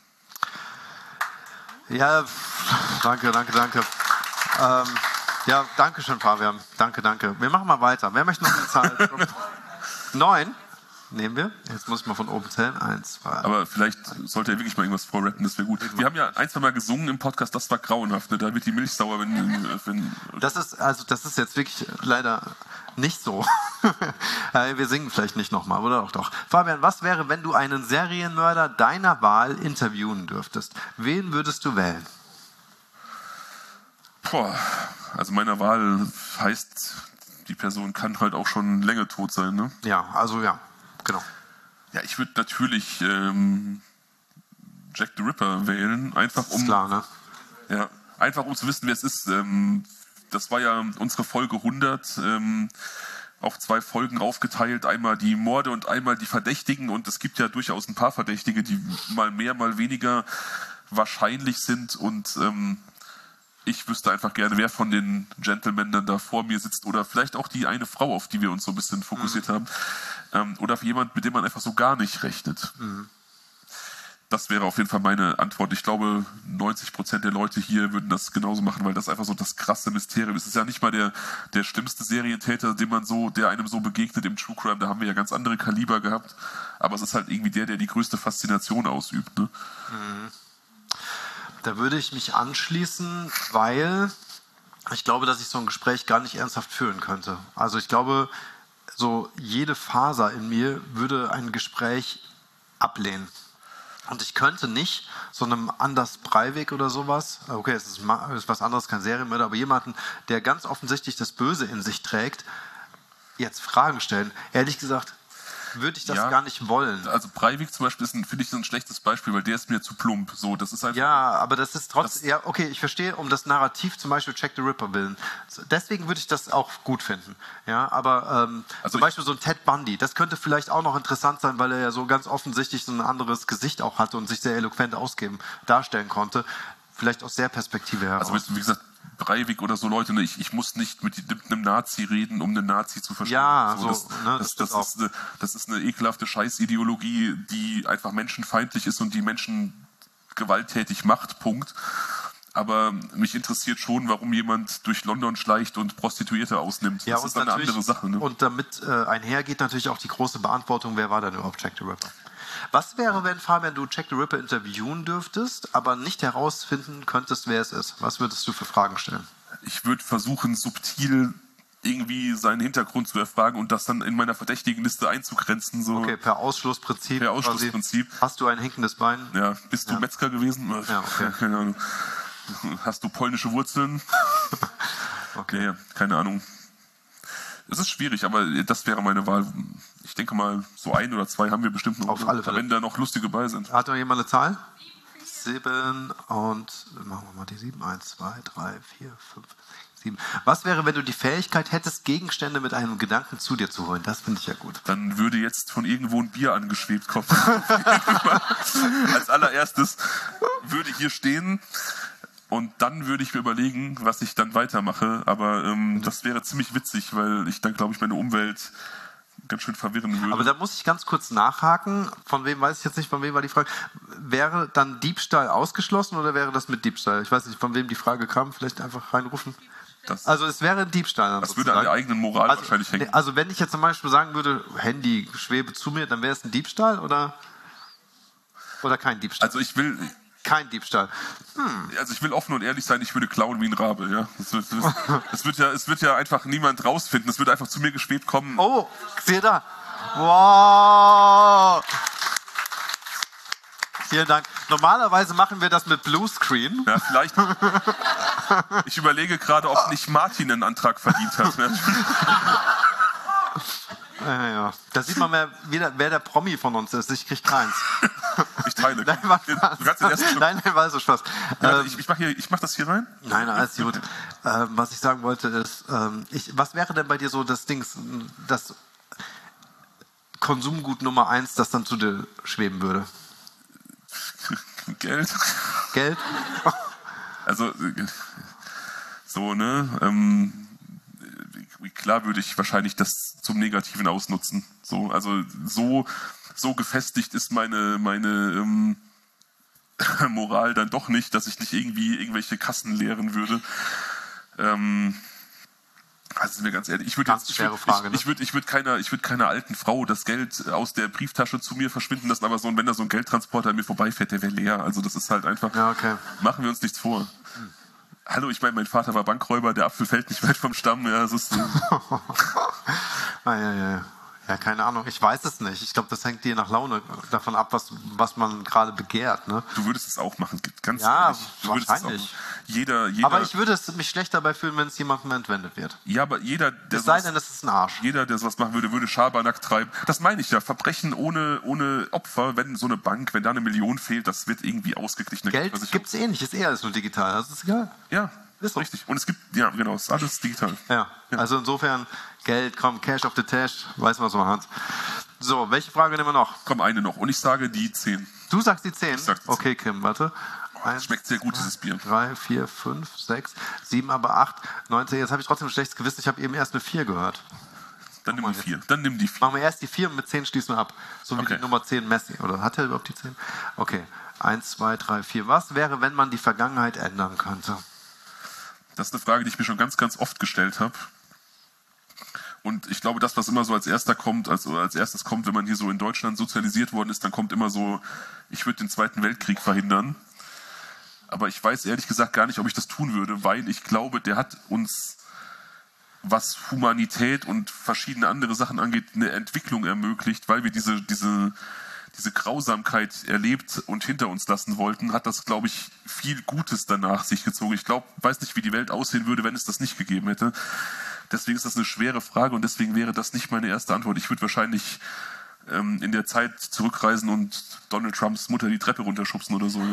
Ja, danke, danke, danke. Ähm, ja, danke schön, Fabian. Danke, danke. Wir machen mal weiter. Wer möchte noch eine Zahl? Neun. Nehmen wir. Jetzt muss ich mal von oben zählen. Eins, zwei. Aber vielleicht sollte er wirklich mal irgendwas vorrappen, das wäre gut. Wir haben ja ein, zwei Mal gesungen im Podcast, das war grauenhaft. Ne? Da wird die Milch sauer, wenn... wenn Das ist, also, das ist jetzt wirklich leider nicht so. Wir singen vielleicht nicht nochmal, oder doch, doch. Fabian, was wäre, wenn du einen Serienmörder deiner Wahl interviewen dürftest? Wen würdest du wählen? Boah, also meiner Wahl heißt, die Person kann halt auch schon länger tot sein, ne? Ja, also ja, genau. Ja, ich würde natürlich ähm, Jack the Ripper wählen, einfach um... Ist klar, ne? Ja, einfach um zu wissen, wer es ist. Ähm, das war ja unsere Folge hundert, ähm, auf zwei Folgen aufgeteilt, einmal die Morde und einmal die Verdächtigen, und es gibt ja durchaus ein paar Verdächtige, die mal mehr, mal weniger wahrscheinlich sind, und ähm, ich wüsste einfach gerne, wer von den Gentlemen dann da vor mir sitzt, oder vielleicht auch die eine Frau, auf die wir uns so ein bisschen fokussiert mhm. haben, ähm, oder jemand, mit dem man einfach so gar nicht rechnet. Mhm. Das wäre auf jeden Fall meine Antwort. Ich glaube, neunzig Prozent der Leute hier würden das genauso machen, weil das einfach so das krasse Mysterium ist. Es ist ja nicht mal der, der schlimmste Serientäter, dem man so, der einem so begegnet im True Crime. Da haben wir ja ganz andere Kaliber gehabt. Aber es ist halt irgendwie der, der die größte Faszination ausübt. Ne? Da würde ich mich anschließen, weil ich glaube, dass ich so ein Gespräch gar nicht ernsthaft führen könnte. Also ich glaube, so jede Faser in mir würde ein Gespräch ablehnen. Und ich könnte nicht so einem Anders Breivik oder sowas, okay, es ist, ist was anderes, kein Serienmörder, aber jemanden, der ganz offensichtlich das Böse in sich trägt, jetzt Fragen stellen. Ehrlich gesagt, würde ich das Ja, gar nicht wollen. Also Breivik zum Beispiel ist, ein- finde ich, so ein schlechtes Beispiel, weil der ist mir zu plump. So, das ist einfach, Ja, aber das ist trotzdem, Das- ja, okay, ich verstehe, um das Narrativ zum Beispiel Jack the Ripper willen. Deswegen würde ich das auch gut finden. Ja, aber ähm, Also zum ich- Beispiel so ein Ted Bundy, das könnte vielleicht auch noch interessant sein, weil er ja so ganz offensichtlich so ein anderes Gesicht auch hatte und sich sehr eloquent ausgeben, darstellen konnte. Vielleicht aus der Perspektive heraus. Also wie gesagt, Breivik oder so Leute, ne, ich, ich muss nicht mit, mit einem Nazi reden, um einen Nazi zu verstehen. Ja, so, das, ne, das, das das, ist ist eine, das ist eine ekelhafte Scheißideologie, die einfach menschenfeindlich ist und die Menschen gewalttätig macht, Punkt. Aber mich interessiert schon, warum jemand durch London schleicht und Prostituierte ausnimmt. ja, Das und ist dann eine natürlich- andere Sache. Ne? Und damit äh, einhergeht natürlich auch die große Beantwortung, wer war denn überhaupt Jack the Ripper? Was wäre, wenn, Fabian, du Jack the Ripper interviewen dürftest, aber nicht herausfinden könntest, wer es ist? Was würdest du für Fragen stellen? Ich würde versuchen, subtil irgendwie seinen Hintergrund zu erfragen und das dann in meiner verdächtigen Liste einzugrenzen. So. Okay, per Ausschlussprinzip. Per quasi. Ausschlussprinzip. Hast du ein hinkendes Bein? Ja, bist du Ja. Metzger gewesen? Ja, okay. Keine Ahnung. Hast du polnische Wurzeln? Okay. Nee, keine Ahnung. Es ist schwierig, aber das wäre meine Wahl. Ich denke mal, so ein oder zwei haben wir bestimmt noch. Auf alle Fälle. Wenn da noch lustige bei sind. Hat noch jemand eine Zahl? Sieben und machen wir mal die sieben. Eins, zwei, drei, vier, fünf, sieben. Was wäre, wenn du die Fähigkeit hättest, Gegenstände mit einem Gedanken zu dir zu holen? Das finde ich ja gut. Dann würde jetzt von irgendwo ein Bier angeschwebt kommen. Als allererstes würde hier stehen und dann würde ich mir überlegen, was ich dann weitermache. Aber ähm, das wäre ziemlich witzig, weil ich dann, glaube ich, meine Umwelt ganz schön verwirren würde. Aber da muss ich ganz kurz nachhaken. Von wem weiß ich jetzt nicht, von wem war die Frage. Wäre dann Diebstahl ausgeschlossen oder wäre das mit Diebstahl? Ich weiß nicht, von wem die Frage kam. Vielleicht einfach reinrufen. das Also es wäre ein Diebstahl. Dann das würde an der sozusagen. eigenen Moral Also, wahrscheinlich hängen. nee, also wenn ich jetzt zum Beispiel sagen würde, Handy schwebe zu mir, dann wäre es ein Diebstahl oder, oder kein Diebstahl? Also ich will, kein Diebstahl. also ich will offen und ehrlich sein, ich würde klauen wie ein Rabe. Ja? Es, wird, es, es, wird ja, es wird ja einfach niemand rausfinden. Es wird einfach zu mir geschwebt kommen. Oh, seht da. Wow. Vielen Dank. Normalerweise machen wir das mit Bluescreen. Ja, vielleicht. Ich überlege gerade, ob nicht Martin einen Antrag verdient hat. Ne? Ja, ja. Da sieht man mehr, wer, wer der Promi von uns ist. Ich krieg keins. Ich teile. Nein, war Du Spaß. kannst den ersten Schluck- Nein, nein, war so Spaß. Ja, Ähm, ich ich mache ich mach das hier rein. Nein, alles gut. Ähm, was ich sagen wollte ist, ähm, ich, was wäre denn bei dir so das Ding, das Konsumgut Nummer eins, das dann zu dir schweben würde? Geld. Geld? Also, äh, so, ne? Ähm, äh, klar würde ich wahrscheinlich das zum Negativen ausnutzen. So, also, so, so gefestigt ist meine, meine ähm, Moral dann doch nicht, dass ich nicht irgendwie irgendwelche Kassen leeren würde. Ähm, also, sind wir ganz ehrlich, ich würde Ganz jetzt, ich schwere würde, Frage, ich, ne? ich würde, ich würde keiner, ich würde keiner alten Frau das Geld aus der Brieftasche zu mir verschwinden lassen, aber so, wenn da so ein Geldtransporter an mir vorbeifährt, der wäre leer. Also, das ist halt einfach, Ja, okay. machen wir uns nichts vor. Hallo, ich meine, mein Vater war Bankräuber, der Apfel fällt nicht weit vom Stamm. Ja, das ist, äh, Ah, ja, ja. Ja, keine Ahnung. Ich weiß es nicht. Ich glaube, das hängt je nach Laune davon ab, was, was man gerade begehrt. Ne? du würdest es auch machen, ganz Ja, ehrlich. Du würdest es auch wahrscheinlich. machen. Jeder, jeder, Aber ich würde es mich schlecht dabei fühlen, wenn es jemandem entwendet wird. ja, aber jeder, der Es sei sowas, denn, es ist ein Arsch. jeder, der sowas machen würde, würde Schabernack treiben. Das meine ich ja. Verbrechen ohne, ohne Opfer, wenn so eine Bank, wenn da eine Million fehlt, das wird irgendwie ausgeglichen. Geld Also ich- gibt es eh nicht. Ist eh alles nur digital. Das ist egal. Ja, Ist so. richtig. Und es gibt, ja, genau, es ist alles digital. Ja, also insofern Geld, komm, Cash auf the Tash, weiß man, was man hat. So, welche Frage nehmen wir noch? Komm, eine noch. Und ich sage die zehn. Du sagst die zehn? Ich sag die Okay, Kim, warte. Das schmeckt sehr gut, dieses Bier. drei, vier, fünf, sechs, sieben, aber acht, neun, zehn. Jetzt habe ich trotzdem ein schlechtes Gewissen. Ich habe eben erst eine vier gehört. Dann nimm mal die jetzt. vier. Dann nimm die vier. Machen wir erst die vier und mit zehn schließen wir ab. So wie Okay. die Nummer zehn Messi. Oder hat er überhaupt die zehn? Okay. eins, zwei, drei, vier. Was wäre, wenn man die Vergangenheit ändern könnte? Das ist eine Frage, die ich mir schon ganz, ganz oft gestellt habe. Und ich glaube, das, was immer so als erster kommt, also als erstes kommt, wenn man hier so in Deutschland sozialisiert worden ist, dann kommt immer so, ich würde den Zweiten Weltkrieg verhindern. Aber ich weiß ehrlich gesagt gar nicht, ob ich das tun würde, weil ich glaube, der hat uns, was Humanität und verschiedene andere Sachen angeht, eine Entwicklung ermöglicht, weil wir diese, diese, diese Grausamkeit erlebt und hinter uns lassen wollten, hat das, glaube ich, viel Gutes danach sich gezogen. Ich glaube, weiß nicht, wie die Welt aussehen würde, wenn es das nicht gegeben hätte. Deswegen ist das eine schwere Frage und deswegen wäre das nicht meine erste Antwort. Ich würde wahrscheinlich ähm, in der Zeit zurückreisen und Donald Trumps Mutter die Treppe runterschubsen oder so.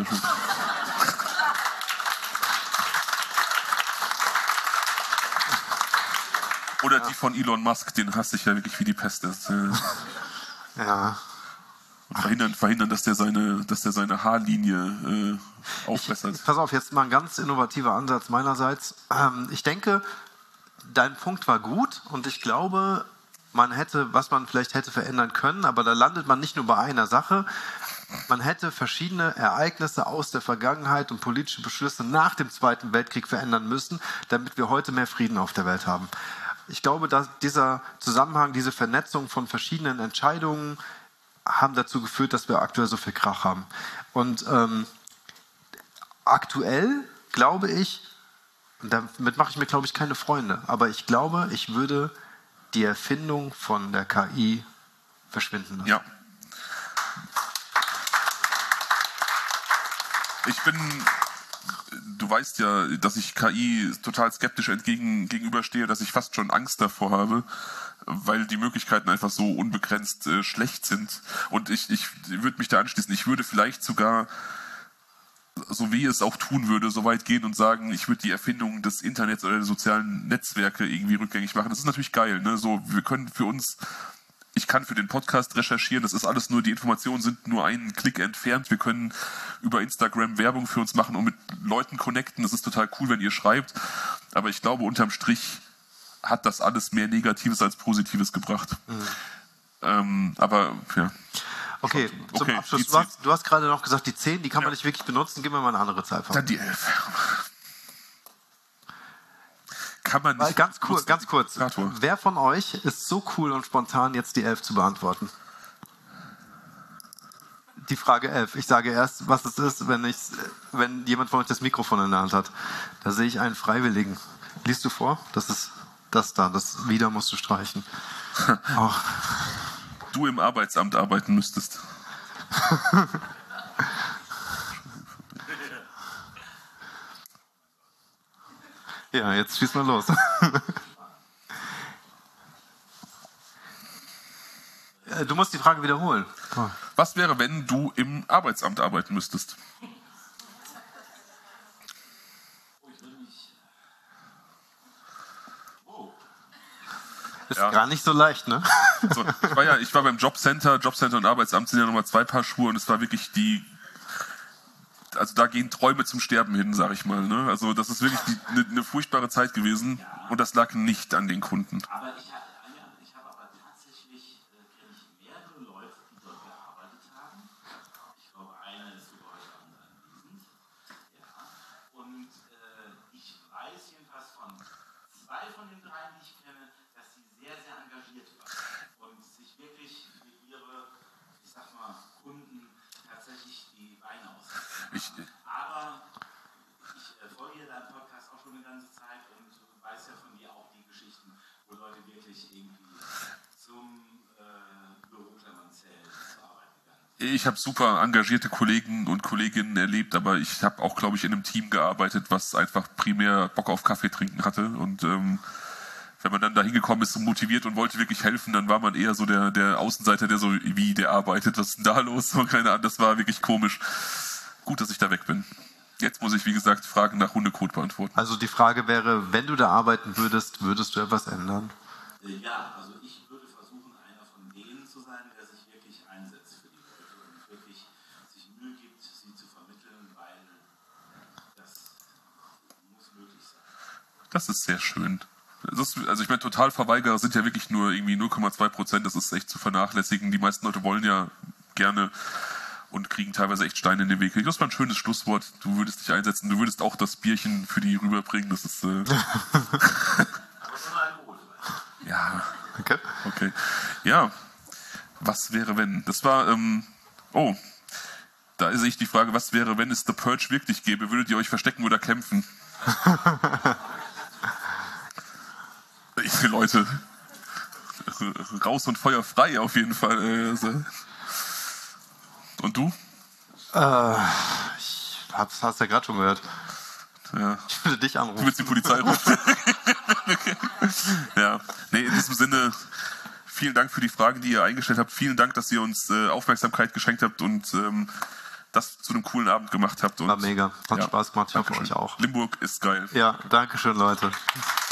Oder ja. Die von Elon Musk, den hasse ich ja wirklich wie die Pest. Das, äh ja. Und verhindern, verhindern, dass der seine, dass der seine Haarlinie äh, aufbessert. Ich, pass auf, jetzt mal ein ganz innovativer Ansatz meinerseits. Ähm, ich denke, dein Punkt war gut und ich glaube, man hätte, was man vielleicht hätte verändern können, aber da landet man nicht nur bei einer Sache. Man hätte verschiedene Ereignisse aus der Vergangenheit und politische Beschlüsse nach dem Zweiten Weltkrieg verändern müssen, damit wir heute mehr Frieden auf der Welt haben. Ich glaube, dass dieser Zusammenhang, diese Vernetzung von verschiedenen Entscheidungen haben dazu geführt, dass wir aktuell so viel Krach haben. Und ähm, aktuell glaube ich, und damit mache ich mir, glaube ich, keine Freunde, aber ich glaube, ich würde die Erfindung von der K I verschwinden lassen. Ja. Ich bin, du weißt ja, dass ich K I total skeptisch entgegen, gegenüberstehe, dass ich fast schon Angst davor habe, weil die Möglichkeiten einfach so unbegrenzt äh, schlecht sind. Und ich, ich würde mich da anschließen. Ich würde vielleicht sogar, so wie es auch tun würde, so weit gehen und sagen, ich würde die Erfindung des Internets oder der sozialen Netzwerke irgendwie rückgängig machen. Das ist natürlich geil, ne? So, wir können für uns, ich kann für den Podcast recherchieren, das ist alles nur, die Informationen sind nur einen Klick entfernt. Wir können über Instagram Werbung für uns machen und mit Leuten connecten. Das ist total cool, wenn ihr schreibt. Aber ich glaube, unterm Strich hat das alles mehr Negatives als Positives gebracht. Mhm. Ähm, aber, ja. Okay, zum okay, Abschluss. Du hast, du hast gerade noch gesagt, die zehn, die kann ja. man nicht wirklich benutzen. Gib mir mal eine andere Zahl. Dann die elf. Kann man nicht. Ganz, kur ganz kurz. Kator. Wer von euch ist so cool und spontan, jetzt die elf zu beantworten? Die Frage elf. Ich sage erst, was es ist, wenn, ich, wenn jemand von euch das Mikrofon in der Hand hat. Da sehe ich einen Freiwilligen. Liest du vor? Das ist das da. Das wieder musst du streichen. Oh. Du im Arbeitsamt arbeiten müsstest. Ja, jetzt schieß mal los. Du musst die Frage wiederholen. Was wäre, wenn du im Arbeitsamt arbeiten müsstest? Ist ja gar nicht so leicht, ne? So, ich war ja, ich war beim Jobcenter. Jobcenter und Arbeitsamt sind ja nochmal zwei Paar Schuhe und es war wirklich die, also da gehen Träume zum Sterben hin, sag ich mal. Ne? Also das ist wirklich eine ne furchtbare Zeit gewesen und das lag nicht an den Kunden. Aber ich habe ich hab aber tatsächlich äh, kenne ich mehrere Leute, die dort gearbeitet haben. Ich glaube, einer ist sogar heute anwesend. Ja. Und äh, ich weiß jedenfalls von zwei von den drei, die ich kenne, dass sie sehr, sehr engagiert waren und sich wirklich für ihre, ich sag mal, Kunden tatsächlich die Beine ausstrecken. Ich, Aber ich äh, folge hier deinen Podcast auch schon eine ganze Zeit und weiß ja von dir auch die Geschichten, wo Leute wirklich irgendwie zum äh, Büroklammernzell zur Arbeit gegangen sind. Ich habe super engagierte Kollegen und Kolleginnen erlebt, aber ich habe auch, glaube ich, in einem Team gearbeitet, was einfach primär Bock auf Kaffee trinken hatte. Und ähm, wenn man dann da hingekommen ist und motiviert und wollte wirklich helfen, dann war man eher so der, der Außenseiter, der so, wie, der arbeitet, was ist denn da los? Und keine Ahnung, das war wirklich komisch. Gut, dass ich da weg bin. Jetzt muss ich, wie gesagt, Fragen nach Hundekot beantworten. Also die Frage wäre, wenn du da arbeiten würdest, würdest du etwas ändern? Ja, also ich würde versuchen, einer von denen zu sein, der sich wirklich einsetzt für die Leute und wirklich sich Mühe gibt, sie zu vermitteln, weil das muss möglich sein. Das ist sehr schön. Das ist, also ich meine, Totalverweigerer sind ja wirklich nur irgendwie null Komma zwei Prozent, das ist echt zu vernachlässigen. Die meisten Leute wollen ja gerne und kriegen teilweise echt Steine in den Weg. Das war ein schönes Schlusswort. Du würdest dich einsetzen, du würdest auch das Bierchen für die rüberbringen. Das ist... Äh ja. Okay. Okay. Ja. Was wäre, wenn? Das war... Ähm oh. Da ist echt die Frage, was wäre, wenn es The Purge wirklich gäbe? Würdet ihr euch verstecken oder kämpfen? Leute, raus und Feuer frei auf jeden Fall. Und du? Äh, ich hab's, hast ja gerade schon gehört. Ja. Ich würde dich anrufen. Du willst die Polizei rufen. Ja, nee, in diesem Sinne, vielen Dank für die Fragen, die ihr eingestellt habt. Vielen Dank, dass ihr uns äh, Aufmerksamkeit geschenkt habt und ähm, das zu einem coolen Abend gemacht habt. Und, war mega. Hat ja, Spaß gemacht. Ich hoffe Dankeschön. euch auch. Limburg ist geil. Ja, danke schön, Leute.